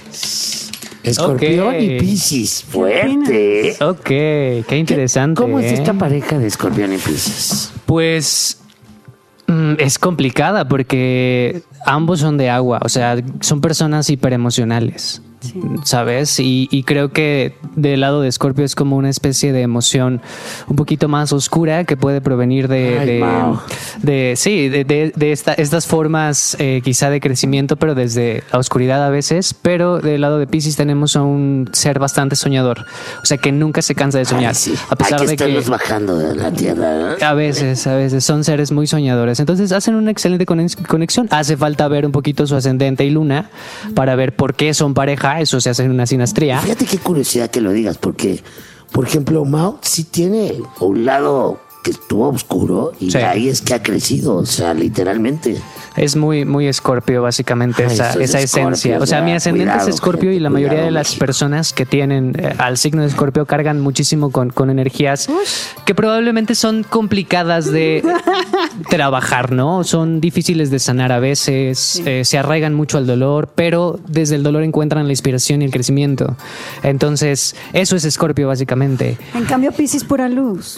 Escorpión Ok. y Piscis. ¿Qué Fuerte. Ok, qué interesante. ¿Cómo es ¿eh? esta pareja de Escorpión y Piscis? Pues mm, es complicada porque ambos son de agua, o sea, son personas hiperemocionales. ¿Sabes? Y, y creo que del lado de Escorpio es como una especie de emoción un poquito más oscura que puede provenir de, Ay, de, Mau. de- sí, de, de- de esta- estas formas eh, quizá de crecimiento, pero desde la oscuridad a veces. Pero del lado de Piscis tenemos a un ser bastante soñador, o sea, que nunca se cansa de soñar. Ay, sí. A pesar Hay que de que estarlos bajando de la tierra. ¿eh? a veces, a veces son seres muy soñadores. Entonces hacen una excelente conex- conexión. Hace falta ver un poquito su ascendente y luna para ver por qué son pareja. Eso se hace en una sinastría. Fíjate qué curiosidad que lo digas, porque, por ejemplo, Mao sí tiene un lado que estuvo oscuro y Sí. ahí es que ha crecido, o sea, literalmente. Es muy, muy Escorpio, básicamente, Ay, esa, eso es esa Escorpio, esencia. O sea, ¿verdad? mi ascendente Cuidado, es Escorpio y la gente, mayoría cuidado, de las México. personas que tienen eh, al signo de Escorpio cargan muchísimo con, con energías que probablemente son complicadas de trabajar, ¿no? Son difíciles de sanar a veces, eh, se arraigan mucho al dolor, pero desde el dolor encuentran la inspiración y el crecimiento. Entonces, eso es Escorpio, básicamente. En cambio, Piscis pura luz.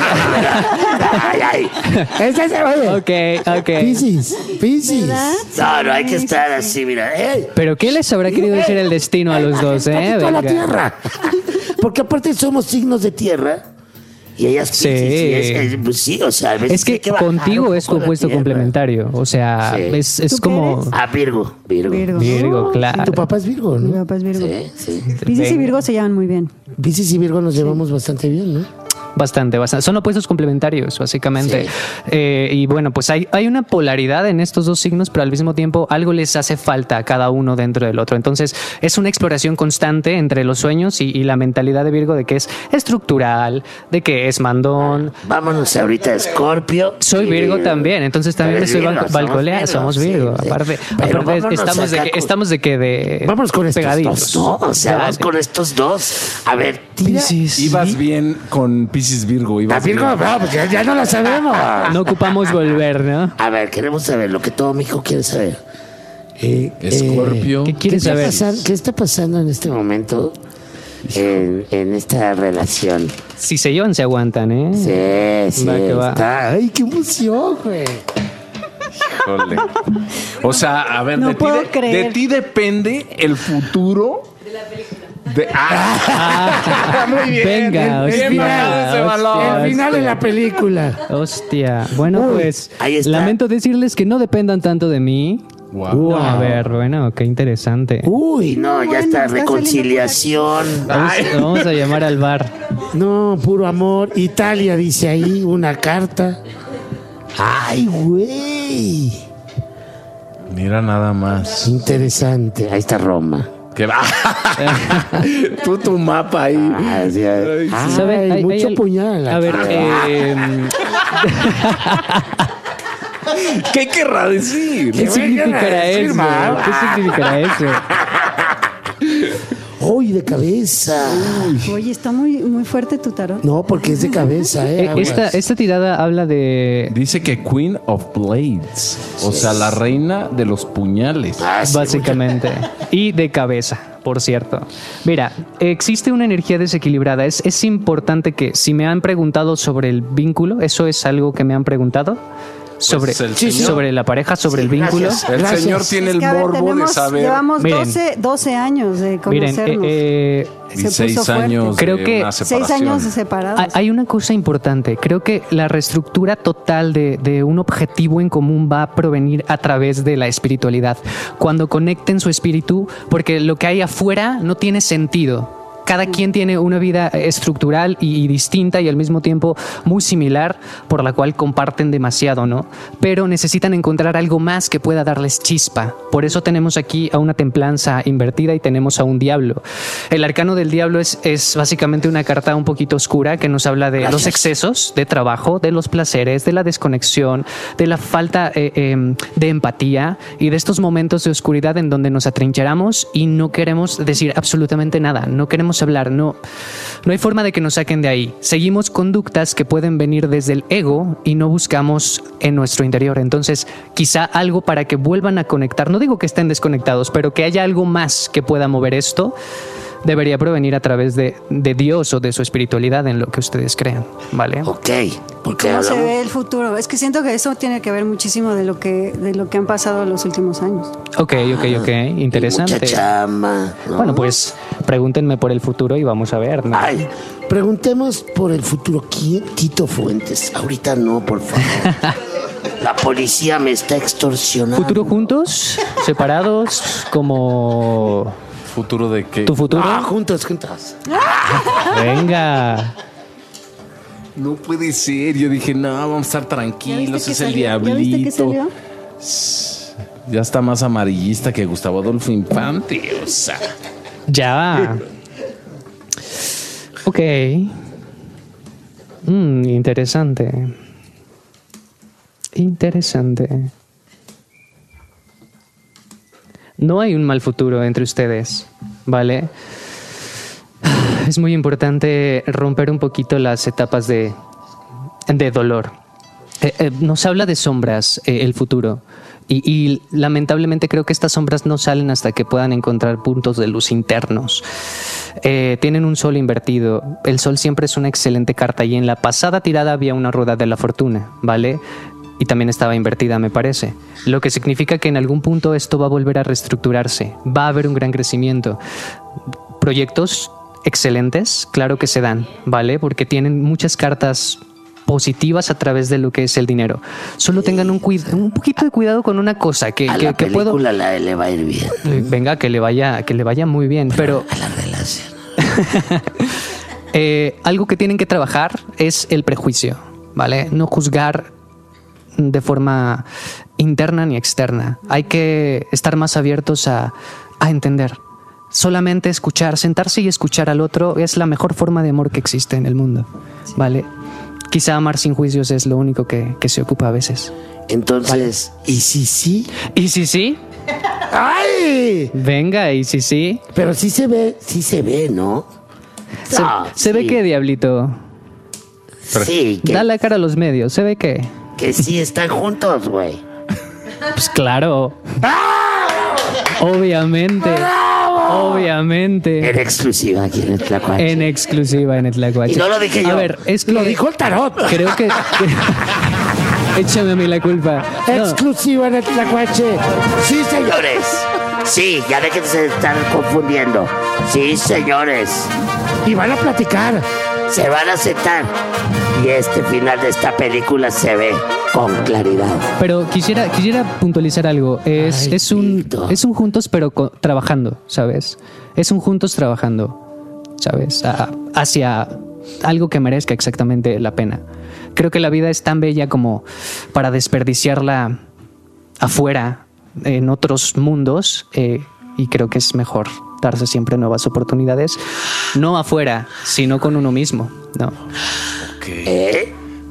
Ay, ay. Ese es, oye, Ok, ok. Piscis, Piscis. ¿Verdad? No, no hay que estar así, mira. ¡Ey! Pero ¿qué les habrá querido decir el destino a los dos, eh? Tantito a la Venga. tierra. Porque aparte somos signos de tierra. Y ellas Sí. Piscis, y es- es- pues sí, o sea, a veces Es que hay bajar contigo un es tu poco la opuesto tierra. complementario. O sea, Sí. es, es ¿Tú qué como. eres? Ah, Virgo, Virgo. Virgo. Virgo, Y claro. tu papá es Virgo, Mi ¿no? papá es Virgo. Sí, sí. Piscis y Venga. Virgo se llevan muy bien. Piscis y Virgo nos llevamos bastante bien, ¿no? Bastante, bastante. Son opuestos complementarios, básicamente. Sí. Eh, y bueno, pues hay, hay una polaridad en estos dos signos, pero al mismo tiempo algo les hace falta a cada uno dentro del otro. Entonces, es una exploración constante entre los sueños y, y la mentalidad de Virgo de que es estructural, de que es mandón. Vámonos ahorita a Escorpio. Soy y- Virgo también, entonces también me Eres estoy Virgo, balco- somos balcoleando. Virgo, Somos sí, Virgo. sí. Aparte, Pero aparte vámonos estamos, de acá que, con- estamos de que de. Vámonos con estos pegaditos. dos, ¿no? O sea, vamos Dale. con estos dos. A ver, tira. Piscis. Ibas bien con Piscis Virgo. A Ibas Virgo, bien. no, pues ya, ya no la sabemos. No ocupamos volver, ¿no? A ver, queremos saber lo que todo México quiere saber. Eh, Escorpio. ¿Qué ¿Qué quieres está saber? pasan- ¿Qué está pasando en este momento en, en esta relación? Si se llevan, se aguantan, ¿eh? Sí, sí. Va que va. Está. Ay, qué emoción, güey. Híjole. O sea, a ver, No de, ti puedo de- creer. de ti depende el futuro de la película. De, ah, muy bien. Venga, bien hostia, bajado ese hostia, balón. El final de la película. Hostia. Bueno, Uy, pues ahí está. lamento decirles que no dependan tanto de mí. Wow. No, a ver, bueno, qué interesante. Uy, no, ya bueno, está. está Reconciliación. Vamos, vamos a llamar al bar. No, puro amor. Italia dice ahí una carta. Ay, güey. Mira nada más. Interesante. Ahí está Roma. Que va. Tú tu mapa ahí. Ah, sí, ay, ¿Saben? ay, Hay- hay mucho al- puñal. A ver, eh, ¿Qué querrá decir? ¿qué significará eso? ¿Qué significará eso? ¡Uy, de cabeza! Oye, está muy, muy fuerte tu tarot. No, porque es de cabeza, ¿eh? Eh, esta, esta tirada habla de... Dice que Queen of Blades. O sea, la reina de los puñales. Básicamente. Y de cabeza, por cierto. Mira, existe una energía desequilibrada. Es, es importante que si me han preguntado sobre el vínculo, eso es algo que me han preguntado. Sobre, Pues el señor- sobre la pareja, sobre Sí, el vínculo. gracias. El Gracias. señor tiene el Es que, a ver, morbo de tenemos- saber. Llevamos Miren. doce, doce años de Miren, conocernos. eh, eh, Se seis puso fuerte. años Creo de que una Seis separación. años de separados. Hay- Hay una cosa importante. Creo que la reestructura total de, de un objetivo en común va a provenir a través de la espiritualidad. Cuando conecten su espíritu, porque lo que hay afuera no tiene sentido. Cada quien tiene una vida estructural y, y distinta y al mismo tiempo muy similar, por la cual comparten demasiado, ¿no? Pero necesitan encontrar algo más que pueda darles chispa. Por eso tenemos aquí a una templanza invertida y tenemos a un diablo. El arcano del diablo es, es básicamente una carta un poquito oscura que nos habla de los excesos de trabajo, de los placeres, de la desconexión, de la falta eh, eh, de empatía y de estos momentos de oscuridad en donde nos atrincheramos y no queremos decir absolutamente nada, no queremos hablar, no, no hay forma de que nos saquen de ahí. Seguimos conductas que pueden venir desde el ego y no buscamos en nuestro interior. Entonces, quizá algo para que vuelvan a conectar, no digo que estén desconectados, pero que haya algo más que pueda mover esto, debería provenir a través de, de Dios o de su espiritualidad en lo que ustedes crean, ¿vale? Ok, porque ¿Cómo se hablamos- ve el futuro? Es que siento que eso tiene que ver muchísimo de lo que, de lo que han pasado los últimos años. Ok, ok, ok, interesante. Mucha chamba, ¿no? Bueno, pues pregúntenme por el futuro y vamos a ver, ¿no? Ay, preguntemos por el futuro. ¿Quién? Tito Fuentes. Ahorita no, por favor. La policía me está extorsionando. ¿Futuro juntos? ¿Separados? Como... ¿Futuro de qué? ¿Tu futuro? Ah, juntos, juntos. Venga. No puede ser. Yo dije, no, vamos a estar tranquilos. Es el salió? ¿Ya viste diablito. que salió? Ya está más amarillista que Gustavo Adolfo Infante. O sea. Ya. Ok. Mm, interesante. Interesante. No hay un mal futuro entre ustedes, ¿vale? Es muy importante romper un poquito las etapas de, de dolor. Eh, eh, nos habla de sombras eh, el futuro. Y, y lamentablemente creo que estas sombras no salen hasta que puedan encontrar puntos de luz internos. Eh, tienen un sol invertido. El sol siempre es una excelente carta y en la pasada tirada había una rueda de la fortuna, ¿vale? Y también estaba invertida, me parece. Lo que significa que en algún punto esto va a volver a reestructurarse. Va a haber un gran crecimiento. Proyectos excelentes, claro que se dan, ¿vale? Porque tienen muchas cartas positivas a través de lo que es el dinero. Solo tengan un, cuid- un poquito de cuidado con una cosa que, A que, la que puedo... película la- le va a ir bien. Eh, Venga, que le vaya, que le vaya muy bien, pero A la relación. eh, algo que tienen que trabajar es el prejuicio, ¿vale? No juzgar de forma interna ni externa. Hay que estar más abiertos a, a entender. Solamente escuchar, sentarse y escuchar al otro es la mejor forma de amor que existe en el mundo, ¿vale? Quizá amar sin juicios es lo único que, que se ocupa a veces. Entonces, ¿y si sí? ¿Y si sí? ¡Ay! Venga, ¿y si sí? Pero sí se ve, sí se ve, ¿no? Se, No, se ve sí. que, Diablito. Sí, que, Da la cara a los medios, se ve que. que sí están juntos, güey. Pues claro. Obviamente. Obviamente. En exclusiva aquí en el Tlacuache. En exclusiva en el Tlacuache. Y no lo dije yo. A ver, es que Lo dijo el tarot. creo que. Échame a mí la culpa. No. Exclusiva en el Tlacuache. Sí, señores. Sí, ya déjense de estar confundiendo. Sí, señores. Y van a platicar. Se van a sentar. Y este final de esta película se ve con claridad. Pero quisiera, quisiera puntualizar algo. Es, Ay, es un Tito. es un juntos pero co- trabajando, ¿sabes? Es un juntos trabajando, ¿sabes? A- hacia algo que merezca exactamente la pena. Creo que la vida es tan bella como para desperdiciarla afuera, en otros mundos, eh, y creo que es mejor darse siempre nuevas oportunidades, no afuera, sino con uno mismo, ¿no? ¿Eh?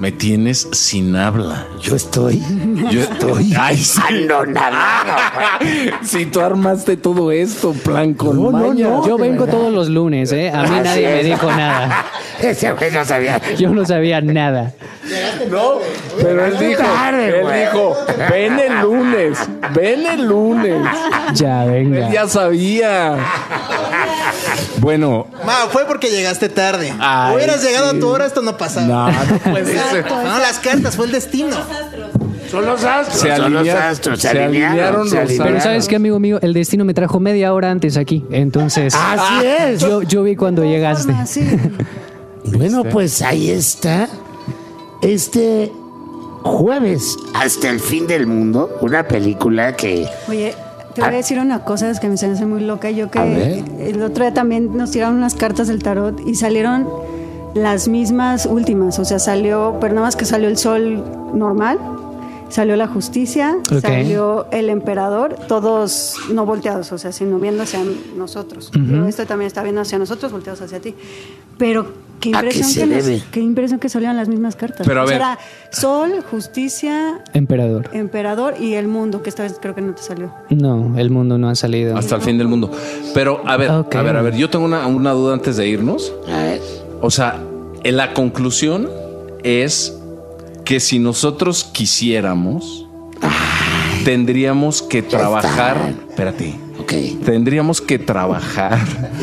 Me tienes sin habla. Yo estoy. Yo estoy. Ay, sí. Anonadado. Si tú armaste todo esto, plan con No, no, maña. no. Yo vengo todos los lunes, ¿eh? A mí Así nadie me es. dijo nada. Ese güey no sabía. Yo no sabía nada. No, pero él dijo, tarde, él güey. dijo, ven el lunes, ven el lunes. Ya, venga. Él ya sabía. Bueno, Ma, fue porque llegaste tarde. Ay, Hubieras llegado sí. a tu hora, esto no pasaba. no, no puede ser. Exacto. No, las cartas, fue el destino. Son los astros. Se son los alinea- astros. Se, se alinearon. alinearon se los alinearon. Pero ¿sabes qué, amigo mío? El destino me trajo media hora antes aquí. Entonces, Así es. yo, yo vi cuando llegaste. Forma, sí. Bueno, pues ahí está. Este jueves, hasta el fin del mundo, una película que... Oye, te voy a decir una cosa, es que me se me hace muy loca. Yo A ver. que el otro día también nos tiraron unas cartas del tarot y salieron las mismas últimas. O sea, salió, pero nada más que salió el sol normal, salió la justicia, Ok. salió el emperador, todos no volteados, o sea, sino viendo hacia nosotros. Ujú. Pero esto también está viendo hacia nosotros, volteados hacia ti. Pero qué ¿A qué impresión se que, nos- debe? qué impresión que salieron las mismas cartas. Pero a O sea, ver. era sol, justicia, Emperador. emperador y el mundo, que esta vez creo que no te salió. No, el mundo no ha salido. Hasta el fin del mundo. Pero, a ver, Ok. a ver, a ver, yo tengo una, una duda antes de irnos. A ver. O sea, en la conclusión es que si nosotros quisiéramos, tendríamos que trabajar. Espérate. Ok. Tendríamos que trabajar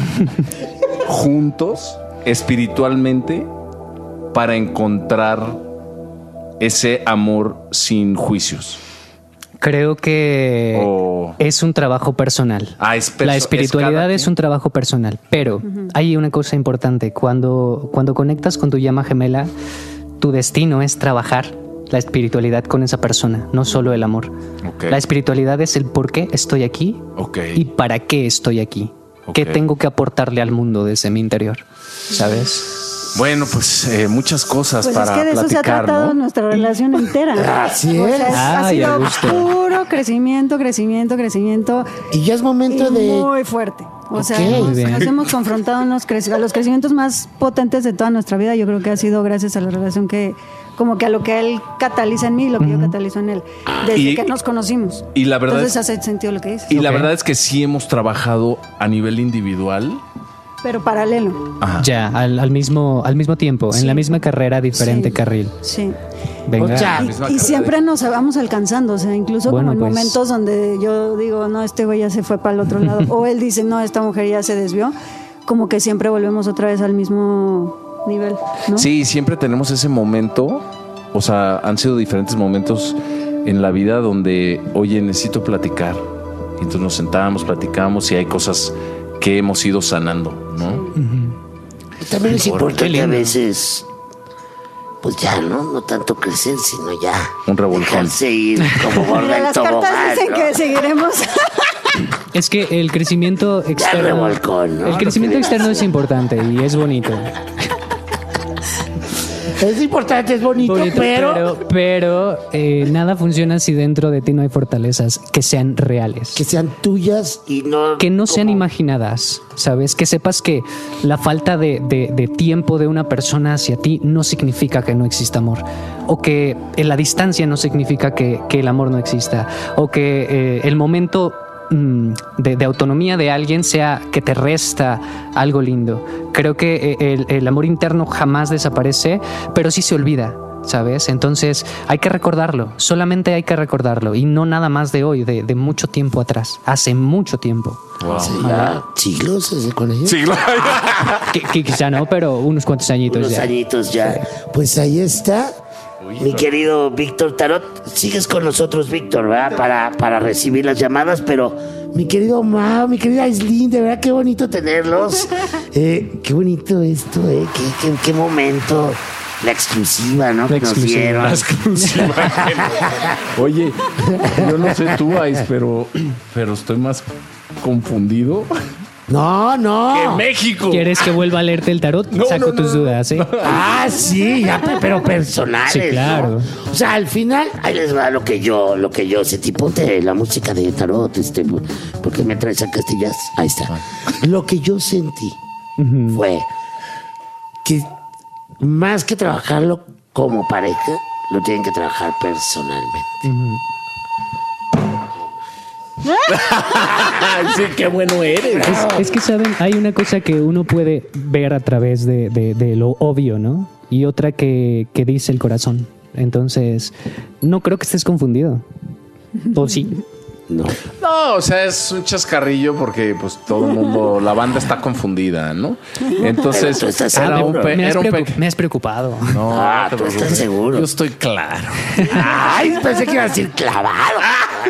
juntos espiritualmente para encontrar ese amor sin juicios. Creo que O- es un trabajo personal. Ah, es perso- La es espiritualidad cada es, quien. un trabajo personal, pero hay una cosa importante. Cuando, cuando conectas con tu llama gemela, tu destino es trabajar la espiritualidad con esa persona, no solo el amor. Ok. La espiritualidad es el por qué estoy aquí Ok. y para qué estoy aquí. ¿Qué Ok. tengo que aportarle al mundo desde mi interior? ¿Sabes? Bueno, pues eh, muchas cosas Pues para es que de eso se ha platicar, tratado ¿no? nuestra relación entera. Así O es. sea, ha Ay, a sido gusto. puro crecimiento, crecimiento, crecimiento. Y ya es momento y de... muy fuerte. O sea, Ok. hemos- Muy bien. nos hemos confrontado a, unos creci- a los crecimientos más potentes de toda nuestra vida. Yo creo que ha sido gracias a la relación que, como que a lo que él cataliza en mí y lo que yo catalizo en él. Desde Y- que nos conocimos. y la verdad Entonces es- hace sentido lo que dices. Y la Ok. verdad es que sí hemos trabajado a nivel individual. Pero paralelo. Ajá. Ya, al, al mismo, al mismo tiempo, en la misma carrera, diferente Sí. carril. Sí. Venga. O sea, Y, misma y carrera. siempre nos vamos alcanzando, o sea, incluso Bueno, como en pues. momentos donde yo digo, no, este güey ya se fue para el otro lado, o él dice, no, esta mujer ya se desvió, como que siempre volvemos otra vez al mismo nivel, ¿no? Sí, siempre tenemos ese momento. O sea, han sido diferentes momentos en la vida donde, oye, necesito platicar. Y entonces nos sentábamos, platicábamos y hay cosas que hemos ido sanando, ¿no? Y también es Qué importante lindo. a veces, pues ya, ¿no? No tanto crecer, sino ya Un revolcón. dejarse ir como Mira, gorda en las cartas tobogán, dicen ¿no? que seguiremos. Es que el crecimiento externo. revolcón, ¿no? El Lo crecimiento que externo es importante y es bonito. Es importante, es bonito, Bonito, pero... pero, pero, eh, nada funciona si dentro de ti no hay fortalezas que sean reales. Que sean tuyas y no... Que no sean como- imaginadas, ¿sabes? Que sepas que la falta de, de- de tiempo de una persona hacia ti no significa que no exista amor. O que en la distancia no significa que, que el amor no exista. O que eh, el momento mm, de, de autonomía de alguien sea que te resta algo lindo. Creo que eh, el, el amor interno jamás desaparece, pero sí se olvida. ¿Sabes? Entonces hay que recordarlo, solamente hay que recordarlo y no nada más de hoy, de, de mucho tiempo atrás, hace mucho tiempo. Hace ya siglos desde con ellos. Sí, Que, que quizá no, pero unos cuantos añitos Unos ya. añitos ya. Pues ahí está. Mi querido Víctor Tarot, sigues con nosotros, Víctor, ¿verdad? Para, para recibir las llamadas, pero mi querido Mao, mi querida Aislinn, de verdad qué bonito tenerlos. Eh, qué bonito esto, ¿eh? Qué, qué, qué momento. La exclusiva, ¿no? La que nos exclusiva. dieron. La exclusiva. Oye, yo no sé tú, Ais, pero, pero estoy más confundido No, no. que México. ¿Quieres que vuelva a leerte el tarot? No, Saco no, tus no. dudas, ¿eh? Ah, sí, ya, pe- pero personales. Sí, claro. ¿no? O sea, al final, ahí les va lo que yo, lo que yo sentí. Ponte la música de tarot, este, porque me traes a Castillas. Ahí está. Lo que yo sentí fue que más que trabajarlo como pareja, lo tienen que trabajar personalmente. Sí, qué bueno eres. Es, es que, ¿saben? Hay una cosa que uno puede ver a través de, de, de lo obvio, ¿no? Y otra que, que dice el corazón. Entonces, no creo que estés confundido. ¿O sí? No. No, o sea, es un chascarrillo porque pues todo el mundo, la banda está confundida, ¿no? Entonces, Pero tú estás era un, seguro. pe- Me has, era un preocu- pe- me has preocupado. No, Ah, no te tú estás preocupes. seguro. Yo estoy claro. Ay, pensé que iba a decir clavado.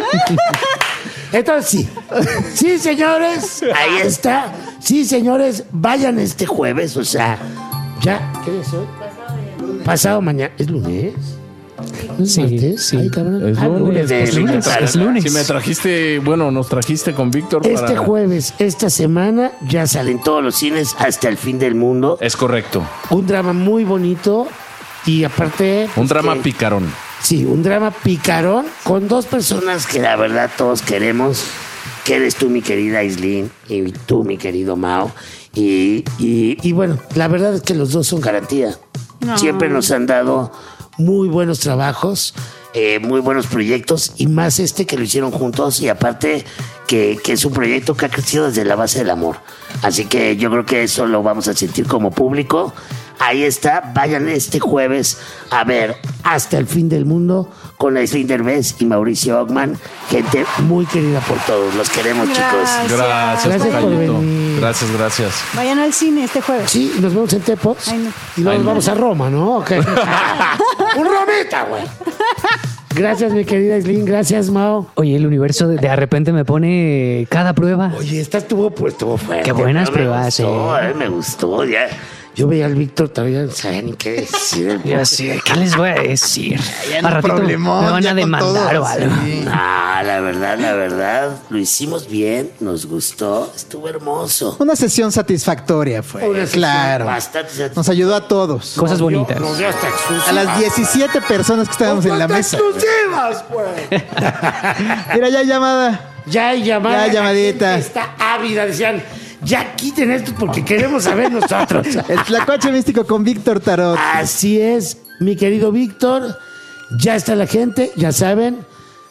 Entonces sí. Sí, señores. Ahí está. Sí, señores. Vayan este jueves. O sea, ya. ¿Qué es hoy? Pasado mañana. ¿Es lunes? ¿No es Sí, martes? sí. Ay, cabrón. Es Ah, lunes, de es lunes, Víctor. es lunes. Si me trajiste, bueno, nos trajiste con Víctor Este para... jueves, esta semana, ya salen todos los cines hasta el fin del mundo. Es correcto. Un drama muy bonito. Y aparte... Un pues, drama que- picarón. Sí, un drama picarón con dos personas que la verdad todos queremos, que eres tú, mi querida Aislinn, y tú, mi querido Mao. Y, y, y bueno, la verdad es que los dos son garantía. No. Siempre nos han dado muy buenos trabajos, eh, muy buenos proyectos, y más este que lo hicieron juntos, y aparte que, que es un proyecto que ha crecido desde la base del amor. Así que yo creo que eso lo vamos a sentir como público. Ahí está, vayan este jueves a ver Hasta el Fin del Mundo con Aislinn Derbez y Mauricio Ockman, gente muy querida por todos, los queremos, Gracias. chicos. Gracias, Gracias por tocayito. venir. Gracias, gracias. Vayan al cine este jueves. Sí, nos vemos en Tepos Ay, no. y luego Ay, nos no. vamos a Roma, ¿no? Ok. Un romita, güey. Gracias, mi querida Aislinn, gracias, Mao. Oye, el universo de, de repente me pone cada prueba. Oye, esta estuvo, pues, estuvo fuerte. Qué buenas pero pruebas, me gustó, eh. eh, me gustó, ya. Yo veía al Víctor, todavía no sabía ni qué decir. el Ya sé, ¿qué les voy a decir? Ya A no ratito problemón, me van ya a con demandar todo, o algo. sí. Ah, la verdad, la verdad, lo hicimos bien, nos gustó, estuvo hermoso. Una sesión satisfactoria fue. Una sesión claro. bastante satisfactoria. Nos ayudó a todos. Cosas bonitas. Nos dio hasta exclusivas. A las diecisiete personas que estábamos en la mesa. exclusivas, pues! Mira, ya hay llamada. Ya hay llamada. Ya hay la llamadita. gente está ávida, decían, ya quiten esto porque queremos saber nosotros. El Tlacuache Místico con Víctor Tarot. Así es, mi querido Víctor. Ya está la gente, ya saben.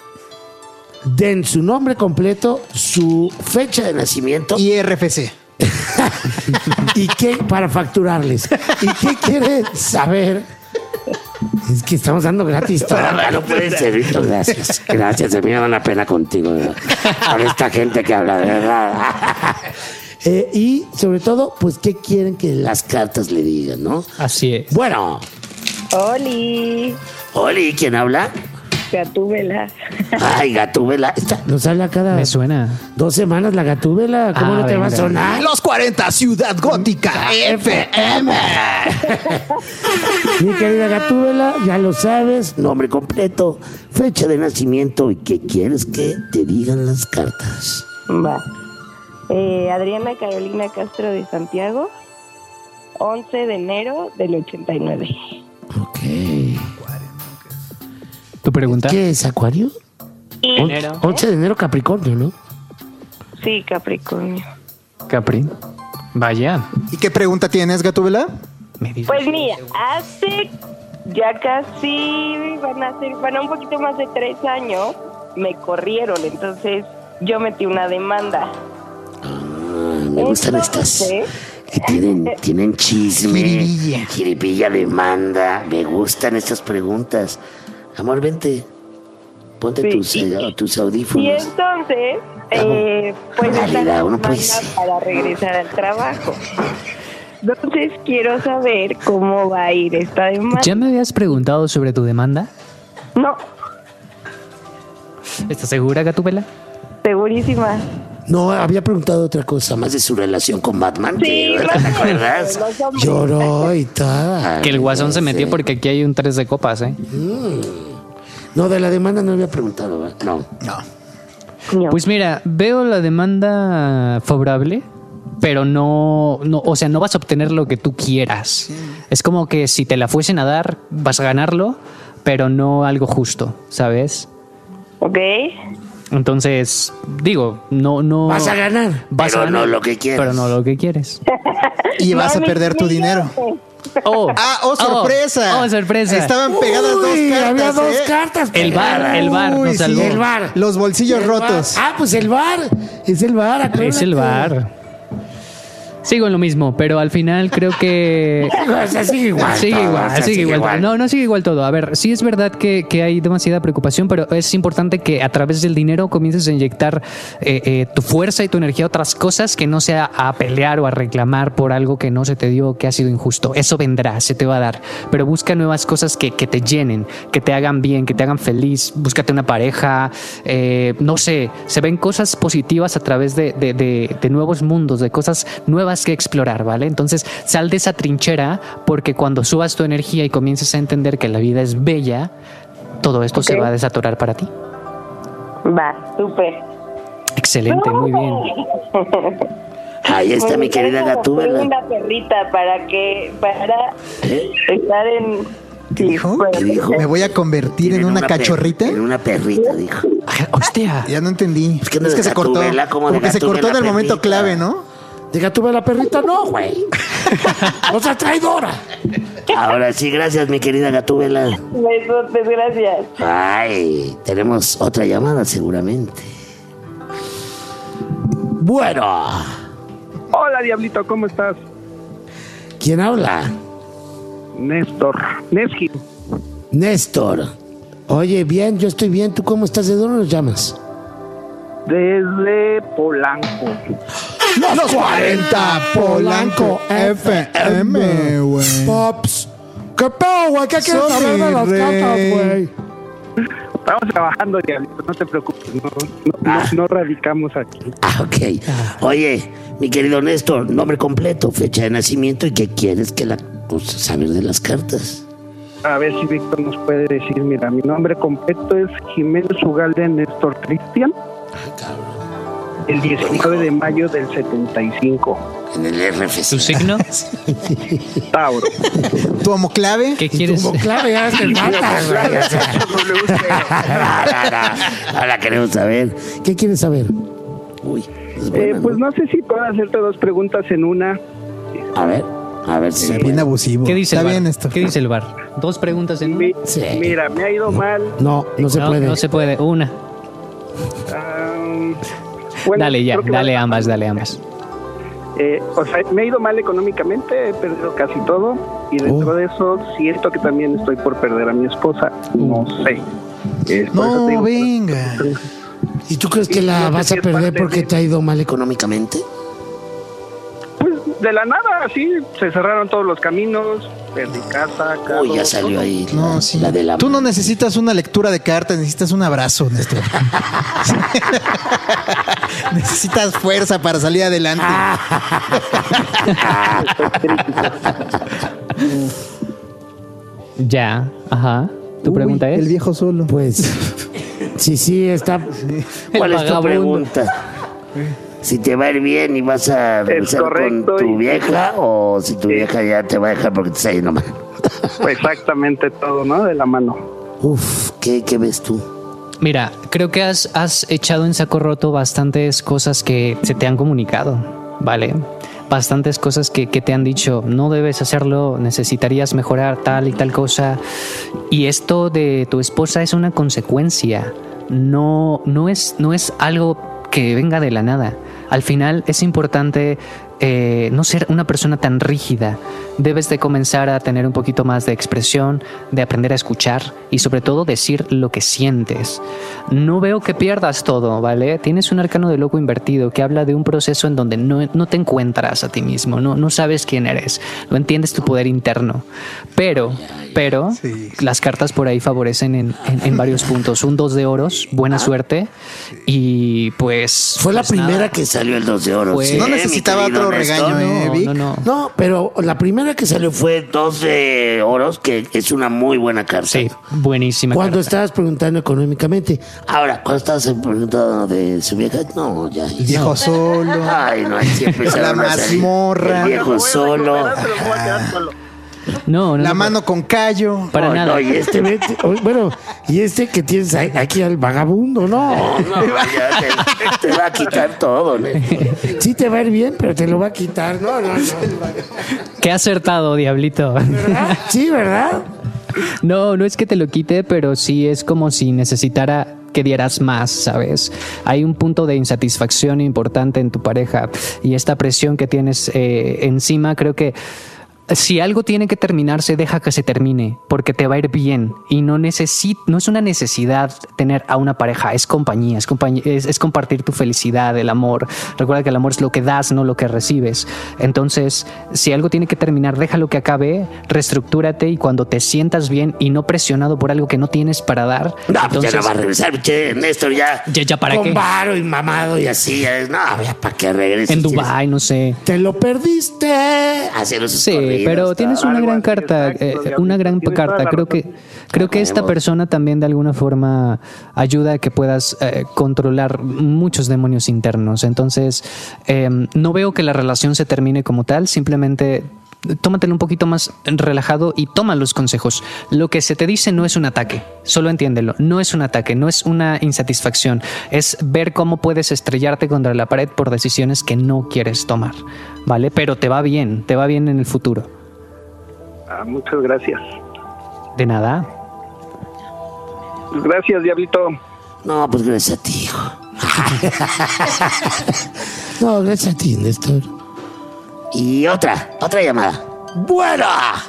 Den su nombre completo, su fecha de nacimiento. Y R F C. ¿Y qué? Para facturarles. ¿Y qué quiere saber? Es que estamos dando gratis todo. No puede ser, Víctor. Gracias. Gracias. A mí me da una pena contigo, de verdad. Con esta gente que habla, de verdad. Eh, y sobre todo, pues, ¿qué quieren que las cartas le digan, no? Así es. Bueno. Oli, Oli, ¿quién habla? Gatúbela. Ay, Gatúbela. Esta nos habla cada Me suena. dos semanas la Gatúbela. ¿Cómo Ah, no te va a venga. sonar? Los cuarenta, Ciudad Gótica F M. Mi querida Gatúbela, ya lo sabes, nombre completo, fecha de nacimiento y qué quieres que te digan las cartas. Va. Eh, Adriana Carolina Castro de Santiago, once de enero del ochenta y nueve. Ok. ¿Tu pregunta? ¿Qué es, Acuario? On- Enero. once de enero, Capricornio, ¿no? Sí, Capricornio. Capri. Vaya. ¿Y qué pregunta tienes, Gatúbela? Me dices. Pues mira, hace ya casi van a ser, van a un poquito más de tres años, me corrieron, entonces yo metí una demanda. Ah, me gustan estas Entonces, que tienen, tienen chisme, Jiribilla. jiribilla, demanda. Me gustan estas preguntas. Amor, vente. Ponte Sí. tus, eh, tus Y audífonos. entonces, eh, pues Dale, esta da, uno puede demanda ser. para regresar al trabajo. Entonces quiero saber cómo va a ir esta demanda. ¿Ya me habías preguntado sobre tu demanda? No, ¿Estás segura, Gatúbela? segurísima. No, había preguntado otra cosa más de su relación con Batman. Sí, que- no ¿te sé, acuerdas? los hombres. Lloró y tal. Que el guasón se metió Sí. porque aquí hay un tres de copas, ¿eh? No, de la demanda no había preguntado, ¿verdad? No. No. No. Pues mira, veo la demanda favorable, pero no, no, o sea, no vas a obtener lo que tú quieras. Es como que si te la fuesen a dar, vas a ganarlo, pero no algo justo, ¿sabes? Ok. Entonces, digo, no, no. Vas a ganar, vas pero a ganar, no lo que quieres. Pero no lo que quieres. Y vas a Mami, perder tu dinero. fíjate. Oh, ah, oh, sorpresa. Oh, oh, sorpresa. Estaban pegadas Uy, dos cartas. había dos ¿eh? cartas El bar, el bar Uy, nos sí, salvó. el bar. Los bolsillos El rotos. bar. Ah, pues el bar. Es el bar, acuérdate. Es el bar. Sigo en lo mismo, pero al final creo que... O sea, sigue igual. Sigue todo, igual, o sea, sigue igual. todo. No, no sigue igual todo. A ver, sí es verdad que, que hay demasiada preocupación, pero es importante que a través del dinero comiences a inyectar eh, eh, tu fuerza y tu energía a otras cosas, que no sea a pelear o a reclamar por algo que no se te dio, que ha sido injusto. Eso vendrá, se te va a dar. Pero busca nuevas cosas que, que te llenen, que te hagan bien, que te hagan feliz. Búscate una pareja, eh, no sé, se ven cosas positivas a través de, de, de, de nuevos mundos, de cosas nuevas que explorar, ¿vale? Entonces sal de esa trinchera, porque cuando subas tu energía y comiences a entender que la vida es bella, todo esto Ok. se va a desatorar para ti. Va, súper. Excelente, muy bien. Ahí está mi querida Gatúbela. Una perrita para que para ¿Eh? estar en. ¿Qué dijo? ¿Qué dijo? ¿Me voy a convertir en, En una, per- cachorrita? En una perrita, dijo. Hostia. Ya no entendí. Es que no es de que se cortó. Gatúbela, ¿cómo de Como que se Gatúbela cortó en el momento perrita? clave, ¿no? De Gatúbela perrita, no, güey. O sea, traidora. Ahora sí, gracias, mi querida Gatúbela. Besotes, gracias. Ay, tenemos otra llamada seguramente. Bueno, Hola, Diablito, ¿cómo estás? ¿quién habla? Néstor. Neski. Néstor. Oye, bien, yo estoy bien. ¿Tú cómo estás? ¿De dónde nos llamas? Desde Polanco. Los cuarenta, Polanco F M, güey. Pops. ¿Qué pedo, güey? ¿Qué quieres Soy saber de las rey. cartas, güey? Estamos trabajando, Diablito, no te preocupes. No, no, no, no radicamos aquí. Ah, ok. Oye, mi querido Néstor, nombre completo, fecha de nacimiento y qué quieres que la... Pues, saber de las cartas. A ver si Víctor nos puede decir, mira, mi nombre completo es Jiménez Ugalde Néstor Cristian. El diecinueve de mayo del setenta y cinco. En el R F C. ¿Tu signo? Tauro. ¿Tu homoclave? ¿Qué quieres? Como clave, ya te matas, güey. O sea, no, no, no, no la queremos saber. ¿Qué quieres saber? Uy, es Eh, buena, pues ¿no? no sé si puedo hacerte dos preguntas en una. A ver, a ver si... Bien abusivo. ¿Qué dice Está el bar? bien esto. ¿Qué dice el bar? Dos preguntas en una. Mi- Sí. Mira, me ha ido mal. No, no se no, puede. no se puede. Una. am, bueno, Dale ya, creo que dale va- ambas, dale ambas. Eh, o sea, me ha ido mal económicamente, he perdido casi todo y dentro Oh. de eso siento que también estoy por perder a mi esposa. No sé. Eh, por eso te No, digo, venga. ¿Y tú crees que Y la no sé vas si a es perder parte porque de- te ha ido mal económicamente? pues de la nada, así se cerraron todos los caminos, perdí casa, carro, Uy, ya salió todo. ahí la, No, sí. la de la... Tú no necesitas una lectura de cartas, necesitas un abrazo, Néstor. Necesitas fuerza para salir adelante. Ya, ajá. ¿Tu Uy, pregunta es? El viejo solo. Pues, sí, sí, está... ¿Cuál es tu vagabundo. pregunta? Si te va a ir bien y vas a regresar con correcto, tu y- vieja o si tu vieja ya te va a dejar porque te está yendo mal. Pues exactamente todo, ¿no? De la mano. Uf, ¿qué, qué ves tú? Mira, creo que has, has echado en saco roto bastantes cosas que se te han comunicado, ¿vale? Bastantes cosas que, que te han dicho, no debes hacerlo, necesitarías mejorar tal y tal cosa. Y esto de tu esposa es una consecuencia, no, no es, no es algo que venga de la nada. Al final es importante eh, no ser una persona tan rígida. Debes de comenzar a tener un poquito más de expresión, de aprender a escuchar y sobre todo decir lo que sientes. No veo que pierdas todo, ¿vale? Tienes un arcano de loco invertido que habla de un proceso en donde no, no te encuentras a ti mismo, no, no sabes quién eres, no entiendes tu poder interno. Pero, pero, las cartas por ahí favorecen en, en, en varios puntos. Un dos de oros, buena suerte y pues... Fue la pues primera nada. que salió el dos de oro. Pues- ¿sí, No mi necesitaba querido otro Néstor? regaño, ¿eh, Vic? No, no. No, pero la primera que salió fue dos de oros, que es una muy buena carta. Sí, buenísima Cuando carta. estabas preguntando económicamente. Ahora, cuando estabas preguntando de su vieja, no, ya. El viejo solo. Ay, no, ahí sí empezaron La a salir. mazmorra. El viejo solo. Pero me voy a quedar solo. No, no. La no, mano con callo. Para No, nada. no, y este, vete- o- bueno, y este que tienes ahí- aquí al vagabundo, no. No, ya te, te va a quitar todo, ¿no? Sí te va a ir bien, pero te lo va a quitar. No, no, no. Qué acertado, Diablito. ¿Verdad? Sí, ¿verdad? No, no es que te lo quite, pero sí es como si necesitara que dieras más, ¿sabes? Hay un punto de insatisfacción importante en tu pareja y esta presión que tienes eh, encima, creo que si algo tiene que terminarse, deja que se termine, porque te va a ir bien y no necesi- no es una necesidad tener a una pareja, es compañía, es, compañía es, es compartir tu felicidad, el amor. Recuerda que el amor es lo que das, no lo que recibes. Entonces, si algo tiene que terminar, déjalo que acabe, reestructúrate y cuando te sientas bien y no presionado por algo que no tienes para dar, No, entonces, pues ya no va a regresar, che, Néstor, ya. Ya, ya, ¿para con qué? varo y mamado y así. ya es- No, ya para que regrese. en Dubái, no sé. Te lo perdiste. Hacer esos Sí, corridos, pero tienes una algo gran así, carta, exacto, eh, Diablito, una gran tienes toda carta. la Creo razón. que creo que esta persona también de alguna forma ayuda a que puedas eh, controlar muchos demonios internos. Entonces, eh, no veo que la relación se termine como tal, simplemente tómatelo un poquito más relajado y toma los consejos. Lo que se te dice no es un ataque, solo entiéndelo, no es un ataque, no es una insatisfacción, es ver cómo puedes estrellarte contra la pared por decisiones que no quieres tomar, ¿vale? Pero te va bien, te va bien en el futuro. Ah, muchas gracias. De nada. Gracias, Diablito. No, pues gracias a ti, hijo. No, gracias a ti, Néstor. Y otra, otra llamada. ¡Bueno!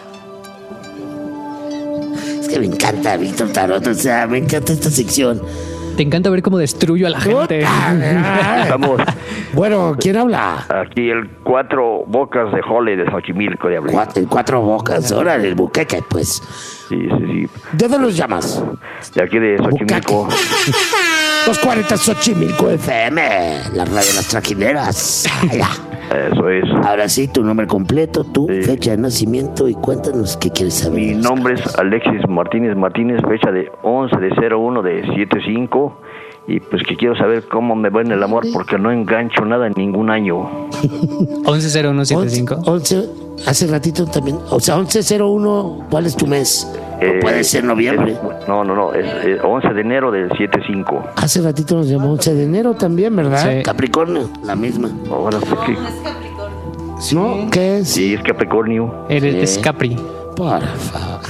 Es que me encanta Víctor Tarot, o sea, me encanta esta sección. Te encanta ver cómo destruyo a la gente. Estamos Bueno, ¿quién habla? aquí el Cuatro Bocas de Jole de Xochimilco, Diablito. Cuatro, el cuatro bocas, órale, el buqueque, pues. Sí, sí, sí. ¿De dónde los llamas? De aquí de Xochimilco. Los cuarenta Xochimilco F M, la radio de las trajineras. Ya. Eso es. Ahora sí, tu nombre completo, tu fecha de nacimiento y cuéntanos qué quieres saber. Mi nombre es Alexis Martínez Martínez, fecha de once de cero uno de setenta y cinco. Y pues que quiero saber cómo me va en el amor porque no engancho nada en ningún año. once cero uno setenta y cinco. once, hace ratito también, o sea, once cero uno, ¿cuál es tu mes? Eh, puede ser noviembre. es- no, no, no, es, es once de enero del setenta y cinco. Hace ratito nos llamó once de enero también, ¿verdad? Sí. Capricornio, la misma. Bueno, pues que... ¿No? ¿Qué es? Sí, es Capricornio. Eres Sí. es Capri. Por favor.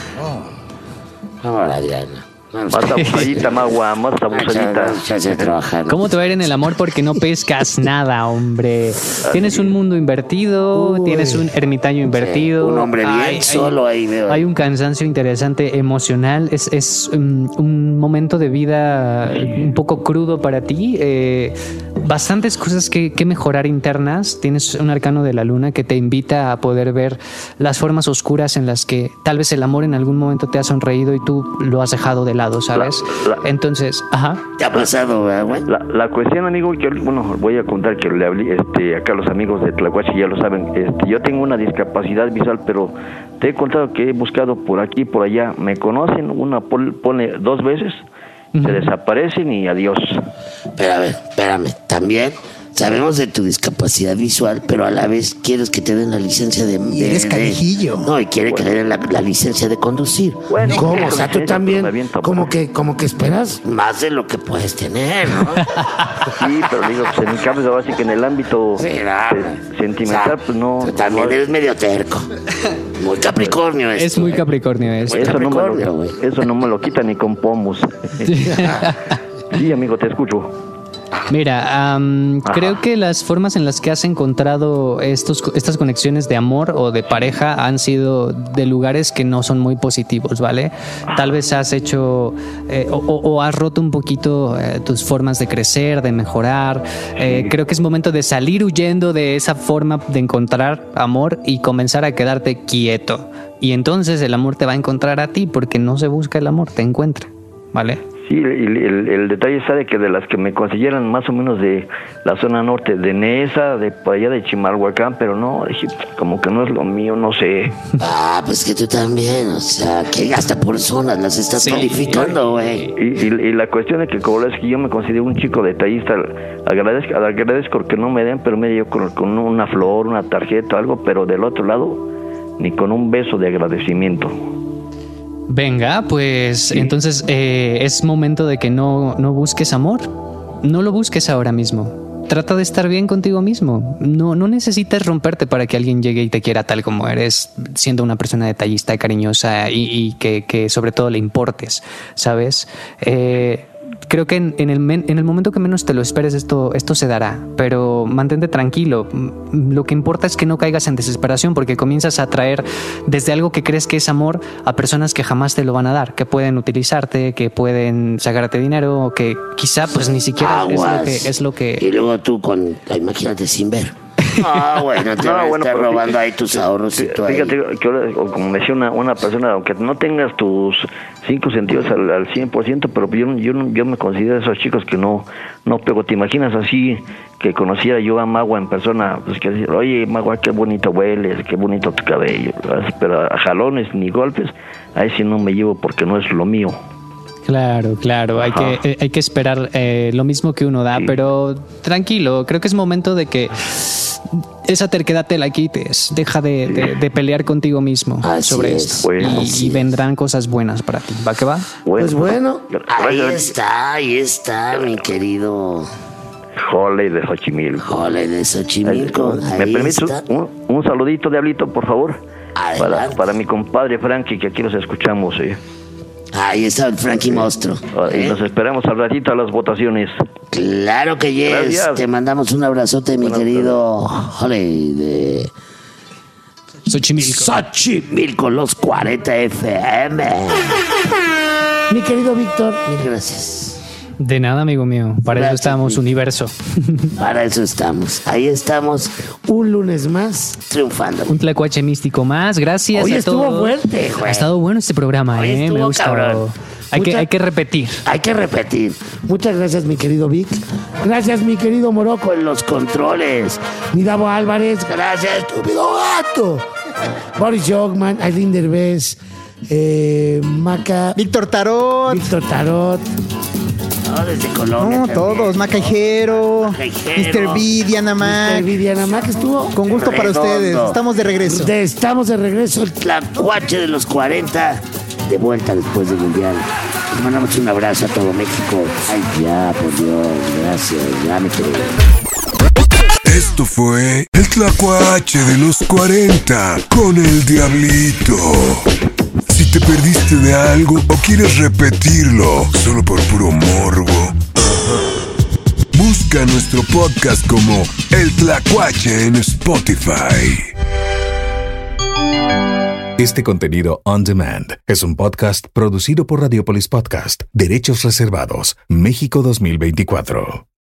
Ahora, Diana. Más abusadita, más guapa, más abusadita. ¿Cómo te va a ir en el amor? Porque no pescas nada, hombre. Tienes un mundo invertido, tienes un ermitaño invertido. un hombre bien solo ahí veo. Hay un cansancio interesante emocional. Es, es um, un momento de vida un poco crudo para ti. Eh, bastantes cosas que, que mejorar internas. Tienes un arcano de la luna que te invita a poder ver las formas oscuras en las que tal vez el amor en algún momento te ha sonreído y tú lo has dejado de lado, ¿sabes? Entonces, ajá. ¿Te ha pasado, güey? La, la cuestión, amigo, que bueno, voy a contar que le hablé este, acá a los amigos de Tlahuachi, ya lo saben. Este, yo tengo una discapacidad visual, pero te he contado que he buscado por aquí, por allá. Me conocen, una pol- pone dos veces, se desaparecen y adiós. Espérame, espérame. También sabemos de tu discapacidad visual, pero a la vez quieres que te den la licencia de... Y de- eres de- canijillo. No, y quiere que le den la, la licencia de conducir. Bueno, ¿Cómo? con O sea, tú licencia, también, pues, me aviento, como que, como que esperas más de lo que puedes tener, ¿no? Sí, pero digo, pues en mi caso, así que en el ámbito Sí, no, eh, sentimental, o sea, pues no. Tú también no- eres medio terco. Muy Capricornio esto, Es muy ¿eh? Capricornio eso. Eso no, me Capricornio, lo, güey. eso no me lo quita ni con pomos. Sí, amigo, te escucho. Mira, am, creo que las formas en las que has encontrado estos, estas conexiones de amor o de pareja han sido de lugares que no son muy positivos, ¿vale? Tal vez has hecho eh, o, o- o has roto un poquito eh, tus formas de crecer, de mejorar. Eh, creo que es momento de salir huyendo de esa forma de encontrar amor y comenzar a quedarte quieto. Y entonces el amor te va a encontrar a ti porque no se busca el amor, te encuentra, ¿vale? Sí, el, el, el detalle está de que de las que me consiguieran más o menos de la zona norte, de Nesa, de por allá de Chimalhuacán, pero no, dije, como que no es lo mío, no sé. Ah, pues que tú también, o sea, que hasta por zonas las estás calificando, güey. Y, y, y la cuestión es que como es que yo me considero un chico detallista, agradezco, agradezco que no me den, pero me dio con, con una flor, una tarjeta, algo, pero del otro lado ni con un beso de agradecimiento. Venga, pues sí. entonces eh, es momento de que no, no busques amor. No lo busques ahora mismo. Trata de estar bien contigo mismo. No, no necesitas romperte para que alguien llegue y te quiera tal como eres, siendo una persona detallista, cariñosa y, y que, que sobre todo le importes, ¿sabes? Eh, creo que en, en, el men, en el momento que menos te lo esperes esto, esto se dará, pero mantente tranquilo. Lo que importa es que no caigas en desesperación, porque comienzas a atraer desde algo que crees que es amor a personas que jamás te lo van a dar, que pueden utilizarte, que pueden sacarte dinero, que quizá pues ni siquiera es lo, que, es lo que... Y luego tú con, imagínate, sin ver. Ah, bueno, te No, van a bueno, estar pero robando fí- ahí tus ahorros y tú ahí. Fíjate que ahora, o como me decía una, una persona, aunque no tengas tus cinco sentidos al, al cien por ciento, pero yo, yo, yo me considero de esos chicos que no, no pego. ¿Te imaginas así que conociera yo a Magua en persona? Pues que decir, oye, Magua, qué bonito hueles, qué bonito tu cabello. Así, pero a jalones ni golpes, ahí sí no me llevo porque no es lo mío. Claro, claro, hay que, eh, hay que esperar eh, lo mismo que uno da, sí. Pero tranquilo, creo que es momento de que esa terquedad te la quites, deja de, sí. de, de pelear contigo mismo así sobre es, esto bueno, y, y vendrán cosas buenas para ti, ¿va que va? Pues bueno, ahí está, ahí está, mi querido... Jole de Xochimilco. Jole de Xochimilco. ¿Me permites un, un saludito, Diablito, por favor? Para, para mi compadre Frankie, que aquí los escuchamos, ¿eh? Ahí está el Frankie Monstruo. ¿eh? Y nos esperamos al ratito a las votaciones. Claro que yes. Gracias. Te mandamos un abrazote, mi Buenas querido Jole de Xochimilco. Xochimilco, los cuarenta F M. Mi querido Víctor, mil gracias. De nada, amigo mío. Para Gracias, eso estamos, sí. Universo. Para eso estamos. Ahí estamos, un lunes más, triunfando. Un tlacuache místico más. Gracias Hoy a estuvo todos. fuerte, güey. Ha estado bueno este programa, Hoy eh. Me ha gustado. Cabrón. Hay, Mucha... que, hay que repetir. Hay que repetir. Muchas gracias, mi querido Vic. Gracias, mi querido Morocco en los controles. Mi Davo Álvarez. Gracias, estúpido gato. Boris Jogman, Aileen Derbez, eh, Maca. Víctor Tarot. Víctor Tarot. No, desde Colombia. No, también. Todos. Macajero, mister B, Diana Mac. mister B, Diana Mac estuvo. Con gusto Redondo. Para ustedes. Estamos de regreso. De, estamos de regreso. El tlacuache de los cuarenta. De vuelta después del Mundial. Les mandamos un abrazo a todo México. Ay, ya, por Dios. Gracias. Ya me quedé. Esto fue el tlacuache de los cuarenta con el Diablito. Si te perdiste de algo o quieres repetirlo solo por puro morbo, busca nuestro podcast como El Tlacuache en Spotify. Este contenido on demand es un podcast producido por Radiopolis Podcast. Derechos reservados. México dos mil veinticuatro.